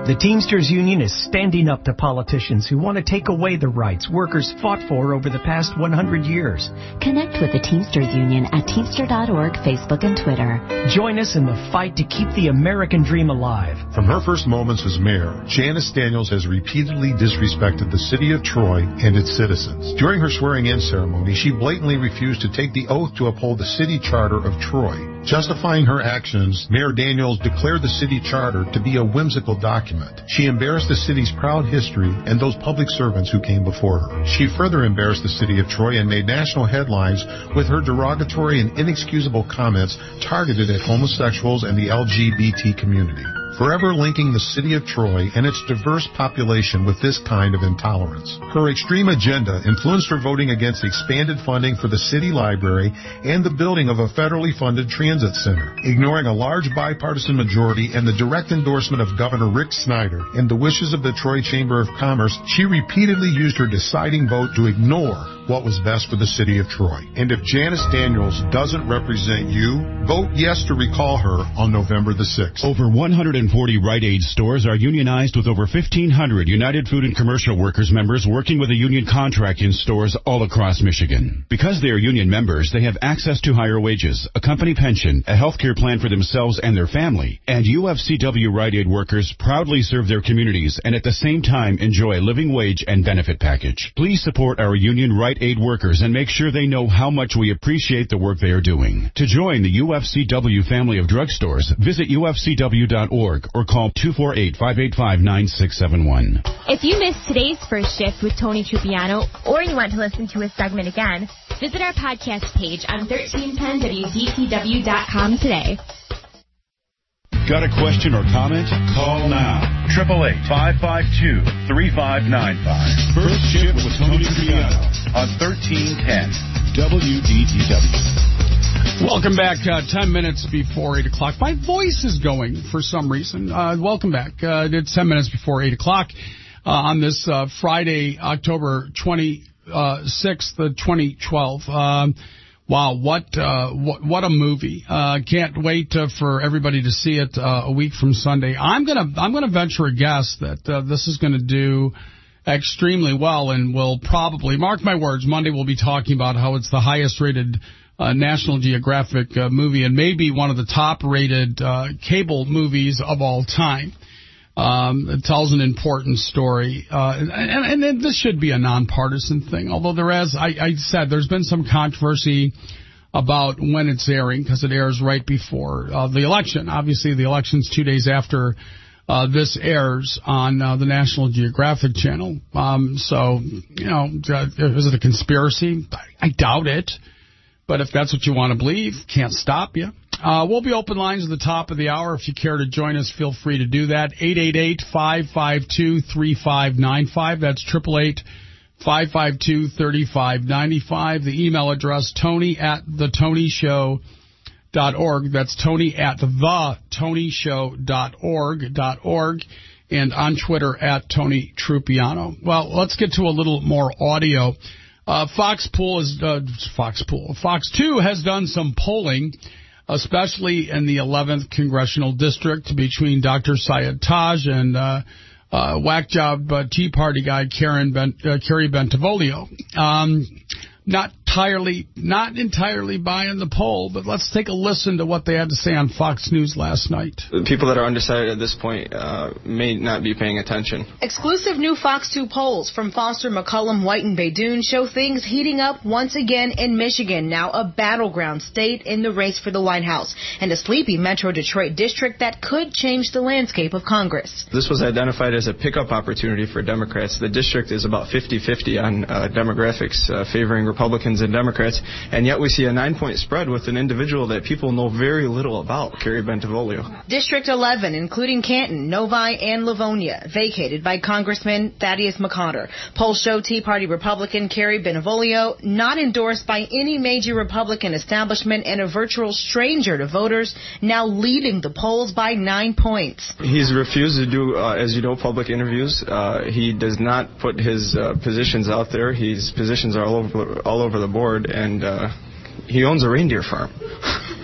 The Teamsters Union is standing up to politicians who want to take away the rights workers fought for over the past one hundred years. Connect with the Teamsters Union at Teamster dot org, Facebook and Twitter. Join us in the fight to keep the American dream alive. From her first moments as mayor, Janice Daniels has repeatedly disrespected the city of Troy and its citizens. During her swearing-in ceremony, she blatantly refused to take the oath to uphold the city charter of Troy. Justifying her actions, Mayor Daniels declared the city charter to be a whimsical document. She embarrassed the city's proud history and those public servants who came before her. She further embarrassed the city of Troy and made national headlines with her derogatory and inexcusable comments targeted at homosexuals and the L G B T community, forever linking the city of Troy and its diverse population with this kind of intolerance. Her extreme agenda influenced her voting against expanded funding for the city library and the building of a federally funded transit center, ignoring a large bipartisan majority and the direct endorsement of Governor Rick Snyder and the wishes of the Troy Chamber of Commerce. She repeatedly used her deciding vote to ignore what was best for the city of Troy. And if Janice Daniels doesn't represent you, vote yes to recall her on November the sixth. Over one hundred forty Rite Aid stores are unionized with over fifteen hundred United Food and Commercial Workers members working with a union contract in stores all across Michigan. Because they are union members, they have access to higher wages, a company pension, a health care plan for themselves and their family, and U F C W Rite Aid workers proudly serve their communities and at the same time enjoy a living wage and benefit package. Please support our union Rite Aid workers and make sure they know how much we appreciate the work they are doing. To join the U F C W family of drugstores, visit U F C W dot org or call two four eight, five eight five, nine six seven one. If you missed today's first shift with Tony Trupiano or you want to listen to a segment again, visit our podcast page on thirteen ten W D T W dot com today. Got a question or comment? Call now. eight eight eight, five five two, three five nine five. First Shift with Tony Trupiano on thirteen ten W D T W. Welcome back. Uh, ten minutes before eight o'clock. My voice is going for some reason. Uh, welcome back. Uh, it's ten minutes before eight o'clock uh, on this uh, Friday, October twenty-sixth, twenty twelve. Um, Wow, what uh, what what a movie! Uh, can't wait uh, for everybody to see it uh, a week from Sunday. I'm gonna I'm gonna venture a guess that uh, this is gonna do extremely well, and will probably, mark my words, Monday we'll be talking about how it's the highest rated uh, National Geographic uh, movie and maybe one of the top rated uh, cable movies of all time. Um, it tells an important story, uh, and, and, and this should be a nonpartisan thing, although there is, I, I said, there's been some controversy about when it's airing, because it airs right before uh, the election. Obviously, the election's two days after uh, this airs on uh, the National Geographic Channel. Um, so, you know, is it a conspiracy? I, I doubt it. But if that's what you want to believe, can't stop you. Uh, we'll be open lines at the top of the hour. If you care to join us, feel free to do that. eight eight eight, five five two, three five nine five. That's eight eight eight, five five two, three five nine five. The email address, Tony at the Tony Show dot org. That's Tony at the Tony Show dot org dot org. And on Twitter at Tony Trupiano. Well, let's get to a little more audio. Uh, Fox Pool is uh, Fox Pool. Fox two has done some polling, especially in the eleventh congressional district between Doctor Syed Taj and uh, uh, whack job uh, Tea Party guy Karen ben, uh, Kerry Bentivolio. Um, not entirely, not entirely buying the poll, but let's take a listen to what they had to say on Fox News last night. The people that are undecided at this point uh, may not be paying attention. Exclusive new Fox two polls from Foster, McCollum, White, and Beydoun show things heating up once again in Michigan, now a battleground state in the race for the White House, and a sleepy Metro Detroit district that could change the landscape of Congress. This was identified as a pickup opportunity for Democrats. The district is about fifty-fifty on uh, demographics, uh, favoring Republicans and Democrats, and yet we see a nine-point spread with an individual that people know very little about, Kerry Bentivolio. District eleven, including Canton, Novi, and Livonia, vacated by Congressman Thaddeus McConner. Polls show Tea Party Republican Kerry Bentivolio not endorsed by any major Republican establishment and a virtual stranger to voters, now leading the polls by nine points. He's refused to do, uh, as you know, public interviews. Uh, he does not put his uh, positions out there. His positions are all over, all over the board, and uh, he owns a reindeer farm.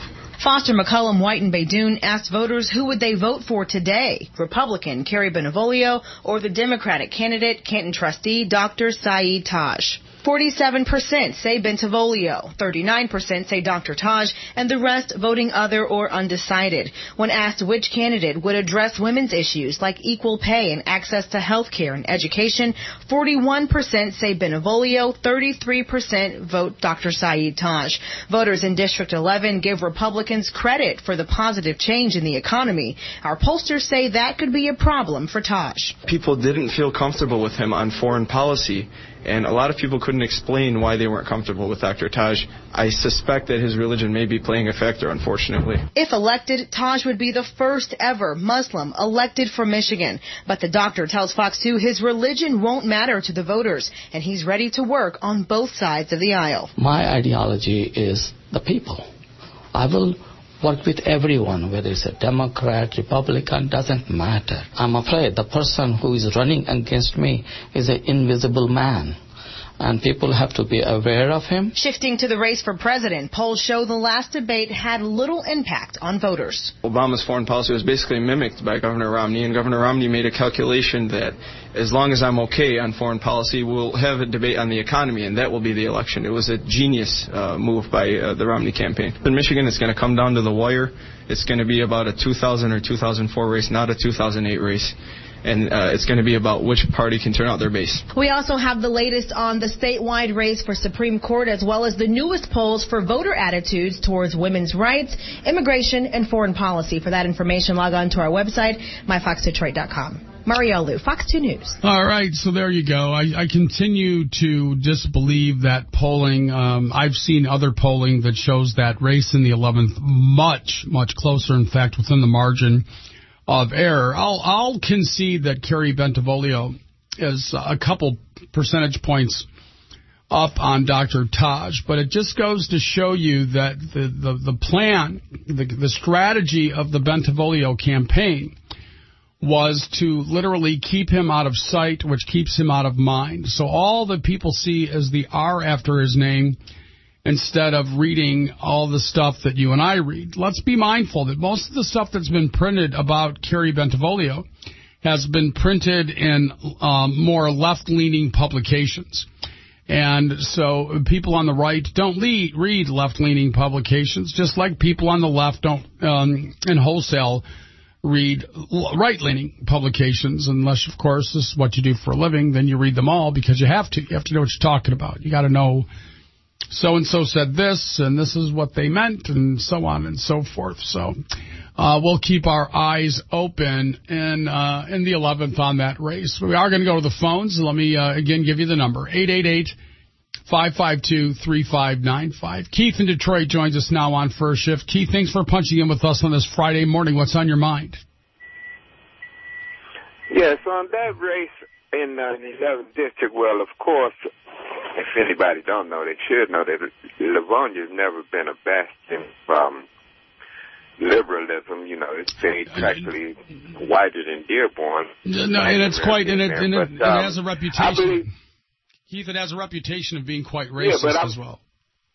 Foster, McCollum, White, and Baydoun asked voters who would they vote for today, Republican Kerry Benivolio or the Democratic candidate, Canton trustee Doctor Saeed Taj. forty-seven percent say Bentivolio, thirty-nine percent say Doctor Taj, and the rest voting other or undecided. When asked which candidate would address women's issues like equal pay and access to health care and education, forty-one percent say Benivolio, thirty-three percent vote Doctor Saeed Taj. Voters in District eleven give Republicans credit for the positive change in the economy. Our pollsters say that could be a problem for Taj. People didn't feel comfortable with him on foreign policy, and a lot of people couldn't explain why they weren't comfortable with Doctor Taj. I suspect that his religion may be playing a factor, unfortunately. If elected, Taj would be the first ever Muslim elected from Michigan. But the doctor tells Fox two his religion won't matter to the voters, and he's ready to work on both sides of the aisle. My ideology is the people. I will work with everyone, whether it's a Democrat, Republican, doesn't matter. I'm afraid the person who is running against me is an invisible man, and people have to be aware of him. Shifting to the race for president, polls show the last debate had little impact on voters. Obama's foreign policy was basically mimicked by Governor Romney, and Governor Romney made a calculation that as long as I'm okay on foreign policy, we'll have a debate on the economy, and that will be the election. It was a genius uh, move by uh, the Romney campaign. In Michigan, it's going to come down to the wire. It's going to be about a two thousand or two thousand four race, not a two thousand eight race. And uh, it's going to be about which party can turn out their base. We also have the latest on the statewide race for Supreme Court, as well as the newest polls for voter attitudes towards women's rights, immigration, and foreign policy. For that information, log on to our website, my fox detroit dot com. Mario Liu, Fox two News. All right, so there you go. I, I continue to disbelieve that polling. Um, I've seen other polling that shows that race in the eleventh much, much closer, in fact, within the margin of error. I'll, I'll concede that Kerry Bentivolio is a couple percentage points up on Doctor Taj, but it just goes to show you that the, the, the plan, the, the strategy of the Bentivolio campaign was to literally keep him out of sight, which keeps him out of mind. So all that people see is the R after his name, instead of reading all the stuff that you and I read. Let's be mindful that most of the stuff that's been printed about Kerry Bentivolio has been printed in um, more left-leaning publications. And so people on the right don't lead, read left-leaning publications, just like people on the left don't, um, in wholesale, read right-leaning publications, unless, of course, this is what you do for a living. Then you read them all because you have to. You have to know what you're talking about. You got to know so-and-so said this, and this is what they meant, and so on and so forth. So uh, we'll keep our eyes open in, uh, in the eleventh on that race. We are going to go to the phones. Let me, uh, again, give you the number, eight eight eight, five five two, three five nine five. Keith in Detroit joins us now on First Shift. Keith, thanks for punching in with us on this Friday morning. What's on your mind? Yes, on that race in uh, the eleventh district, well, of course, if anybody don't know, they should know that Livonia's never been a bastion from liberalism. You know, it's stayed practically whiter than Dearborn. No, and it's quite, and it, and it, but, um, it has a reputation. believe, Keith, it has a reputation of being quite racist yeah, as well.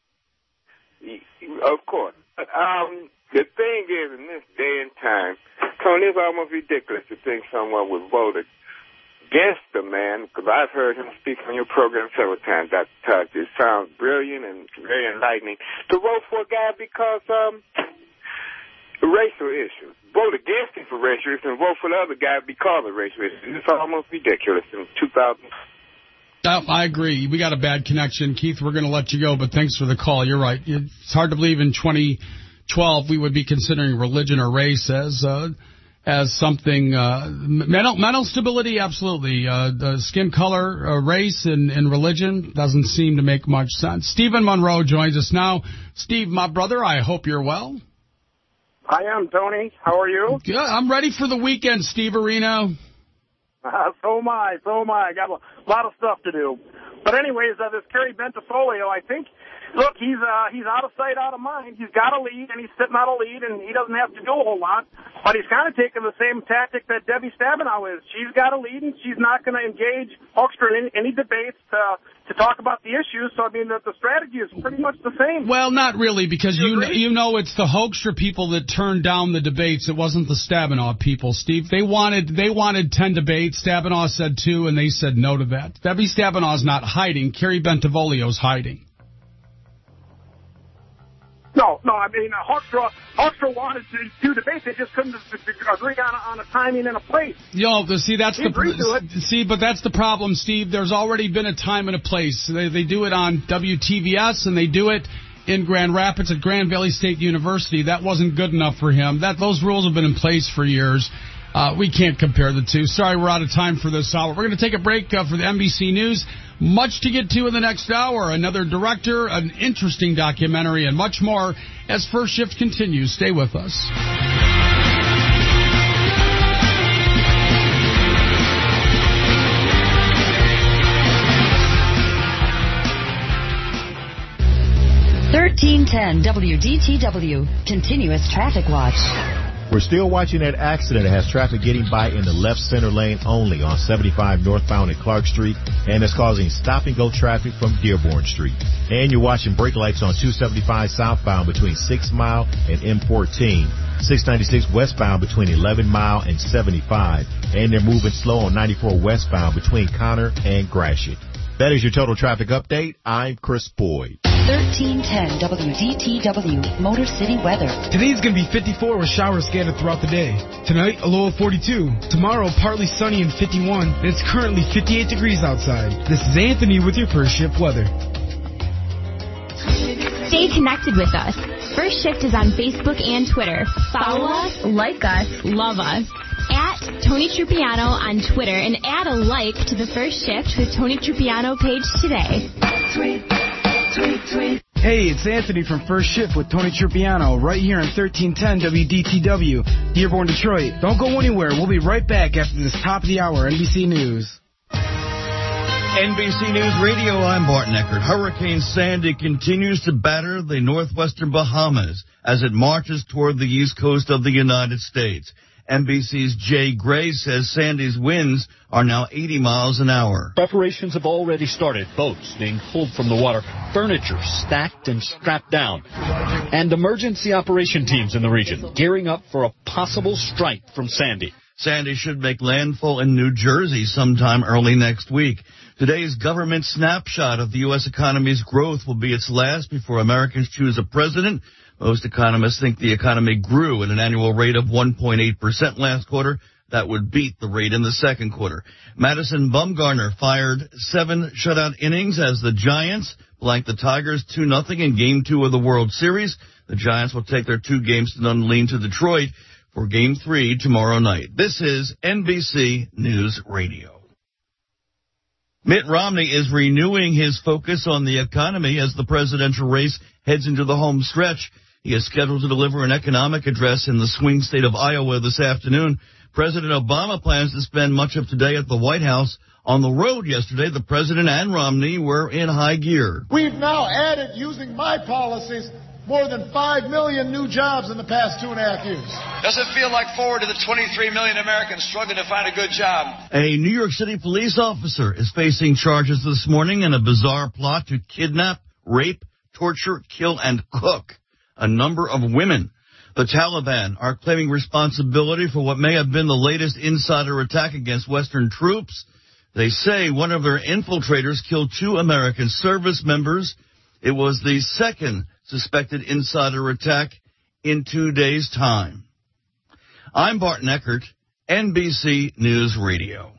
Of course. Um, the thing is, in this day and time, Tony, it's almost ridiculous to think someone would vote against the man, because I've heard him speak on your program several times, Doctor Taj. It sounds brilliant and very enlightening. To vote for a guy because um, racial issues. Vote against him for racial issues and vote for the other guy because of racial issues. It's almost ridiculous in two thousand. Oh, I agree. We got a bad connection. Keith, we're going to let you go, but thanks for the call. You're right. It's hard to believe in twenty twelve we would be considering religion or race as uh, as something, uh, mental, mental stability, absolutely. Uh, the skin color, uh, race, and, and religion doesn't seem to make much sense. Stephen Monroe joins us now. Steve, my brother, I hope you're well. I am, Tony. How are you? Good. I'm ready for the weekend, Steve Arena. Uh, so am I. So am I. I got a lot of stuff to do. But anyways, uh, this Kerry Bentivolio, I think look, he's uh, he's out of sight, out of mind. He's got a lead, and he's sitting on a lead, and he doesn't have to do a whole lot. But he's kind of taking the same tactic that Debbie Stabenow is. She's got a lead, and she's not going to engage Hoekstra in any, any debates to, to talk about the issues. So, I mean, the, the strategy is pretty much the same. Well, not really, because you, you, you know it's the Hoekstra people that turned down the debates. It wasn't the Stabenow people, Steve. They wanted they wanted ten debates. Stabenow said two, and they said no to that. Debbie Stabenow's not hiding. Kerry Bentivolio's hiding. No, no, I mean, uh, Hoekstra, Hoekstra wanted to do debates. They just couldn't agree on a, on a timing and a place. Yo, see, that's he the see, but that's the problem, Steve. There's already been a time and a place. They, they do it on W T V S, and they do it in Grand Rapids at Grand Valley State University. That wasn't good enough for him. That Those rules have been in place for years. Uh, we can't compare the two. Sorry, we're out of time for this hour. We're going to take a break uh, for the N B C News. Much to get to in the next hour. Another director, an interesting documentary, and much more as First Shift continues. Stay with us. thirteen ten W D T W, Continuous Traffic Watch. We're still watching that accident. It has traffic getting by in the left center lane only on seventy-five northbound at Clark Street, and it's causing stop-and-go traffic from Dearborn Street. And you're watching brake lights on two seventy-five southbound between six mile and M fourteen, six ninety-six westbound between eleven mile and seventy-five, and they're moving slow on ninety-four westbound between Connor and Gratiot. That is your total traffic update. I'm Chris Boyd. thirteen ten W D T W, Motor City weather. Today's going to be fifty-four with showers scattered throughout the day. Tonight, a low of forty-two. Tomorrow, partly sunny and fifty-one. And it's currently fifty-eight degrees outside. This is Anthony with your First Shift weather. Stay connected with us. First Shift is on Facebook and Twitter. Follow us, like us, love us. At Tony Trupiano on Twitter, and add a like to the First Shift with Tony Trupiano page today. Tweet, tweet, tweet. Hey, it's Anthony from First Shift with Tony Trupiano right here on thirteen ten W D T W, Dearborn, Detroit. Don't go anywhere. We'll be right back after this top of the hour N B C News. N B C News Radio, I'm Barton Eckert. Hurricane Sandy continues to batter the northwestern Bahamas as it marches toward the east coast of the United States. N B C's Jay Gray says Sandy's winds are now eighty miles an hour. Preparations have already started. Boats being pulled from the water, furniture stacked and strapped down, and emergency operation teams in the region gearing up for a possible strike from Sandy. Sandy should make landfall in New Jersey sometime early next week. Today's government snapshot of the U S economy's growth will be its last before Americans choose a president. Most economists think the economy grew at an annual rate of one point eight percent last quarter. That would beat the rate in the second quarter. Madison Bumgarner fired seven shutout innings as the Giants blanked the Tigers two nothing in Game two of the World Series. The Giants will take their two games to none lead to Detroit for Game three tomorrow night. This is N B C News Radio. Mitt Romney is renewing his focus on the economy as the presidential race heads into the home stretch. He is scheduled to deliver an economic address in the swing state of Iowa this afternoon. President Obama plans to spend much of today at the White House. On the road yesterday, the president and Romney were in high gear. We've now added, using my policies, more than five million new jobs in the past two and a half years. Does it feel like forward to the twenty-three million Americans struggling to find a good job? A New York City police officer is facing charges this morning in a bizarre plot to kidnap, rape, torture, kill, and cook a number of women. The Taliban are claiming responsibility for what may have been the latest insider attack against Western troops. They say one of their infiltrators killed two American service members. It was the second suspected insider attack in two days' time. I'm Barton Eckert, N B C News Radio.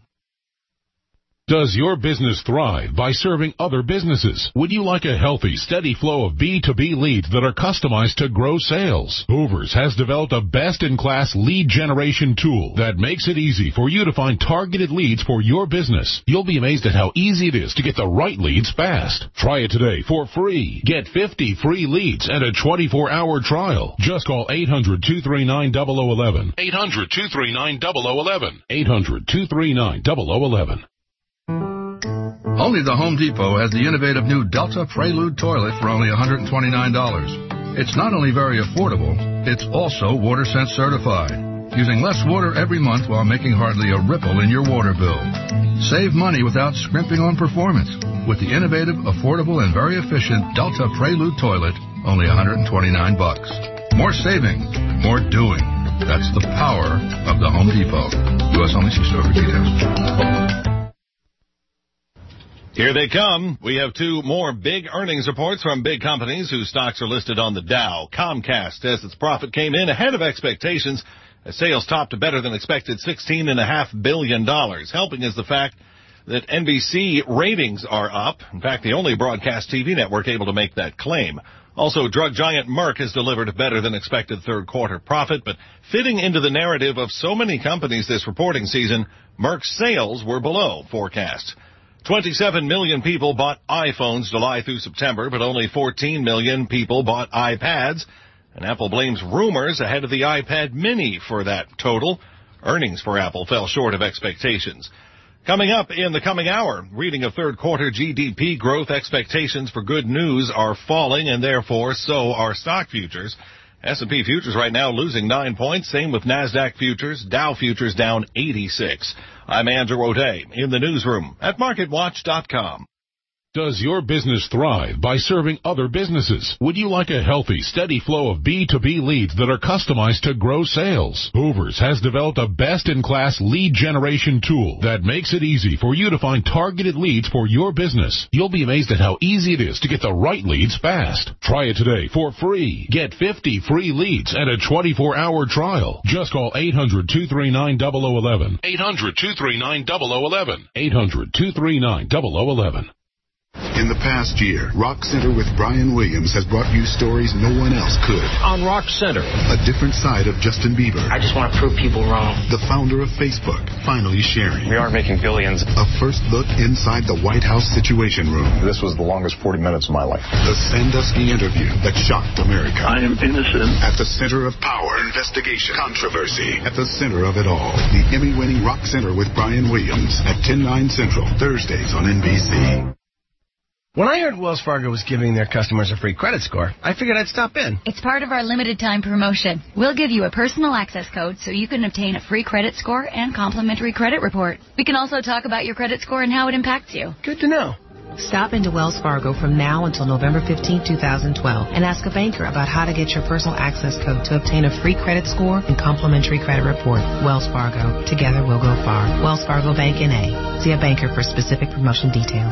Does your business thrive by serving other businesses? Would you like a healthy, steady flow of B two B leads that are customized to grow sales? Hoovers has developed a best-in-class lead generation tool that makes it easy for you to find targeted leads for your business. You'll be amazed at how easy it is to get the right leads fast. Try it today for free. Get fifty free leads and a twenty-four hour trial. Just call eight hundred, two three nine, zero zero one one. eight hundred, two three nine, zero zero one one. eight hundred, two three nine, zero zero one one. Only the Home Depot has the innovative new Delta Prelude toilet for only one hundred twenty-nine dollars. It's not only very affordable, it's also WaterSense certified, using less water every month while making hardly a ripple in your water bill. Save money without scrimping on performance with the innovative, affordable, and very efficient Delta Prelude toilet, only one hundred twenty-nine bucks. More saving, more doing. That's the power of the Home Depot. U S only, see store for details. Here they come. We have two more big earnings reports from big companies whose stocks are listed on the Dow. Comcast says its profit came in ahead of expectations as sales topped to better than expected sixteen point five billion dollars. Helping is the fact that N B C ratings are up. In fact, the only broadcast T V network able to make that claim. Also, drug giant Merck has delivered a better than expected third quarter profit, but fitting into the narrative of so many companies this reporting season, Merck's sales were below forecasts. twenty-seven million people bought iPhones July through September, but only fourteen million people bought iPads. And Apple blames rumors ahead of the iPad mini for that total. Earnings for Apple fell short of expectations. Coming up in the coming hour, reading of third quarter G D P growth expectations for good news are falling, and therefore so are stock futures. S and P futures right now losing nine points. Same with NASDAQ futures. Dow futures down eighty-six. I'm Andrew O'Day in the newsroom at market watch dot com. Does your business thrive by serving other businesses? Would you like a healthy, steady flow of B two B leads that are customized to grow sales? Hoovers has developed a best-in-class lead generation tool that makes it easy for you to find targeted leads for your business. You'll be amazed at how easy it is to get the right leads fast. Try it today for free. Get fifty free leads and a twenty-four hour trial. Just call eight hundred, two three nine, zero zero one one. eight hundred, two three nine, zero zero one one. eight hundred, two three nine, zero zero one one. In the past year, Rock Center with Brian Williams has brought you stories no one else could. On Rock Center. A different side of Justin Bieber. I just want to prove people wrong. The founder of Facebook, finally sharing. We are making billions. A first look inside the White House Situation Room. This was the longest forty minutes of my life. The Sandusky interview that shocked America. I am innocent. At the center of power, investigation, controversy. At the center of it all. The Emmy-winning Rock Center with Brian Williams at ten, nine Central, Thursdays on N B C. When I heard Wells Fargo was giving their customers a free credit score, I figured I'd stop in. It's part of our limited time promotion. We'll give you a personal access code so you can obtain a free credit score and complimentary credit report. We can also talk about your credit score and how it impacts you. Good to know. Stop into Wells Fargo from now until November fifteenth, twenty twelve, and ask a banker about how to get your personal access code to obtain a free credit score and complimentary credit report. Wells Fargo. Together we'll go far. Wells Fargo Bank N A. See a banker for specific promotion details.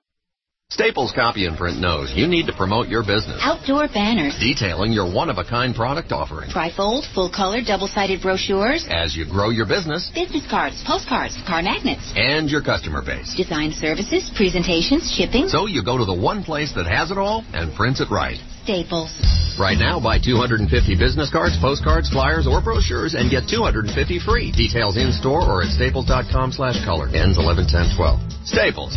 Staples Copy and Print knows you need to promote your business. Outdoor banners. Detailing your one-of-a-kind product offering. Trifold, full-color, double-sided brochures. As you grow your business. Business cards, postcards, car magnets. And your customer base. Design services, presentations, shipping. So you go to the one place that has it all and prints it right. Staples. Right now, buy two hundred fifty business cards, postcards, flyers, or brochures and get two hundred fifty free. Details in-store or at staples.com slash color. Ends eleven ten twelve. Staples.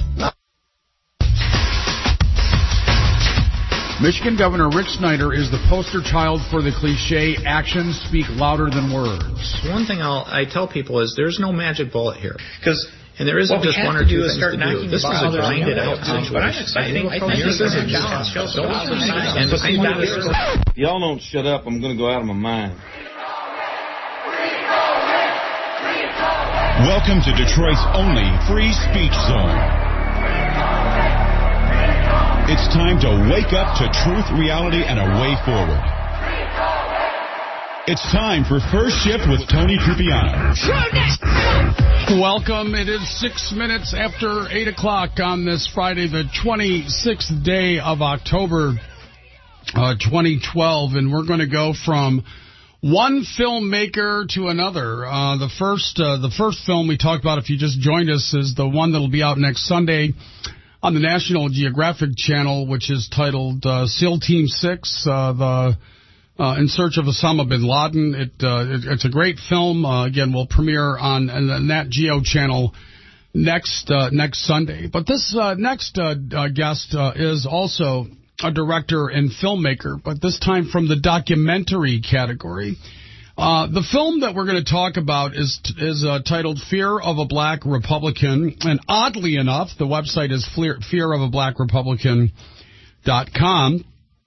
Michigan Governor Rick Snyder is the poster child for the cliche, actions speak louder than words. One thing I'll, I tell people is there's no magic bullet here. Because and there isn't what just one or two things to do. This is a grinded out situation. But I'm excited. I think this is a challenge. And I think if y'all don't shut up, I'm going to go out of my mind. Welcome to Detroit's only free speech zone. It's time to wake up to truth, reality, and a way forward. It's time for First Shift with Tony Trupiano. Welcome. It is six minutes after eight o'clock on this Friday, the twenty-sixth day of October, uh, twenty twelve, and we're going to go from one filmmaker to another. Uh, the first, uh, the first film we talked about, if you just joined us, is the one that'll be out next Sunday on the National Geographic Channel, which is titled uh, SEAL Team six, uh, the uh, In Search of Osama bin Laden. It, uh, it, it's a great film. Uh, again, will premiere on, on the Nat Geo channel next uh, next Sunday. But this uh, next uh, uh, guest uh, is also a director and filmmaker, but this time from the documentary category. Uh, the film that we're going to talk about is is uh, titled Fear of a Black Republican, and oddly enough, the website is fear of a black republican dot com.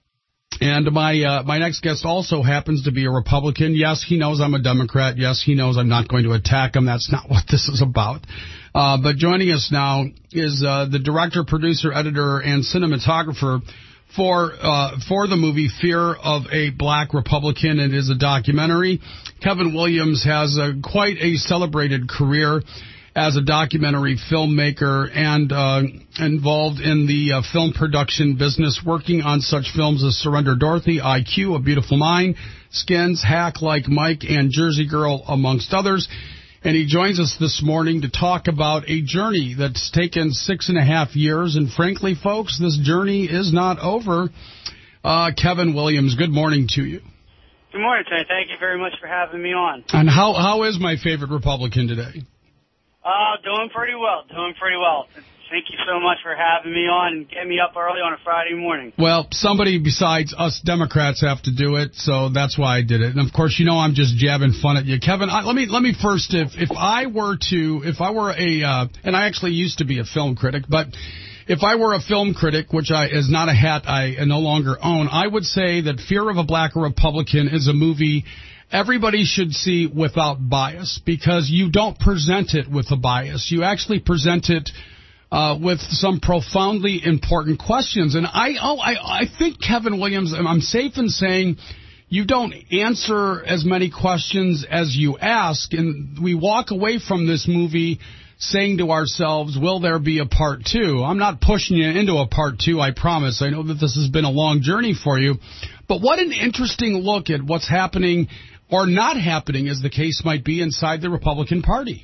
And my uh, my next guest also happens to be a Republican. Yes, he knows I'm a Democrat. Yes, he knows I'm not going to attack him. That's not what this is about. Uh, but joining us now is uh, the director, producer, editor, and cinematographer for uh, for the movie Fear of a Black Republican. It is a documentary. Kevin Williams has a, quite a celebrated career as a documentary filmmaker and uh, involved in the uh, film production business, working on such films as Surrender Dorothy, I Q, A Beautiful Mind, Skins, Hack Like Mike, and Jersey Girl, amongst others. And he joins us this morning to talk about a journey that's taken six and a half years. And frankly, folks, this journey is not over. Uh, Kevin Williams, good morning to you. Good morning, Tony. Thank you very much for having me on. And how how is my favorite Republican today? Uh, doing pretty well, doing pretty well. Thank you so much for having me on and getting me up early on a Friday morning. Well, somebody besides us Democrats have to do it, so that's why I did it. And of course, you know I'm just jabbing fun at you, Kevin. I, let me let me first, if if I were to, if I were a, uh, and I actually used to be a film critic, but if I were a film critic, which I is not a hat I no longer own, I would say that Fear of a Black Republican is a movie everybody should see without bias, because you don't present it with a bias. You actually present it uh, with some profoundly important questions. And I, oh, I, I think, Kevin Williams, I'm safe in saying you don't answer as many questions as you ask. And we walk away from this movie saying to ourselves, will there be a part two? I'm not pushing you into a part two, I promise. I know that this has been a long journey for you. But what an interesting look at what's happening or not happening, as the case might be, inside the Republican Party.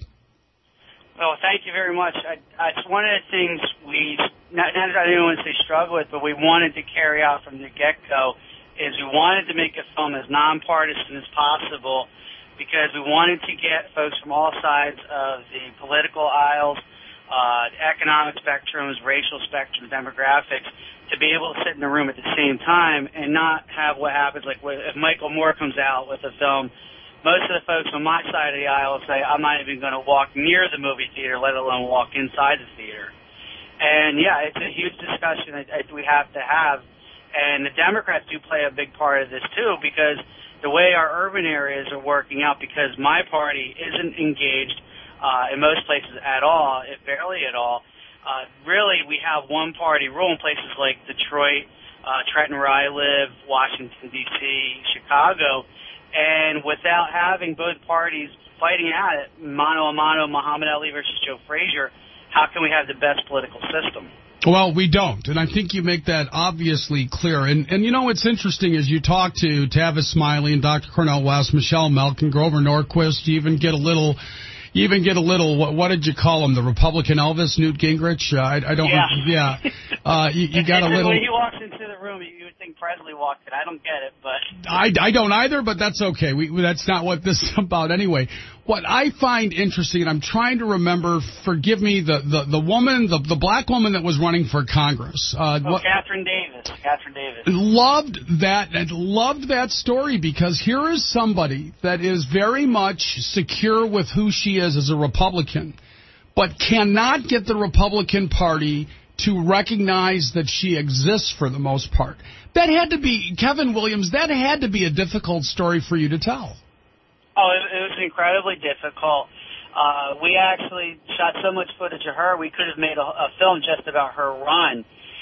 Well, thank you very much. I, I, it's one of the things we, not, not that I didn't want to say struggle with, but we wanted to carry out from the get-go, is we wanted to make a film as nonpartisan as possible, because we wanted to get folks from all sides of the political aisles, uh, the economic spectrums, racial spectrums, demographics, to be able to sit in the room at the same time and not have what happens, like if Michael Moore comes out with a film, most of the folks on my side of the aisle say, I'm not even going to walk near the movie theater, let alone walk inside the theater. And, yeah, it's a huge discussion that, that we have to have. And the Democrats do play a big part of this, too, because the way our urban areas are working out, because my party isn't engaged uh, in most places at all, if barely at all, Uh, really, we have one-party rule in places like Detroit, uh, Trenton, where I live, Washington, D C, Chicago, and without having both parties fighting at it, mano a mano, Muhammad Ali versus Joe Frazier, how can we have the best political system? Well, we don't, and I think you make that obviously clear. And, and you know, it's interesting as you talk to Tavis Smiley and Doctor Cornel West, Michelle Malkin, Grover Norquist, you even get a little... You even get a little, what, what did you call him, the Republican Elvis, Newt Gingrich? Uh, I, I don't yeah. know. Yeah. Uh, you, you got a little... When he walks into the room, you would think Presley walked in. I don't get it, but... I, I don't either, but that's okay. We, that's not what this is about anyway. What I find interesting, and I'm trying to remember, forgive me, the, the, the woman, the, the black woman that was running for Congress. Uh, oh, what, Catherine Davis. Catherine Davis. Loved that, and loved that story, because here is somebody that is very much secure with who she is as a Republican, but cannot get the Republican Party to recognize that she exists for the most part. That had to be, Kevin Williams, that had to be a difficult story for you to tell. Oh, it, it was incredibly difficult. Uh, we actually shot so much footage of her, we could have made a, a film just about her run.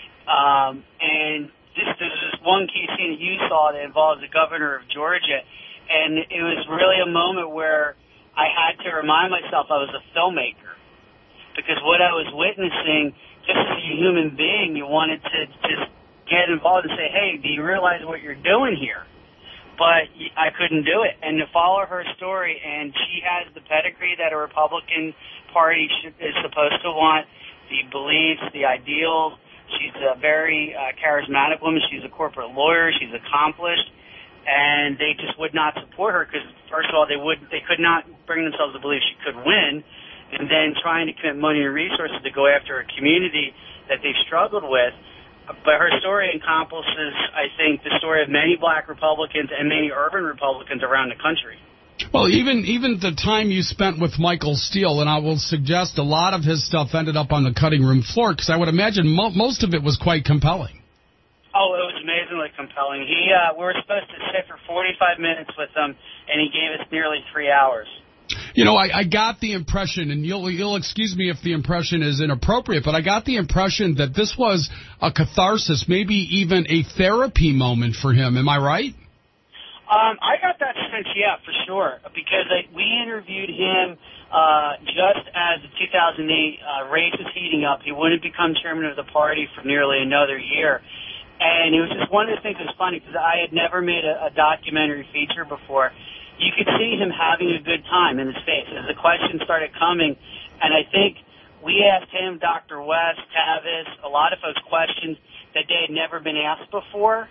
Um, and this, there's this one key scene that you saw that involves the governor of Georgia, and it was really a moment where I had to remind myself I was a filmmaker, because what I was witnessing, just as a human being, you wanted to just get involved and say, hey, do you realize what you're doing here? But I couldn't do it. And to follow her story, and she has the pedigree that a Republican Party should, is supposed to want, the beliefs, the ideals. She's a very uh, charismatic woman. She's a corporate lawyer. She's accomplished. And they just would not support her because, first of all, they would they could not bring themselves to believe she could win. And then trying to commit money and resources to go after a community that they've struggled with. But her story encompasses, I think, the story of many black Republicans and many urban Republicans around the country. Well, even even the time you spent with Michael Steele, and I will suggest a lot of his stuff ended up on the cutting room floor, because I would imagine mo most of it was quite compelling. Oh, it was amazingly compelling. He, uh, we were supposed to sit for forty-five minutes with him, and he gave us nearly three hours. You know, I, I got the impression, and you'll you'll excuse me if the impression is inappropriate, but I got the impression that this was a catharsis, maybe even a therapy moment for him. Am I right? Um, I got that sense, yeah, for sure, because I, we interviewed him uh, just as the two thousand eight uh, race was heating up. He wouldn't become chairman of the party for nearly another year. And it was just one of the things that was funny, because I had never made a, a documentary feature before. You could see him having a good time in his face as the questions started coming. And I think we asked him, Doctor West, Tavis, a lot of folks questions that they had never been asked before.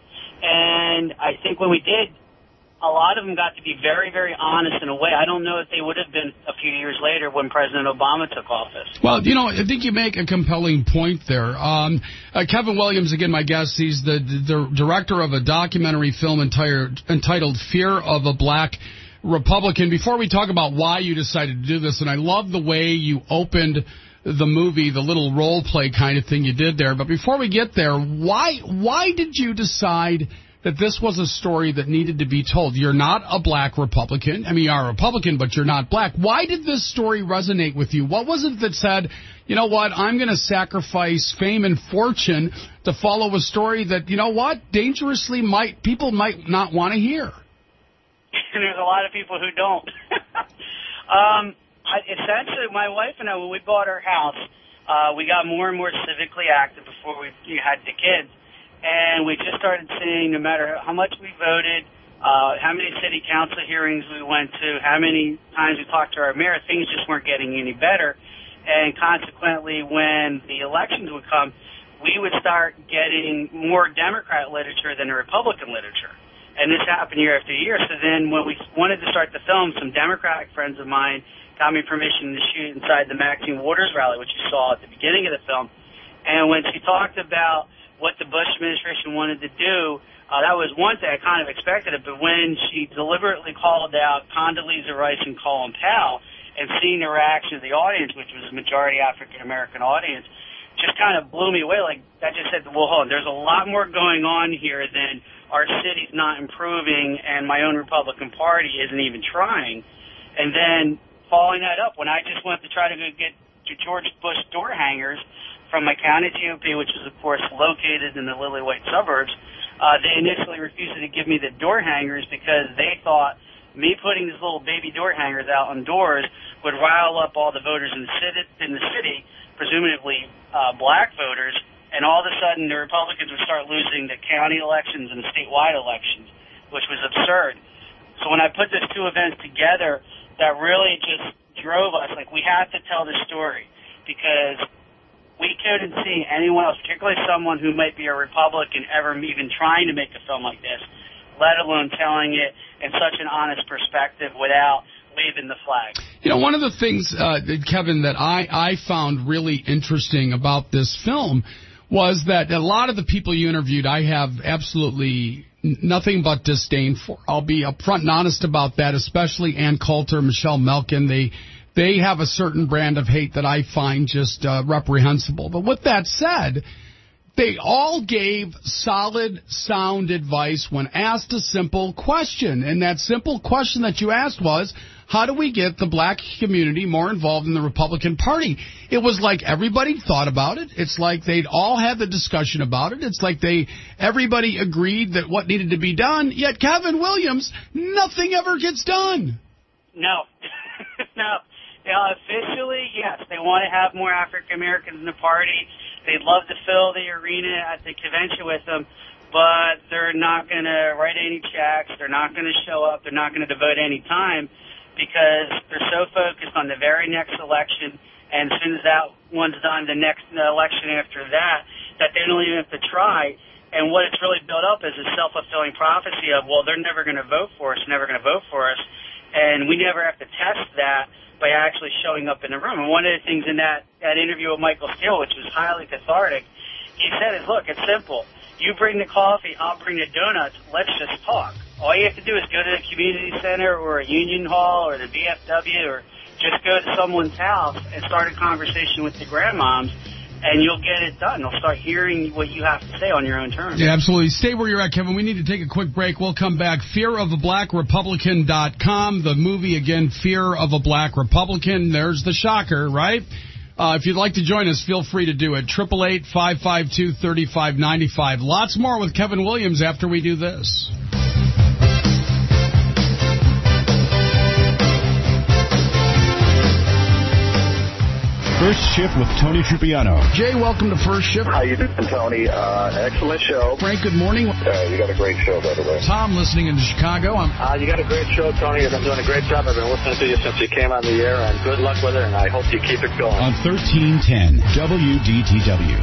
And I think when we did, a lot of them got to be very, very honest in a way. I don't know if they would have been a few years later when President Obama took office. Well, you know, I think you make a compelling point there. Um, uh, Kevin Williams, again, my guest, he's the, the director of a documentary film entitled, entitled Fear of a Black Republican. Before we talk about why you decided to do this, and I love the way you opened the movie, the little role play kind of thing you did there. But before we get there, why why did you decide that this was a story that needed to be told? You're not a black Republican. I mean, you are a Republican, but you're not black. Why did this story resonate with you? What was it that said, you know what, I'm going to sacrifice fame and fortune to follow a story that, you know what, dangerously might people might not want to hear? There's a lot of people who don't. um, I, essentially, my wife and I, when we bought our house, uh, we got more and more civically active before we, we had the kids. And we just started seeing, no matter how much we voted, uh, how many city council hearings we went to, how many times we talked to our mayor, things just weren't getting any better. And consequently, when the elections would come, we would start getting more Democrat literature than the Republican literature. And this happened year after year. So then when we wanted to start the film, some Democratic friends of mine got me permission to shoot inside the Maxine Waters rally, which you saw at the beginning of the film. And when she talked about what the Bush administration wanted to do, uh, that was one thing. I kind of expected it, but when she deliberately called out Condoleezza Rice and Colin Powell, and seeing the reaction of the audience, which was a majority African-American audience, just kind of blew me away. Like, that just said, well, hold on, there's a lot more going on here than our city's not improving and my own Republican Party isn't even trying. And then following that up, when I just went to try to go get George Bush door hangers from my county G O P, which is, of course, located in the Lily White suburbs, uh, they initially refused to give me the door hangers because they thought me putting these little baby door hangers out on doors would rile up all the voters in the city, in the city presumably uh, black voters, and all of a sudden the Republicans would start losing the county elections and the statewide elections, which was absurd. So when I put those two events together, that really just drove us. Like, we had to tell the story because we couldn't see anyone else, particularly someone who might be a Republican, ever even trying to make a film like this, let alone telling it in such an honest perspective without waving the flag. You know, one of the things, uh, Kevin, that I, I found really interesting about this film was that a lot of the people you interviewed I have absolutely nothing but disdain for. I'll be upfront and honest about that, especially Ann Coulter, Michelle Malkin. They They have a certain brand of hate that I find just uh, reprehensible. But with that said, they all gave solid, sound advice when asked a simple question. And that simple question that you asked was, how do we get the black community more involved in the Republican Party? It was like everybody thought about it. It's like they'd all had the discussion about it. It's like they everybody agreed that what needed to be done. Yet Kevin Williams, nothing ever gets done. No. no. You know, officially, yes, they want to have more African Americans in the party. They'd love to fill the arena at the convention with them, but they're not going to write any checks. They're not going to show up. They're not going to devote any time because they're so focused on the very next election, and as soon as that one's done, the next election after that, that they don't even have to try. And what it's really built up is a self-fulfilling prophecy of, well, they're never going to vote for us, never going to vote for us, and we never have to test that by actually showing up in the room. And one of the things in that, that interview with Michael Steele, which was highly cathartic, he said is, look, it's simple. You bring the coffee, I'll bring the donuts, let's just talk. all you have to do is go to the community center or a union hall or the V F W or just go to someone's house and start a conversation with the grandmoms, and you'll get it done. They'll start hearing what you have to say on your own terms. Yeah, absolutely. Stay where you're at, Kevin. We need to take a quick break. We'll come back. fear of a black republican dot com. The movie, again, Fear of a Black Republican. There's the shocker, right? Uh, if you'd like to join us, feel free to do it. eight eight eight, five five two, three five nine five. Lots more with Kevin Williams after we do this. First Shift with Tony Trupiano. Jay, welcome to First Shift. How you doing, Tony? Uh, excellent show. Frank, good morning. Uh, you got a great show, by the way. Tom, listening in Chicago. I'm... Uh, you got a great show, Tony. You've been doing a great job. I've been listening to you since you came on the air, and good luck with it, and I hope you keep it going. On thirteen ten W D T W.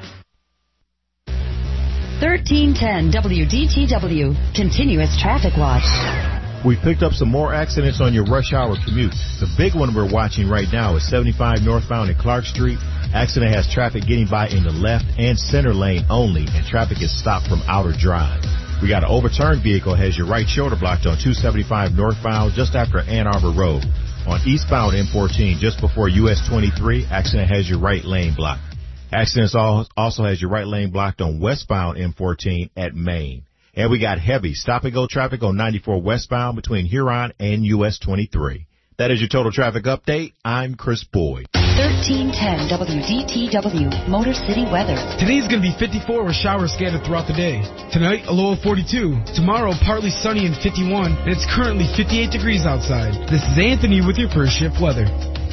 thirteen ten W D T W. Continuous Traffic Watch. We picked up some more accidents on your rush hour commute. The big one we're watching right now is seventy-five northbound at Clark Street. Accident has traffic getting by in the left and center lane only, and traffic is stopped from Outer Drive. We got an overturned vehicle has your right shoulder blocked on two seventy-five northbound just after Ann Arbor Road. On eastbound M fourteen just before U S twenty-three, accident has your right lane blocked. Accidents also has your right lane blocked on westbound M fourteen at Maine. And we got heavy stop-and-go traffic on ninety-four westbound between Huron and U S twenty-three. That is your total traffic update. I'm Chris Boyd. thirteen ten W D T W, Motor City weather. Today's going to be fifty-four with showers scattered throughout the day. Tonight, a low of forty-two. Tomorrow, partly sunny and fifty-one. And it's currently fifty-eight degrees outside. This is Anthony with your First Shift weather.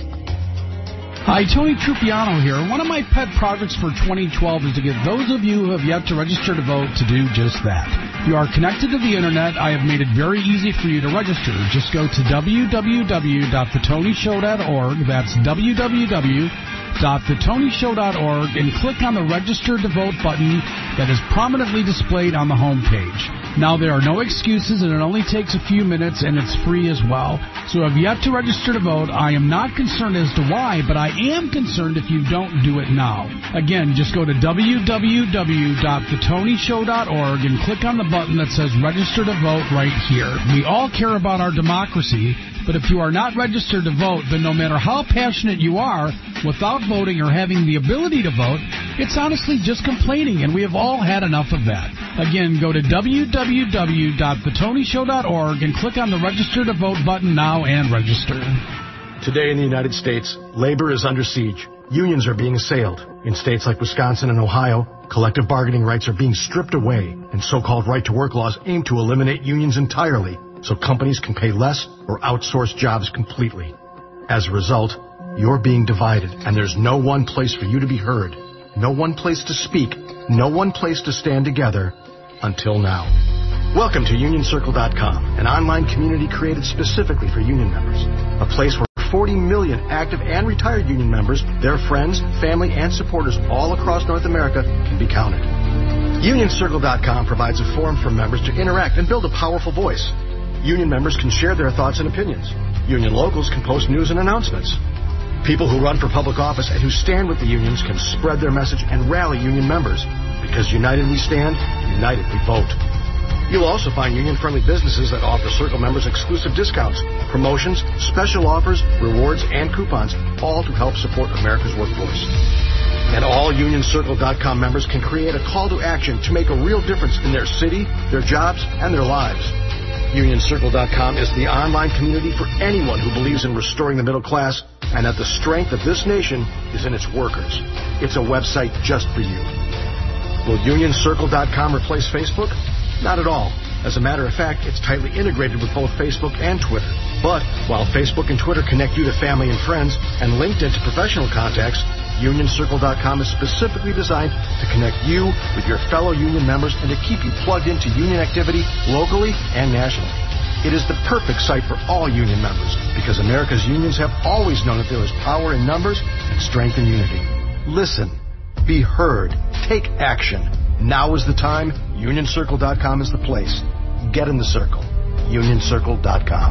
Hi, Tony Trupiano here. One of my pet projects for twenty twelve is to get those of you who have yet to register to vote to do just that. You are connected to the Internet. I have made it very easy for you to register. Just go to w w w dot the tony show dot org. That's w w w dot the tony show dot org and click on the Register to Vote button that is prominently displayed on the home page. Now, there are no excuses, and it only takes a few minutes, and it's free as well. So if you have to register to vote, I am not concerned as to why, but I am concerned if you don't do it now. Again, just go to w w w dot the tony show dot org and click on the button that says Register to Vote right here. We all care about our democracy, but if you are not registered to vote, then no matter how passionate you are, without voting or having the ability to vote, it's honestly just complaining, and we have all had enough of that. Again, go to w w w dot the tony show dot org and click on the Register to Vote button now and register. Today in the United States, labor is under siege. Unions are being assailed. In states like Wisconsin and Ohio, collective bargaining rights are being stripped away, and so-called right-to-work laws aim to eliminate unions entirely so companies can pay less or outsource jobs completely. As a result, you're being divided, and there's no one place for you to be heard, no one place to speak, no one place to stand together until now. Welcome to union circle dot com, an online community created specifically for union members, a place where forty million active and retired union members, their friends, family, and supporters all across North America can be counted. union circle dot com provides a forum for members to interact and build a powerful voice. Union members can share their thoughts and opinions. Union locals can post news and announcements. People who run for public office and who stand with the unions can spread their message and rally union members. Because united we stand, united we vote. You'll also find union-friendly businesses that offer Circle members exclusive discounts, promotions, special offers, rewards, and coupons, all to help support America's workforce. And all union circle dot com members can create a call to action to make a real difference in their city, their jobs, and their lives. union circle dot com is the online community for anyone who believes in restoring the middle class and that the strength of this nation is in its workers. It's a website just for you. Will union circle dot com replace Facebook? Not at all. As a matter of fact, it's tightly integrated with both Facebook and Twitter. But while Facebook and Twitter connect you to family and friends and LinkedIn to professional contacts, union circle dot com is specifically designed to connect you with your fellow union members and to keep you plugged into union activity locally and nationally. It is the perfect site for all union members because America's unions have always known that there is power in numbers and strength in unity. Listen, be heard, take action. Now is the time. union circle dot com is the place. Get in the circle. union circle dot com.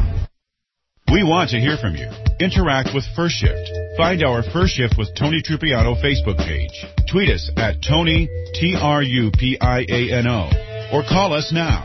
We want to hear from you. Interact with First Shift. Find our First Shift with Tony Trupiano Facebook page. Tweet us at Tony, T R U P I A N O, or call us now.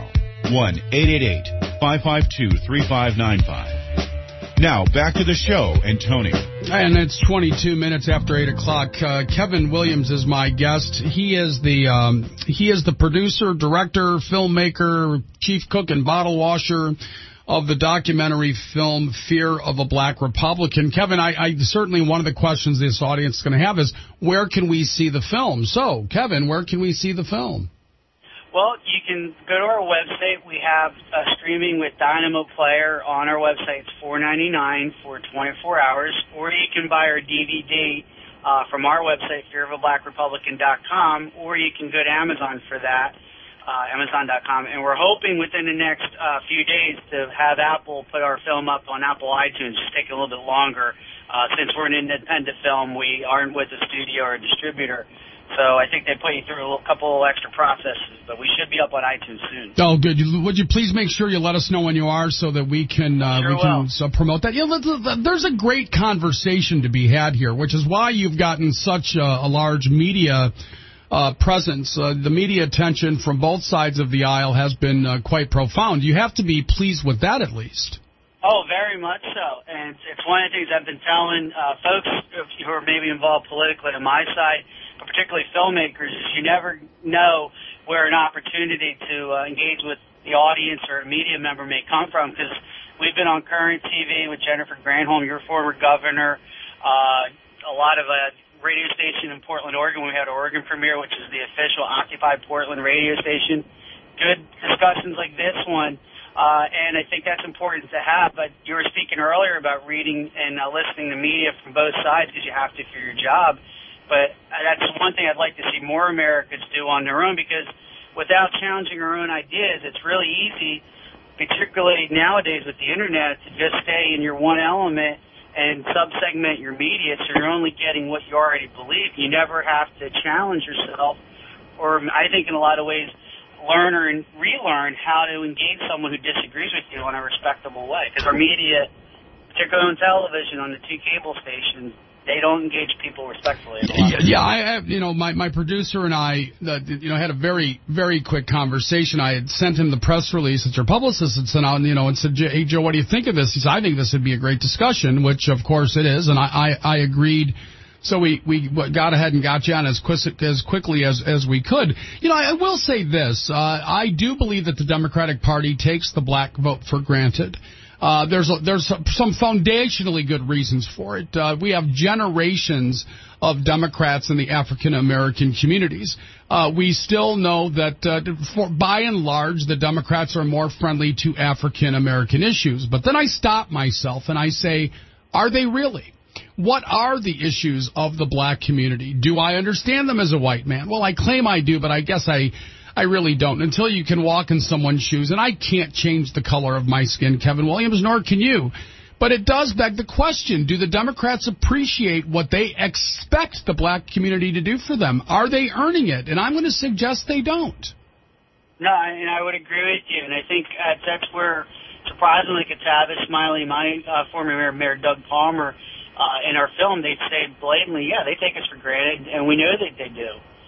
one eight eight eight, five five two, three five nine five. Now, back to the show and Tony. And it's twenty-two minutes after eight o'clock. Uh, Kevin Williams is my guest. He is the um, he is the producer, director, filmmaker, chief cook, and bottle washer of the documentary film Fear of a Black Republican. Kevin, I, I certainly one of the questions this audience is going to have is, where can we see the film? So, Kevin, where can we see the film? Well, you can go to our website. We have uh, streaming with Dynamo Player on our website. It's four ninety-nine for twenty-four hours. Or you can buy our D V D uh, from our website, fear of a black republican dot com, or you can go to Amazon for that, uh, amazon dot com. And we're hoping within the next uh, few days to have Apple put our film up on Apple iTunes. Just take a little bit longer. Uh, since we're an independent film, we aren't with a studio or a distributor. So I think they put you through a couple of extra processes, but we should be up on iTunes soon. Oh, good. Would you please make sure you let us know when you are so that we can uh, sure we can uh, promote that? You know, there's a great conversation to be had here, which is why you've gotten such a, a large media uh, presence. Uh, the media attention from both sides of the aisle has been uh, quite profound. You have to be pleased with that, at least. Oh, very much so. And it's one of the things I've been telling uh, folks who are maybe involved politically on my side, but particularly filmmakers, is you never know where an opportunity to uh, engage with the audience or a media member may come from, because we've been on Current T V with Jennifer Granholm, your former governor, uh, a lot of a radio station in Portland, Oregon. We had an Oregon premiere, which is the official Occupy Portland radio station. Good discussions like this one. Uh, and I think that's important to have. But you were speaking earlier about reading and uh, listening to media from both sides because you have to for your job. But that's one thing I'd like to see more Americans do on their own, because without challenging our own ideas, it's really easy, particularly nowadays with the Internet, to just stay in your one element and sub-segment your media so you're only getting what you already believe. You never have to challenge yourself, or I think in a lot of ways, learn or relearn how to engage someone who disagrees with you in a respectable way. Because our media, particularly on television, on the two cable stations, they don't engage people respectfully. Yeah, yeah, I, you know, my, my producer and I, uh, you know, had a very, very quick conversation. I had sent him the press release that your publicist had sent out, and, you know, and said, hey, Joe, what do you think of this? He said, I think this would be a great discussion, which, of course, it is, and I, I, I agreed. So we, we got ahead and got you on as, quick, as quickly as, as we could. You know, I will say this. Uh, I do believe that the Democratic Party takes the black vote for granted. Uh, there's a, there's some foundationally good reasons for it. Uh, we have generations of Democrats in the African American communities. Uh, we still know that, uh, for, by and large, the Democrats are more friendly to African American issues. But then I stop myself and I say, are they really? What are the issues of the black community? Do I understand them as a white man? Well, I claim I do, but I guess I, I really don't. Until you can walk in someone's shoes, and I can't change the color of my skin, Kevin Williams, nor can you. But it does beg the question, do the Democrats appreciate what they expect the black community to do for them? Are they earning it? And I'm going to suggest they don't. No, and I would agree with you. And I think uh, that's where, surprisingly, Tavis Smiley, my uh, former mayor, Mayor Doug Palmer, Uh, in our film, they'd say blatantly, yeah, they take us for granted, and we know that they do.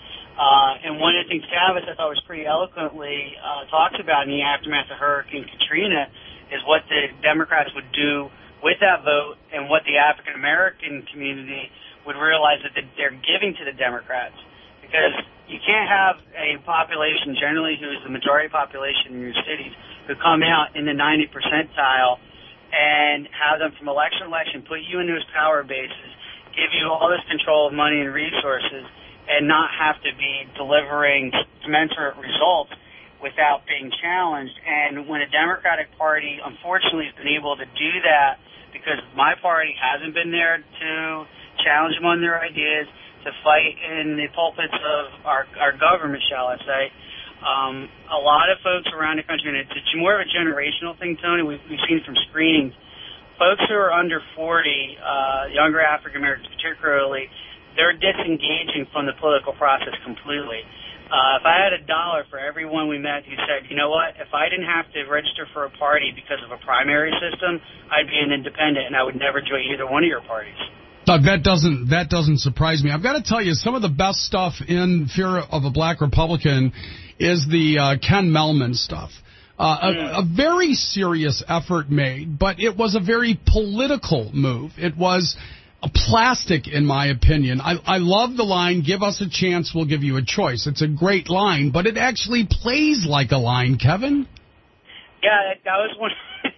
Uh, and one of the things Tavis, I thought, was pretty eloquently uh, talks about in the aftermath of Hurricane Katrina is what the Democrats would do with that vote and what the African-American community would realize that they're giving to the Democrats. Because you can't have a population generally who is the majority population in your cities who come out in the ninety percentile and have them from election to election, put you into his power bases, give you all this control of money and resources, and not have to be delivering commensurate results without being challenged. And when a Democratic Party, unfortunately, has been able to do that because my party hasn't been there to challenge them on their ideas, to fight in the pulpits of our, our government, shall I say, Um, a lot of folks around the country, and it's, it's more of a generational thing, Tony, we've, we've seen from screenings, folks who are under forty, uh, younger African Americans particularly, they're disengaging from the political process completely. Uh, if I had a dollar for everyone we met who said, you know what, if I didn't have to register for a party because of a primary system, I'd be an independent and I would never join either one of your parties. Doug, that doesn't that doesn't surprise me. I've got to tell you, some of the best stuff in Fear of a Black Republican is the uh, Ken Melman stuff. Uh, a, a very serious effort made, but it was a very political move. It was a plastic, in my opinion. I, I love the line, give us a chance, we'll give you a choice. It's a great line, but it actually plays like a line, Kevin. Yeah, that, that was one,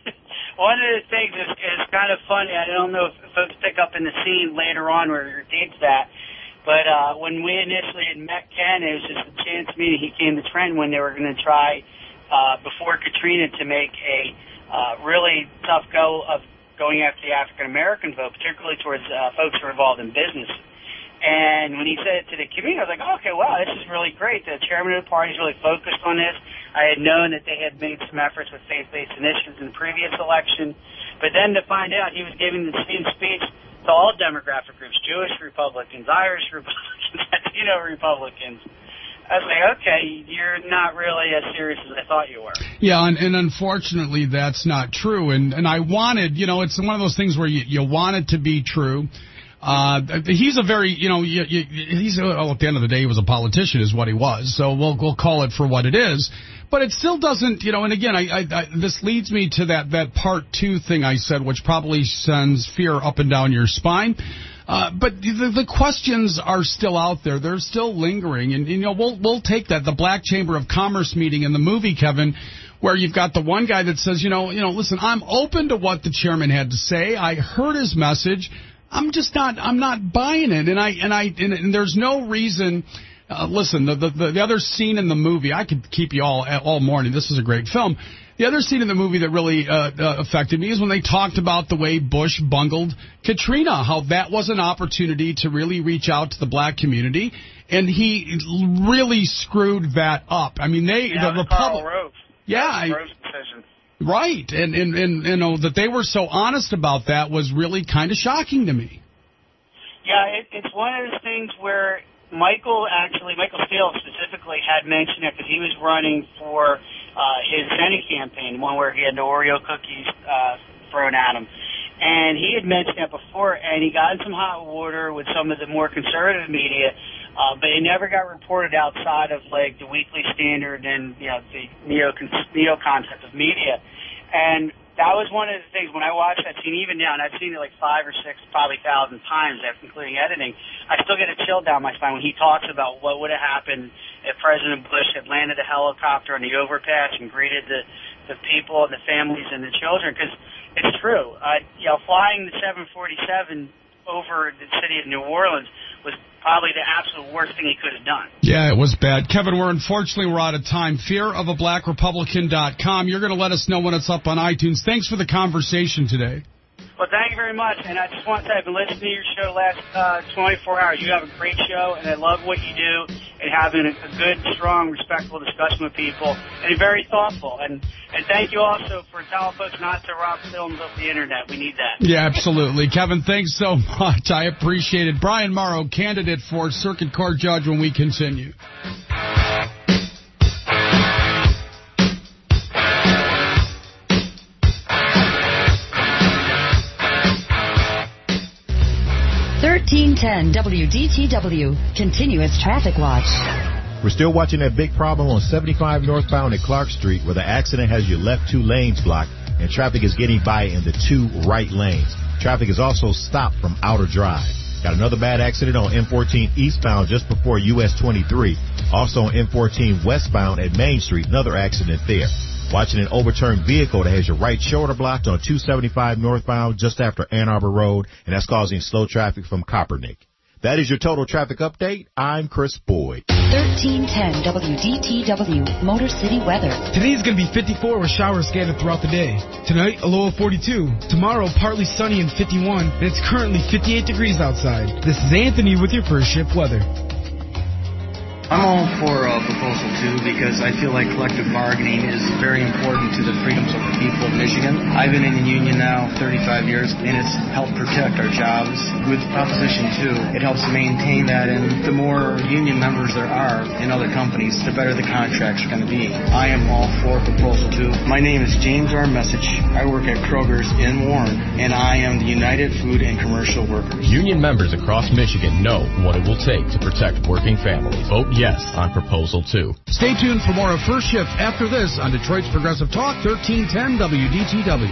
one of the things is, is kind of funny. I don't know if folks pick up in the scene later on where it dates that. But uh, when we initially had met Ken, it was just a chance meeting. He came to Trent when they were going to try, uh, before Katrina, to make a uh, really tough go of going after the African-American vote, particularly towards uh, folks who are involved in business. And when he said it to the community, I was like, oh, okay, wow, this is really great. The chairman of the party is really focused on this. I had known that they had made some efforts with faith-based initiatives in the previous election. But then to find out he was giving the same speech to all demographic groups, Jewish Republicans, Irish Republicans, Latino Republicans. I was like, okay, you're not really as serious as I thought you were. Yeah, and, and unfortunately that's not true. And and I wanted, you know, it's one of those things where you, you want it to be true. Uh, he's a very, you know, you, you, he's, well, at the end of the day, he was a politician is what he was. So we'll, we'll call it for what it is. But it still doesn't, you know, and again, I, I, I, this leads me to that, that part two thing I said, which probably sends fear up and down your spine. Uh, but the, the questions are still out there. They're still lingering. And, you know, we'll, we'll take that. The Black Chamber of Commerce meeting in the movie, Kevin, where you've got the one guy that says, you know, you know, listen, I'm open to what the chairman had to say. I heard his message. I'm just not, I'm not buying it. And I, and I, and, and there's no reason. Uh, listen, the, the the other scene in the movie, I could keep you all all morning. This is a great film. The other scene in the movie that really uh, uh, affected me is when they talked about the way Bush bungled Katrina, how that was an opportunity to really reach out to the black community, and he really screwed that up. I mean, they yeah, the Republic, yeah, I, decision. right, and, and and you know that they were so honest about that was really kind of shocking to me. Yeah, it, it's one of those things where Michael actually, Michael Steele specifically had mentioned it because he was running for uh, his Senate campaign, one where he had the Oreo cookies uh, thrown at him. And he had mentioned that before, and he got in some hot water with some of the more conservative media, uh, but it never got reported outside of, like, the Weekly Standard and, you know, the neo, neo concept of media. And that was one of the things when I watched that scene, even now, and I've seen it like five or six, probably thousand times, including editing, I still get a chill down my spine when he talks about what would have happened if President Bush had landed a helicopter on the overpass and greeted the, the people and the families and the children, because it's true. Uh, you know, flying the seven forty-seven over the city of New Orleans was probably the absolute worst thing he could have done. Yeah, it was bad. Kevin, we're unfortunately we're out of time. fear of a black republican dot com. You're going to let us know when it's up on iTunes. Thanks for the conversation today. Well, thank you very much. And I just want to say I've been listening to your show the last uh, twenty-four hours. You have a great show, and I love what you do and having a, a good, strong, respectful discussion with people, and very thoughtful. And, and thank you also for telling folks not to rob films off the Internet. We need that. Yeah, absolutely. Kevin, thanks so much. I appreciate it. Brian Morrow, candidate for Circuit Court Judge when we continue. thirteen ten W D T W, Continuous Traffic Watch. We're still watching that big problem on seventy-five northbound at Clark Street where the accident has your left two lanes blocked and traffic is getting by in the two right lanes. Traffic is also stopped from Outer Drive. Got another bad accident on M fourteen eastbound just before U S twenty-three. Also on M fourteen westbound at Main Street, another accident there. Watching an overturned vehicle that has your right shoulder blocked on two seventy-five northbound just after Ann Arbor Road, and that's causing slow traffic from Coppernick. That is your total traffic update. I'm Chris Boyd. thirteen ten W D T W, Motor City weather. Today's going to be fifty-four with showers scattered throughout the day. Tonight, a low of forty-two. Tomorrow, partly sunny and fifty-one. And it's currently fifty-eight degrees outside. This is Anthony with your first shift weather. I'm all for uh, Proposal two because I feel like collective bargaining is very important to the freedoms of the people of Michigan. I've been in the union now thirty-five years, and it's helped protect our jobs. With Proposition two, it helps maintain that, and the more union members there are in other companies, the better the contracts are going to be. I am all for Proposal two. My name is James R. Message. I work at Kroger's in Warren, and I am the United Food and Commercial Workers. Union members across Michigan know what it will take to protect working families. Vote yes on Proposal two. Stay tuned for more of First Shift after this on Detroit's Progressive Talk, thirteen ten W D T W.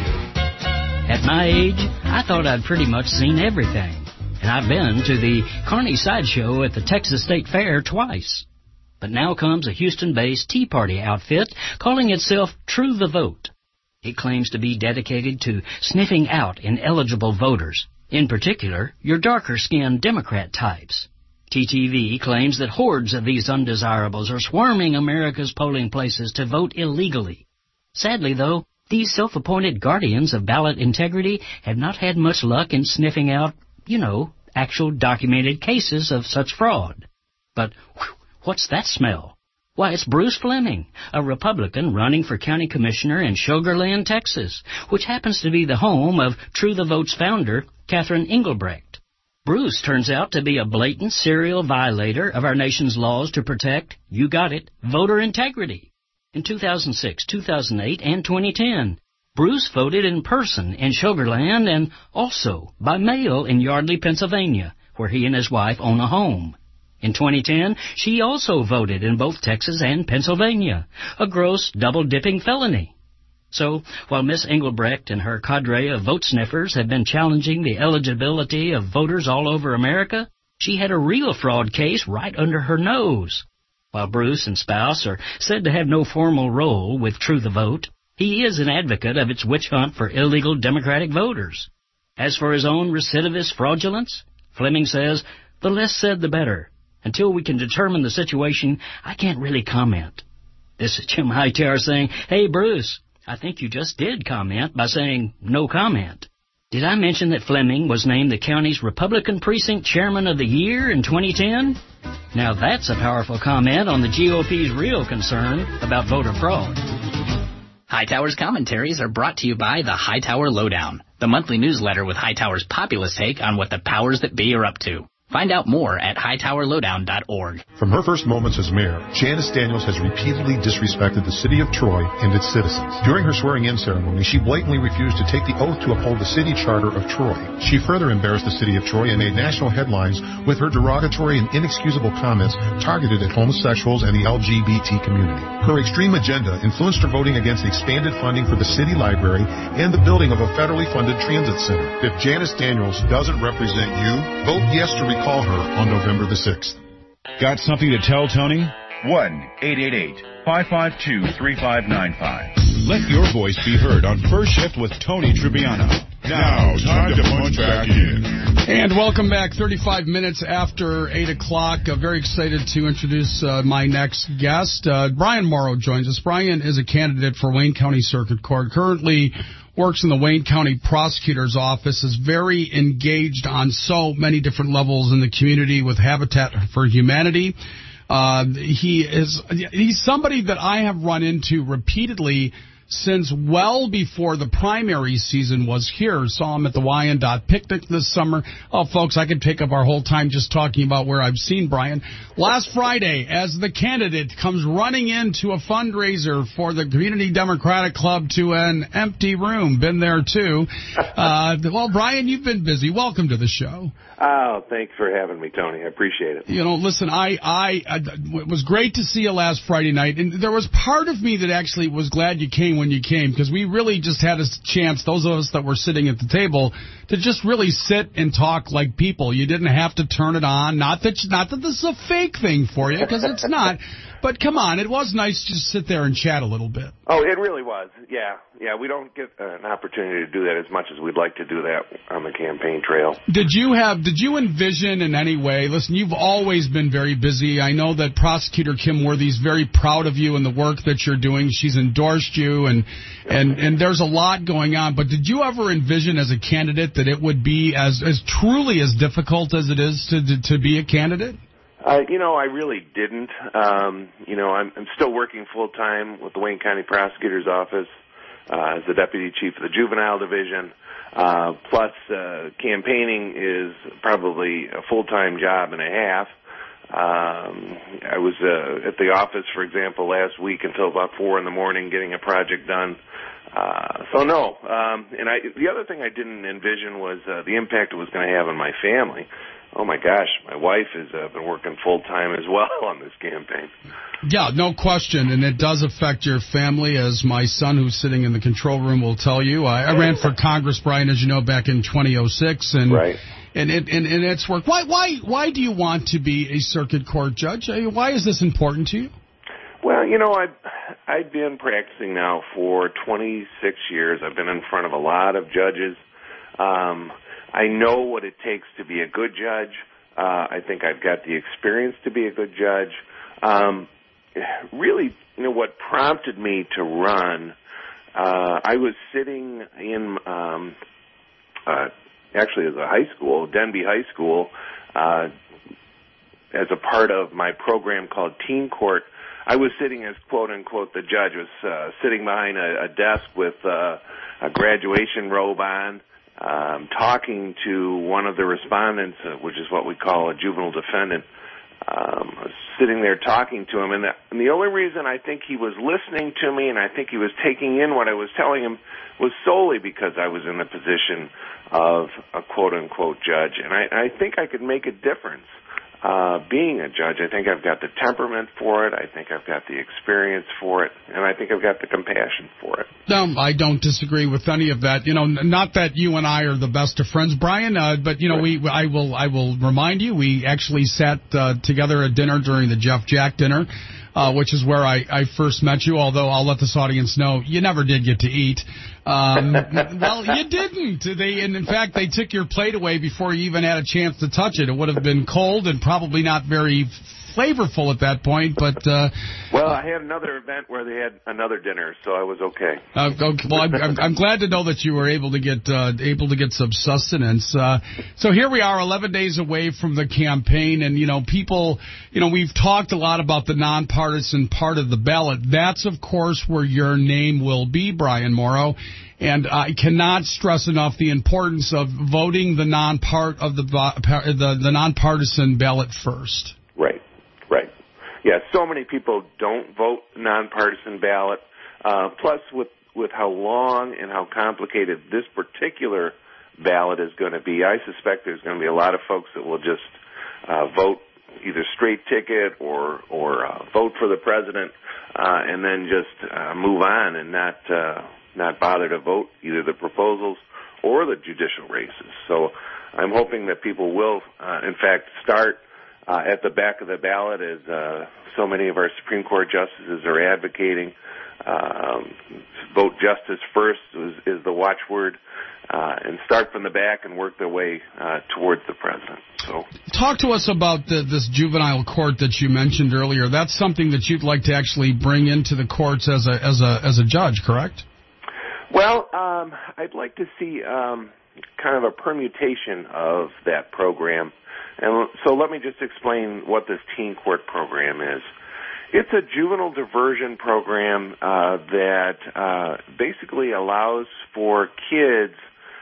At my age, I thought I'd pretty much seen everything. And I've been to the Carney Sideshow at the Texas State Fair twice. But now comes a Houston-based Tea Party outfit calling itself True the Vote. It claims to be dedicated to sniffing out ineligible voters, in particular, your darker-skinned Democrat types. T T V claims that hordes of these undesirables are swarming America's polling places to vote illegally. Sadly, though, these self-appointed guardians of ballot integrity have not had much luck in sniffing out, you know, actual documented cases of such fraud. But whew, what's that smell? Why, it's Bruce Fleming, a Republican running for county commissioner in Sugar Land, Texas, which happens to be the home of True the Vote's founder, Catherine Engelbrecht. Bruce turns out to be a blatant serial violator of our nation's laws to protect, you got it, voter integrity. In two thousand six, two thousand eight, and twenty ten, Bruce voted in person in Sugar Land and also by mail in Yardley, Pennsylvania, where he and his wife own a home. In twenty ten, she also voted in both Texas and Pennsylvania, a gross double-dipping felony. So, while Miss Engelbrecht and her cadre of vote sniffers have been challenging the eligibility of voters all over America, she had a real fraud case right under her nose. While Bruce and spouse are said to have no formal role with True the Vote, he is an advocate of its witch hunt for illegal Democratic voters. As for his own recidivist fraudulence, Fleming says, the less said the better. Until we can determine the situation, I can't really comment. This is Jim Hightower saying, hey, Bruce, I think you just did comment by saying no comment. Did I mention that Fleming was named the county's Republican Precinct Chairman of the Year in twenty ten? Now that's a powerful comment on the G O P's real concern about voter fraud. Hightower's commentaries are brought to you by the Hightower Lowdown, the monthly newsletter with Hightower's populist take on what the powers that be are up to. Find out more at hightower lowdown dot org. From her first moments as mayor, Janice Daniels has repeatedly disrespected the city of Troy and its citizens. During her swearing-in ceremony, she blatantly refused to take the oath to uphold the city charter of Troy. She further embarrassed the city of Troy and made national headlines with her derogatory and inexcusable comments targeted at homosexuals and the L G B T community. Her extreme agenda influenced her voting against expanded funding for the city library and the building of a federally funded transit center. If Janice Daniels doesn't represent you, vote yes to recall her on November the sixth. Got something to tell Tony? one eight eight eight, five five two, three five nine five. Let your voice be heard on First Shift with Tony Tribbiano. Now, time to punch back in. And welcome back, thirty-five minutes after eight o'clock. Uh, very excited to introduce uh, my next guest. Uh, Brian Morrow joins us. Brian is a candidate for Wayne County Circuit Court, currently works in the Wayne County Prosecutor's Office, is very engaged on so many different levels in the community with Habitat for Humanity. Uh, he is he's somebody that I have run into repeatedly since well before the primary season was here. Saw him at the Wyandotte Picnic this summer. Oh, folks, I could take up our whole time just talking about where I've seen Brian. Last Friday, as the candidate comes running into a fundraiser for the Community Democratic Club to an empty room. Been there, too. Uh, well, Brian, you've been busy. Welcome to the show. Oh, thanks for having me, Tony. I appreciate it. You know, listen, I, I, I, it was great to see you last Friday night, and there was part of me that actually was glad you came when you came, because we really just had a chance, those of us that were sitting at the table, to just really sit and talk like people. You didn't have to turn it on. Not that, not that this is a fake thing for you, because it's not. But come on, it was nice to just sit there and chat a little bit. Oh, it really was. Yeah, yeah. We don't get an opportunity to do that as much as we'd like to do that on the campaign trail. Did you have? Did you envision in any way? Listen, you've always been very busy. I know that Prosecutor Kim Worthy's very proud of you and the work that you're doing. She's endorsed you, and and and there's a lot going on. But did you ever envision as a candidate that it would be as as truly as difficult as it is to to be a candidate? Uh, you know, I really didn't. Um, you know, I'm, I'm still working full-time with the Wayne County Prosecutor's Office uh, as the Deputy Chief of the Juvenile Division. Uh, plus, uh, campaigning is probably a full-time job and a half. Um, I was uh, at the office, for example, last week until about four in the morning getting a project done. Uh, so, no. Um, and I, the other thing I didn't envision was uh, the impact it was going to have on my family. Oh, my gosh, my wife has uh, been working full-time as well on this campaign. Yeah, no question, and it does affect your family, as my son, who's sitting in the control room, will tell you. I, I ran for Congress, Brian, as you know, back in twenty oh six, and right. and, and, and, and it's worked. Why, why, why do you want to be a circuit court judge? I mean, why is this important to you? Well, you know, I've, I've been practicing now for twenty-six years. I've been in front of a lot of judges. Um I know what it takes to be a good judge. Uh, I think I've got the experience to be a good judge. Um, really, you know, what prompted me to run, uh, I was sitting in, um, uh, actually as a high school, Denby High School, uh, as a part of my program called Teen Court. I was sitting as, quote-unquote, the judge. I was uh, sitting behind a, a desk with uh, a graduation robe on, Um, talking to one of the respondents, uh, which is what we call a juvenile defendant. Um, I was sitting there talking to him, and the, and the only reason I think he was listening to me and I think he was taking in what I was telling him was solely because I was in the position of a quote-unquote judge, and I, I think I could make a difference. Uh, being a judge, I think I've got the temperament for it. I think I've got the experience for it, and I think I've got the compassion for it. No, I don't disagree with any of that. You know, not that you and I are the best of friends, Brian, uh, but you know, we I will I will remind you, we actually sat uh, together at dinner during the Jeff Jack dinner, uh, which is where I, I first met you. Although I'll let this audience know, you never did get to eat. Um, well, you didn't. They, and in fact, they took your plate away before you even had a chance to touch it. It would have been cold and probably not very flavorful at that point, but... Uh, well, I had another event where they had another dinner, so I was okay. Uh, okay well, I'm, I'm, I'm glad to know that you were able to get uh, able to get some sustenance. Uh, so here we are, eleven days away from the campaign, and, you know, people, you know, we've talked a lot about the nonpartisan part of the ballot. That's, of course, where your name will be, Brian Morrow. And I cannot stress enough the importance of voting the non-part of the, the the nonpartisan ballot first. Right, right. Yeah, so many people don't vote nonpartisan ballot. Uh, plus, with with how long and how complicated this particular ballot is going to be, I suspect there's going to be a lot of folks that will just uh, vote either straight ticket or or uh, vote for the president, uh, and then just uh, move on and not. Uh, not bother to vote either the proposals or the judicial races. So I'm hoping that people will, uh, in fact, start uh, at the back of the ballot, as uh, so many of our Supreme Court justices are advocating. Um, vote justice first is, is the watchword, uh, and start from the back and work their way uh, towards the president. So, talk to us about the, this juvenile court that you mentioned earlier. That's something that you'd like to actually bring into the courts as a as a as a judge, correct? Well, um, I'd like to see um, kind of a permutation of that program. And so let me just explain what this teen court program is. It's a juvenile diversion program uh, that uh, basically allows for kids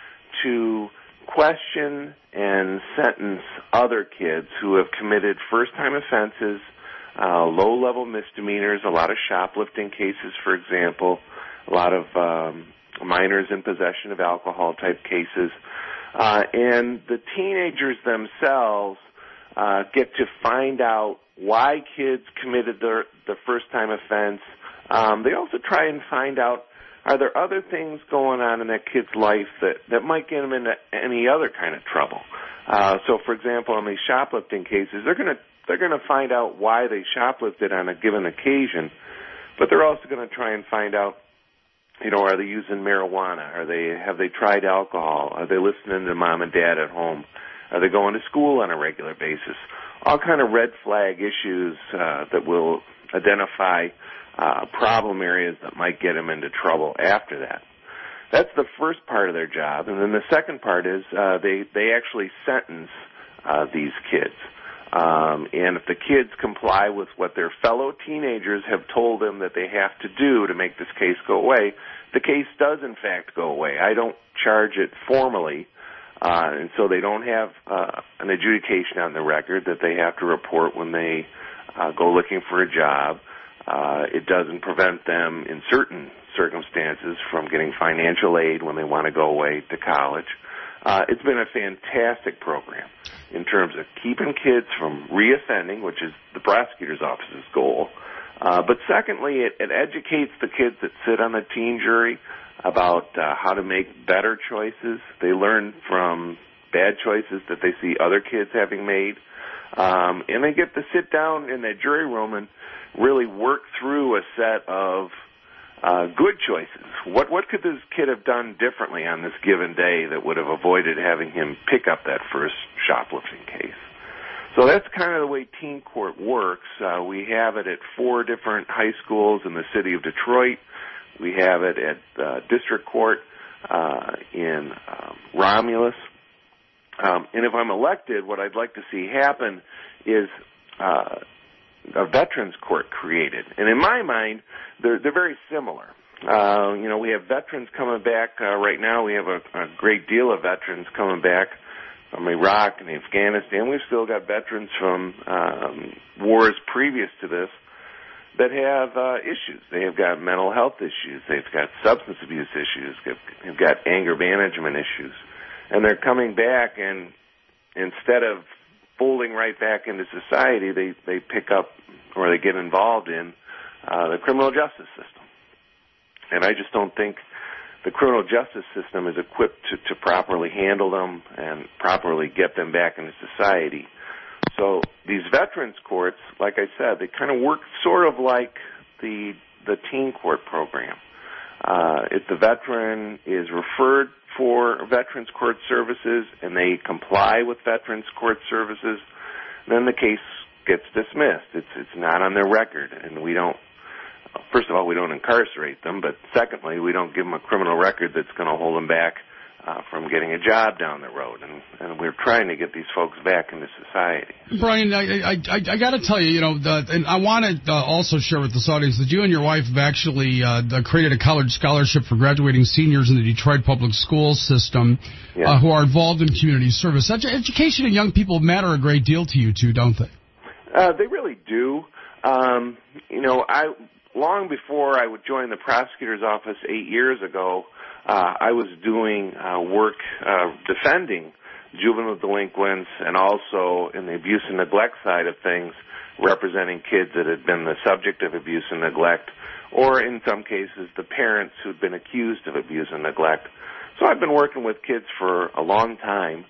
to question and sentence other kids who have committed first-time offenses, uh, low-level misdemeanors, a lot of shoplifting cases, for example, a lot of um, minors in possession of alcohol type cases. Uh, and the teenagers themselves uh, get to find out why kids committed their, the first-time offense. Um, they also try and find out, are there other things going on in that kid's life that, that might get them into any other kind of trouble? Uh, so, for example, in these shoplifting cases, they're going to they're going to find out why they shoplifted on a given occasion, but they're also going to try and find out, you know, are they using marijuana? Are they, have they tried alcohol? Are they listening to mom and dad at home? Are they going to school on a regular basis? All kind of red flag issues uh, that will identify uh, problem areas that might get them into trouble after that. That's the first part of their job. And then the second part is uh, they, they actually sentence uh, these kids. Um, and if the kids comply with what their fellow teenagers have told them that they have to do to make this case go away, the case does in fact go away. I don't charge it formally, uh, and so they don't have uh, an adjudication on the record that they have to report when they uh, go looking for a job. Uh, it doesn't prevent them in certain circumstances from getting financial aid when they want to go away to college. Uh, it's been a fantastic program. in terms of keeping kids from reoffending, which is the prosecutor's office's goal. Uh, but secondly, it, it educates the kids that sit on the teen jury about uh, how to make better choices. They learn from bad choices that they see other kids having made. Um, and they get to sit down in that jury room and really work through a set of uh, good choices. What what could this kid have done differently on this given day that would have avoided having him pick up that first shoplifting case? So that's kind of the way teen court works. Uh, we have it at four different high schools in the city of Detroit. We have it at uh, district court uh, in um, Romulus. Um, and if I'm elected, what I'd like to see happen is uh, a veterans court created. And in my mind, they're, they're very similar. Uh, you know, we have veterans coming back. Uh, right now we have a, a great deal of veterans coming back from Iraq and Afghanistan. We've still got veterans from um, wars previous to this that have uh, issues. They have got mental health issues. They've got substance abuse issues. They've, they've got anger management issues. And they're coming back, and instead of folding right back into society, they, they pick up or they get involved in uh, the criminal justice system. And I just don't think the criminal justice system is equipped to, to properly handle them and properly get them back into society. So these veterans courts, like I said, they kind of work sort of like the the teen court program. Uh, if the veteran is referred for veterans court services and they comply with veterans court services, then the case gets dismissed. It's it's not on their record, and we don't. First of all, we don't incarcerate them, but secondly, we don't give them a criminal record that's going to hold them back uh, from getting a job down the road. And, and we're trying to get these folks back into society. Brian, I I, I, I got to tell you, you know, the, and I want to uh, also share with this audience that you and your wife have actually uh, created a college scholarship for graduating seniors in the Detroit public school system yeah. uh, who are involved in community service. Edu- education and young people matter a great deal to you, too, don't they? Uh, they really do. Um, you know, I... Long before I would join the prosecutor's office eight years ago, uh, I was doing uh, work uh, defending juvenile delinquents and also in the abuse and neglect side of things, representing kids that had been the subject of abuse and neglect, or in some cases, the parents who'd been accused of abuse and neglect. So I've been working with kids for a long time.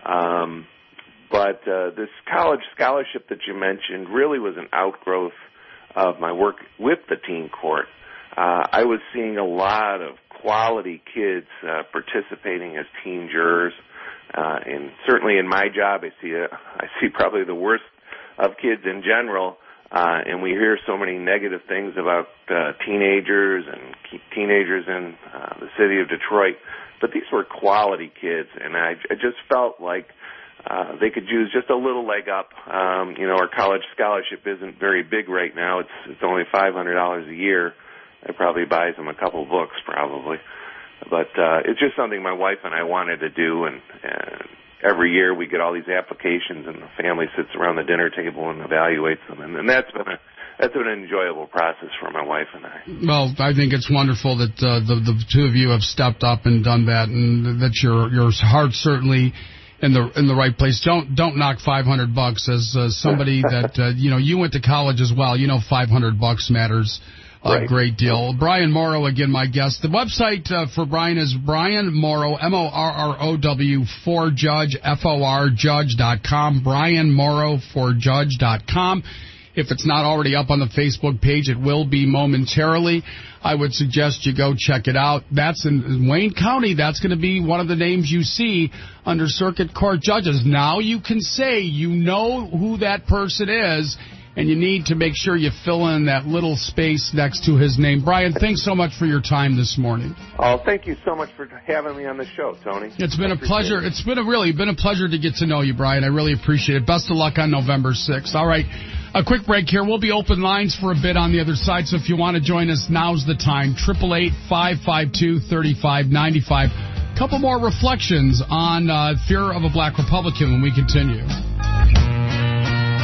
Um, but uh, this college scholarship that you mentioned really was an outgrowth of my work with the teen court. Uh, I was seeing a lot of quality kids uh, participating as teen jurors, uh, and certainly in my job, I see a, I see probably the worst of kids in general. Uh, and we hear so many negative things about uh, teenagers and teenagers in uh, the city of Detroit. But these were quality kids, and I, I just felt like Uh, they could use just a little leg up. Um, you know, our college scholarship isn't very big right now. It's it's only five hundred dollars a year. It probably buys them a couple books, probably. But uh, it's just something my wife and I wanted to do, and, and every year we get all these applications, and the family sits around the dinner table and evaluates them, and, and that's been a that's been an enjoyable process for my wife and I. Well, I think it's wonderful that uh, the the two of you have stepped up and done that, and that your your heart certainly in the in the right place. Don't don't knock five hundred bucks as uh, somebody that uh, you know, you went to college as well. You know, five hundred bucks matters a right. great deal. Brian Morrow, again, my guest. The website uh, for Brian is Brian Morrow, M O R R O W, for Judge, F O R Judge dot com. Brian Morrow for Judge dot com. If it's not already up on the Facebook page, it will be momentarily. I would suggest you go check it out. That's in Wayne County. That's going to be one of the names you see under circuit court judges. Now you can say you know who that person is, and you need to make sure you fill in that little space next to his name. Brian, thanks so much for your time this morning. Oh, thank you so much for having me on the show, Tony. It's been a pleasure. It. It's been a really been a pleasure to get to know you, Brian. I really appreciate it. Best of luck on November sixth. All right. A quick break here. We'll be open lines for a bit on the other side, so if you want to join us, now's the time. eight eight eight, five five two, three five nine five. A couple more reflections on uh, fear of a black Republican when we continue.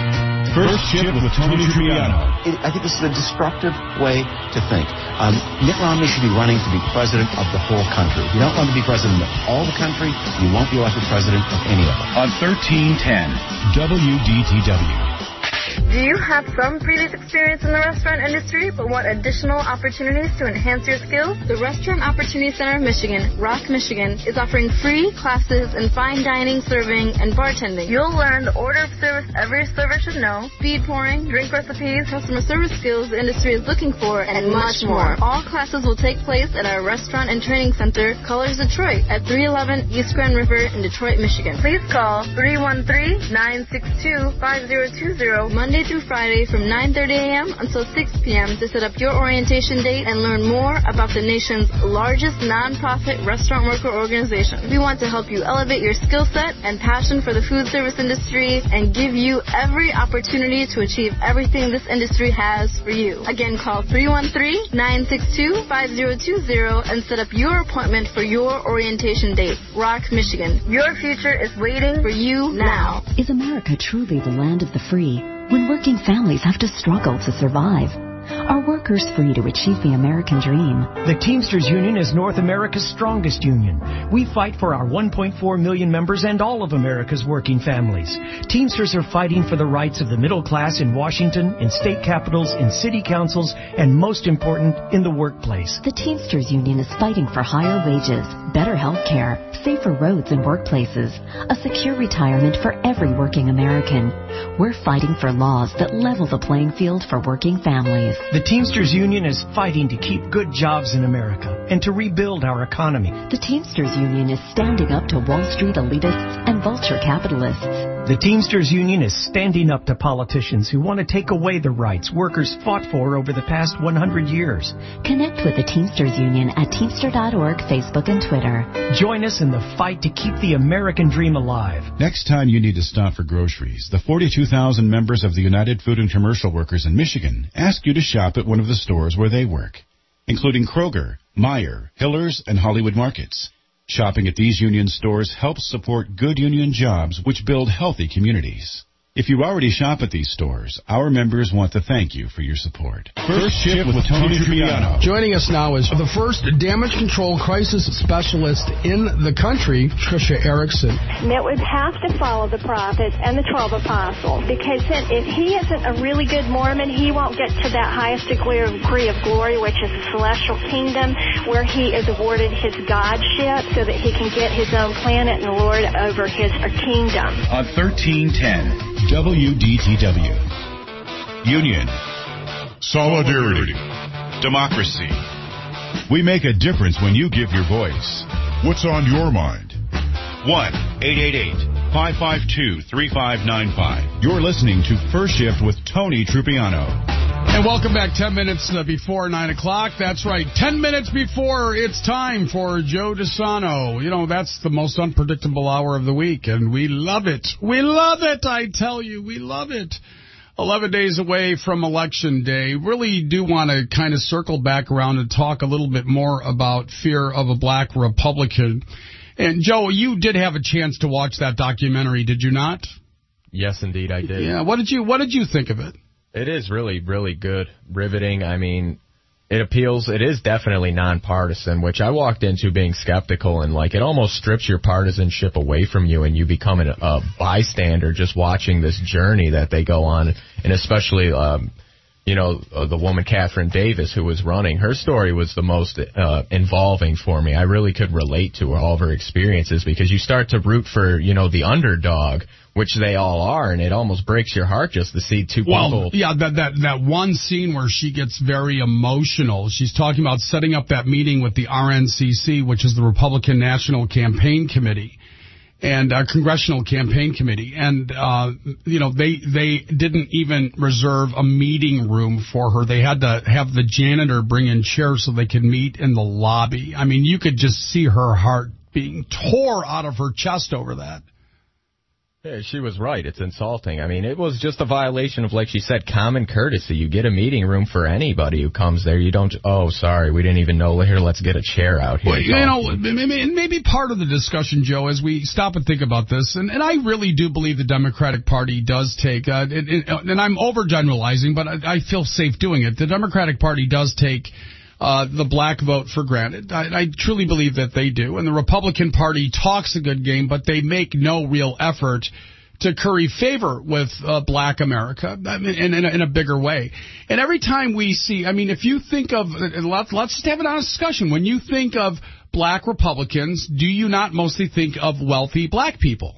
First Shift with Tony Triano. I think this is a destructive way to think. Um, Mitt Romney should be running to be president of the whole country. If you don't want to be president of all the country, you won't be elected president of any of it. On thirteen ten W D T W. Do you have some previous experience in the restaurant industry but want additional opportunities to enhance your skills? The Restaurant Opportunity Center of Michigan, Rock, Michigan, is offering free classes in fine dining, serving, and bartending. You'll learn the order of service every server should know, speed pouring, drink recipes, customer service skills the industry is looking for, and, and much more. All classes will take place at our Restaurant and Training Center, Colors Detroit, at three eleven East Grand River in Detroit, Michigan. Please call three one three, nine six two, five zero two zero Monday through Friday from nine thirty a.m. until six p.m. to set up your orientation date and learn more about the nation's largest nonprofit restaurant worker organization. We want to help you elevate your skill set and passion for the food service industry and give you every opportunity to achieve everything this industry has for you. Again, call three one three, nine six two, five zero two zero and set up your appointment for your orientation date. Rock, Michigan. Your future is waiting for you now. Is America truly the land of the free when working families have to struggle to survive? Are workers free to achieve the American dream? The Teamsters Union is North America's strongest union. We fight for our one point four million members and all of America's working families. Teamsters are fighting for the rights of the middle class in Washington, in state capitals, in city councils, and most important, in the workplace. The Teamsters Union is fighting for higher wages, better health care, safer roads and workplaces, a secure retirement for every working American. We're fighting for laws that level the playing field for working families. The Teamsters Union is fighting to keep good jobs in America and to rebuild our economy. The Teamsters Union is standing up to Wall Street elitists and vulture capitalists. The Teamsters Union is standing up to politicians who want to take away the rights workers fought for over the past one hundred years. Connect with the Teamsters Union at Teamster dot org, Facebook, and Twitter. Join us in the fight to keep the American dream alive. Next time you need to stop for groceries, the forty-two thousand members of the United Food and Commercial Workers in Michigan ask you to shop at one of the stores where they work, including Kroger, Meijer, Hiller's, and Hollywood Markets. Shopping at these union stores helps support good union jobs which build healthy communities. If you already shop at these stores, our members want to thank you for your support. First Shift with Tony Triano. Joining us now is the first damage control crisis specialist in the country, Tricia Erickson. It would have to follow the prophets and the twelve apostles, because if he isn't a really good Mormon, he won't get to that highest degree of glory, which is the celestial kingdom, where he is awarded his godship so that he can get his own planet and lord over his kingdom. On thirteen ten W D T W. Union. Solidarity. Democracy. We make a difference when you give your voice. What's on your mind? one eight eight eight, five five two, three five nine five. You're listening to First Shift with Tony Trupiano. And welcome back ten minutes before nine o'clock. That's right, ten minutes before it's time for Joe DeSano. You know, that's the most unpredictable hour of the week, and we love it. We love it, I tell you, we love it. eleven days away from Election Day. Really do want to kind of circle back around and talk a little bit more about Fear of a Black Republican. And, Joe, you did have a chance to watch that documentary, did you not? Yes, indeed, I did. Yeah, what did you what did you think of it? It is really, really good, riveting. I mean, it appeals. It is definitely nonpartisan, which I walked into being skeptical, and like it almost strips your partisanship away from you, and you become an, a bystander just watching this journey that they go on, and especially. Um, You know, uh, the woman, Catherine Davis, who was running, her story was the most uh, involving for me. I really could relate to all of her experiences because you start to root for, you know, the underdog, which they all are, and it almost breaks your heart just to see two well, people. Yeah, that, that, that one scene where she gets very emotional. She's talking about setting up that meeting with the R N C C, which is the Republican National Campaign Committee. And uh, Congressional Campaign Committee, and uh, you know they they didn't even reserve a meeting room for her. They had to have the janitor bring in chairs so they could meet in the lobby. I mean, you could just see her heart being tore out of her chest over that. Yeah, she was right. It's insulting. I mean, it was just a violation of, like she said, common courtesy. You get a meeting room for anybody who comes there. You don't, oh, sorry, we didn't even know. Here, let's get a chair out here. Well, you know, maybe, maybe part of the discussion, Joe, as we stop and think about this, and, and I really do believe the Democratic Party does take, uh, it, it, and I'm overgeneralizing, but I, I feel safe doing it. The Democratic Party does take Uh, the black vote for granted. I, I truly believe that they do. And the Republican Party talks a good game, but they make no real effort to curry favor with uh, black America in, in, in a bigger way. And every time we see, I mean, if you think of, let's, let's just have an honest discussion. When you think of black Republicans, do you not mostly think of wealthy black people?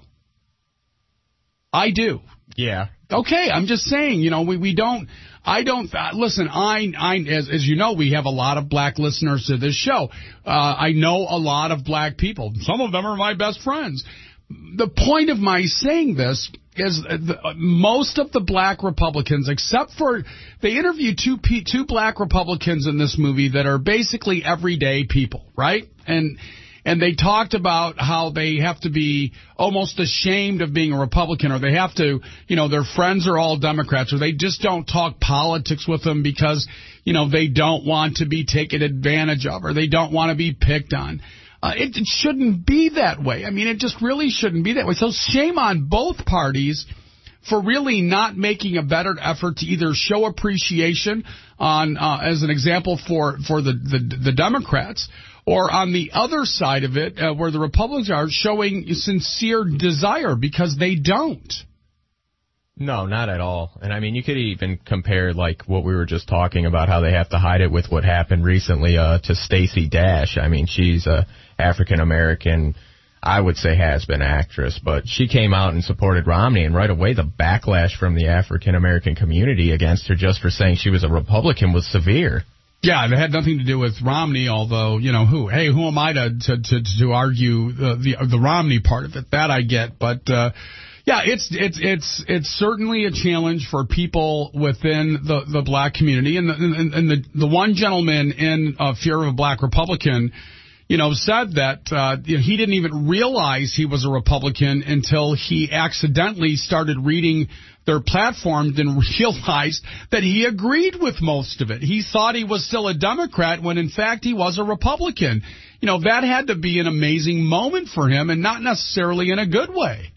I do. Yeah. Okay, I'm just saying, you know, we, we don't, I don't, uh, listen, I, I as, as you know, we have a lot of black listeners to this show. Uh, I know a lot of black people. Some of them are my best friends. The point of my saying this is the, uh, most of the black Republicans, except for, they interviewed two, two black Republicans in this movie that are basically everyday people, right? And And they talked about how they have to be almost ashamed of being a Republican, or they have to, you know, their friends are all Democrats, or they just don't talk politics with them because, you know, they don't want to be taken advantage of, or they don't want to be picked on. Uh, it, it shouldn't be that way. I mean, it just really shouldn't be that way. So shame on both parties for really not making a better effort to either show appreciation on, uh, as an example for, for the, the, the Democrats, or on the other side of it, uh, where the Republicans are showing sincere desire, because they don't. No, not at all. And, I mean, you could even compare, like, what we were just talking about, how they have to hide it with what happened recently uh, to Stacey Dash. I mean, she's a African-American, I would say has-been actress, but she came out and supported Romney, and right away the backlash from the African-American community against her just for saying she was a Republican was severe. Yeah, it had nothing to do with Romney, although, you know, who, hey, who am I to to, to, to argue uh, the the Romney part of it? That I get. But, uh, yeah, it's it's it's it's certainly a challenge for people within the, the black community. And the, and, and the, the one gentleman in uh, Fear of a Black Republican, you know, said that uh, you know, he didn't even realize he was a Republican until he accidentally started reading their platform and realized that he agreed with most of it. He thought he was still a Democrat when, in fact, he was a Republican. You know, that had to be an amazing moment for him, and not necessarily in a good way.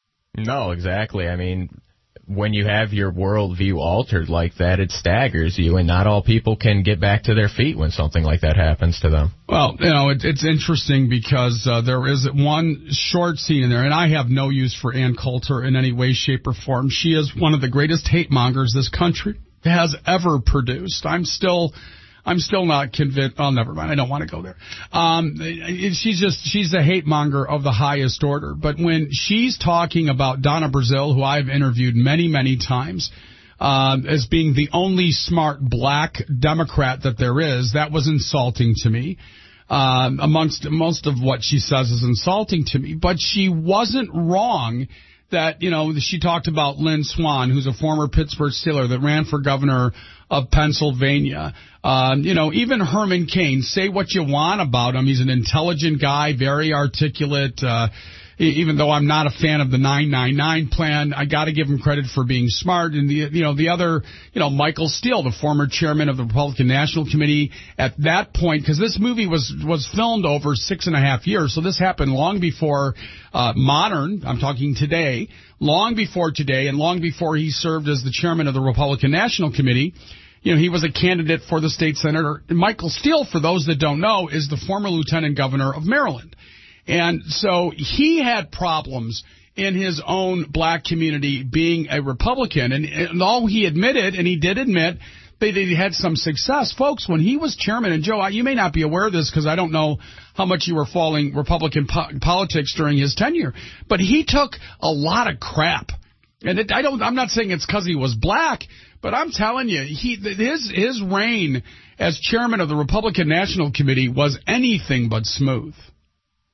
No, exactly. I mean, when you have your worldview altered like that, it staggers you, and not all people can get back to their feet when something like that happens to them. Well, you know, it, it's interesting because uh, there is one short scene in there, and I have no use for Ann Coulter in any way, shape, or form. She is one of the greatest hate mongers this country has ever produced. I'm still... I'm still not convinced. Oh, never mind. I don't want to go there. Um, she's just, she's a hate monger of the highest order. But when she's talking about Donna Brazile, who I've interviewed many, many times, um, as being the only smart black Democrat that there is, that was insulting to me. Um, amongst most of what she says is insulting to me. But she wasn't wrong that, you know, she talked about Lynn Swann, who's a former Pittsburgh Steeler that ran for governor of Pennsylvania. Um, you know, even Herman Cain, say what you want about him. He's an intelligent guy, very articulate. Uh, even though I'm not a fan of the nine nine nine plan, I got to give him credit for being smart. And the, you know, the other, you know, Michael Steele, the former chairman of the Republican National Committee at that point, because this movie was, was filmed over six and a half years. So this happened long before, uh, modern, I'm talking today, long before today, and long before he served as the chairman of the Republican National Committee. You know, he was a candidate for the state senator. And Michael Steele, for those that don't know, is the former lieutenant governor of Maryland. And so he had problems in his own black community being a Republican. And, and all he admitted, and he did admit, they, they had some success. Folks, when he was chairman, and Joe, you may not be aware of this because I don't know how much you were following Republican po- politics during his tenure, but he took a lot of crap. And it, I don't, I'm not saying it's because he was black, but I'm telling you, he his his reign as chairman of the Republican National Committee was anything but smooth.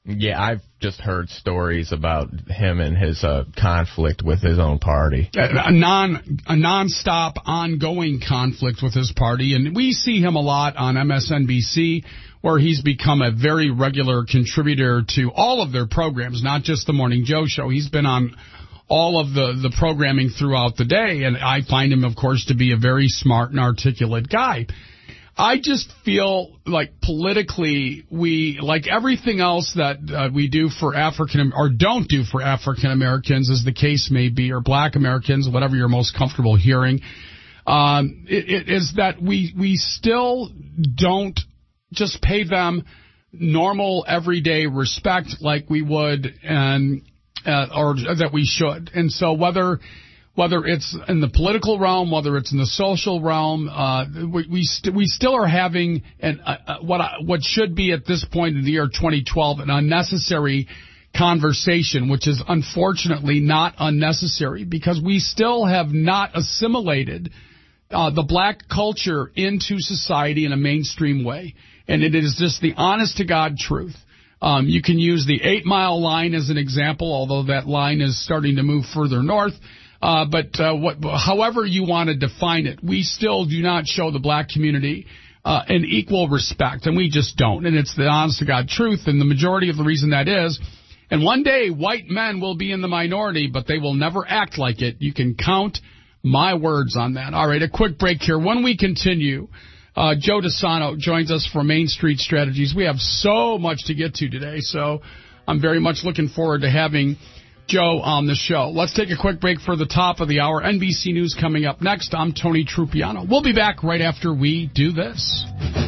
Yeah, I've just heard stories about him and his uh, conflict with his own party. A, a non a non-stop, ongoing conflict with his party, and we see him a lot on M S N B C, where he's become a very regular contributor to all of their programs, not just the Morning Joe show. He's been on all of the, the programming throughout the day, and I find him, of course, to be a very smart and articulate guy. I just feel like politically we, like everything else that uh, we do for African, or don't do for African Americans, as the case may be, or black Americans, whatever you're most comfortable hearing, um, it, it is that we, we still don't just pay them normal, everyday respect like we would, and uh, or that we should. And so whether... Whether it's in the political realm, whether it's in the social realm, uh, we we, st- we still are having an, uh, what I, what should be at this point in the year twenty twelve an unnecessary conversation, which is unfortunately not unnecessary, because we still have not assimilated uh, the black culture into society in a mainstream way, and it is just the honest to God truth. Um, you can use the Eight Mile line as an example, although that line is starting to move further north. Uh, but uh, what, however you want to define it, we still do not show the black community uh, an equal respect, and we just don't. And it's the honest-to-God truth, and the majority of the reason that is, and one day white men will be in the minority, but they will never act like it. You can count my words on that. All right, a quick break here. When we continue, uh, Joe DeSano joins us from Main Street Strategies. We have so much to get to today, so I'm very much looking forward to having Joe on the show. Let's take a quick break for the top of the hour. N B C News coming up next. I'm Tony Trupiano. We'll be back right after we do this.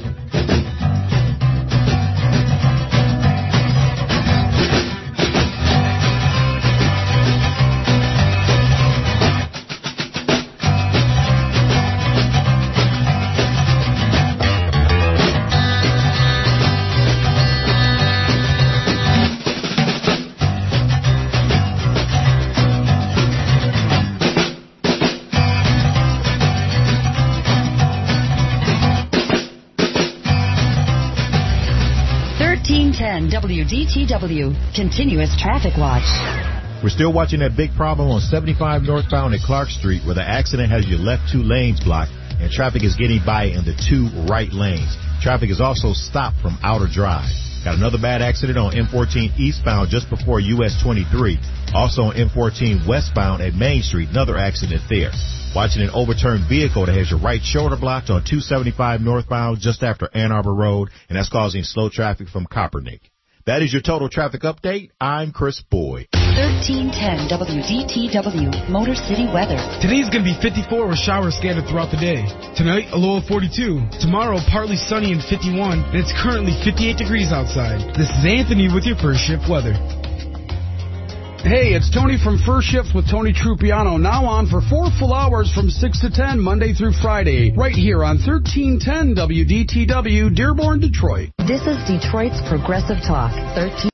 W D T W, Continuous Traffic Watch. We're still watching that big problem on seventy-five northbound at Clark Street, where the accident has your left two lanes blocked and traffic is getting by in the two right lanes. Traffic is also stopped from Outer Drive. Got another bad accident on M fourteen eastbound just before U S twenty-three. Also on M fourteen westbound at Main Street, another accident there. Watching an overturned vehicle that has your right shoulder blocked on two seventy-five northbound just after Ann Arbor Road, and that's causing slow traffic from Coppernick. That is your total traffic update. I'm Chris Boyd. thirteen ten W D T W, Motor City weather. Today's going to be fifty-four with showers scattered throughout the day. Tonight, a low of forty-two. Tomorrow, partly sunny and fifty-one. And it's currently fifty-eight degrees outside. This is Anthony with your first shift weather. Hey, it's Tony from First Shift with Tony Trupiano, now on for four full hours from six to ten, Monday through Friday, right here on thirteen ten W D T W, Dearborn, Detroit. This is Detroit's Progressive Talk, thirteen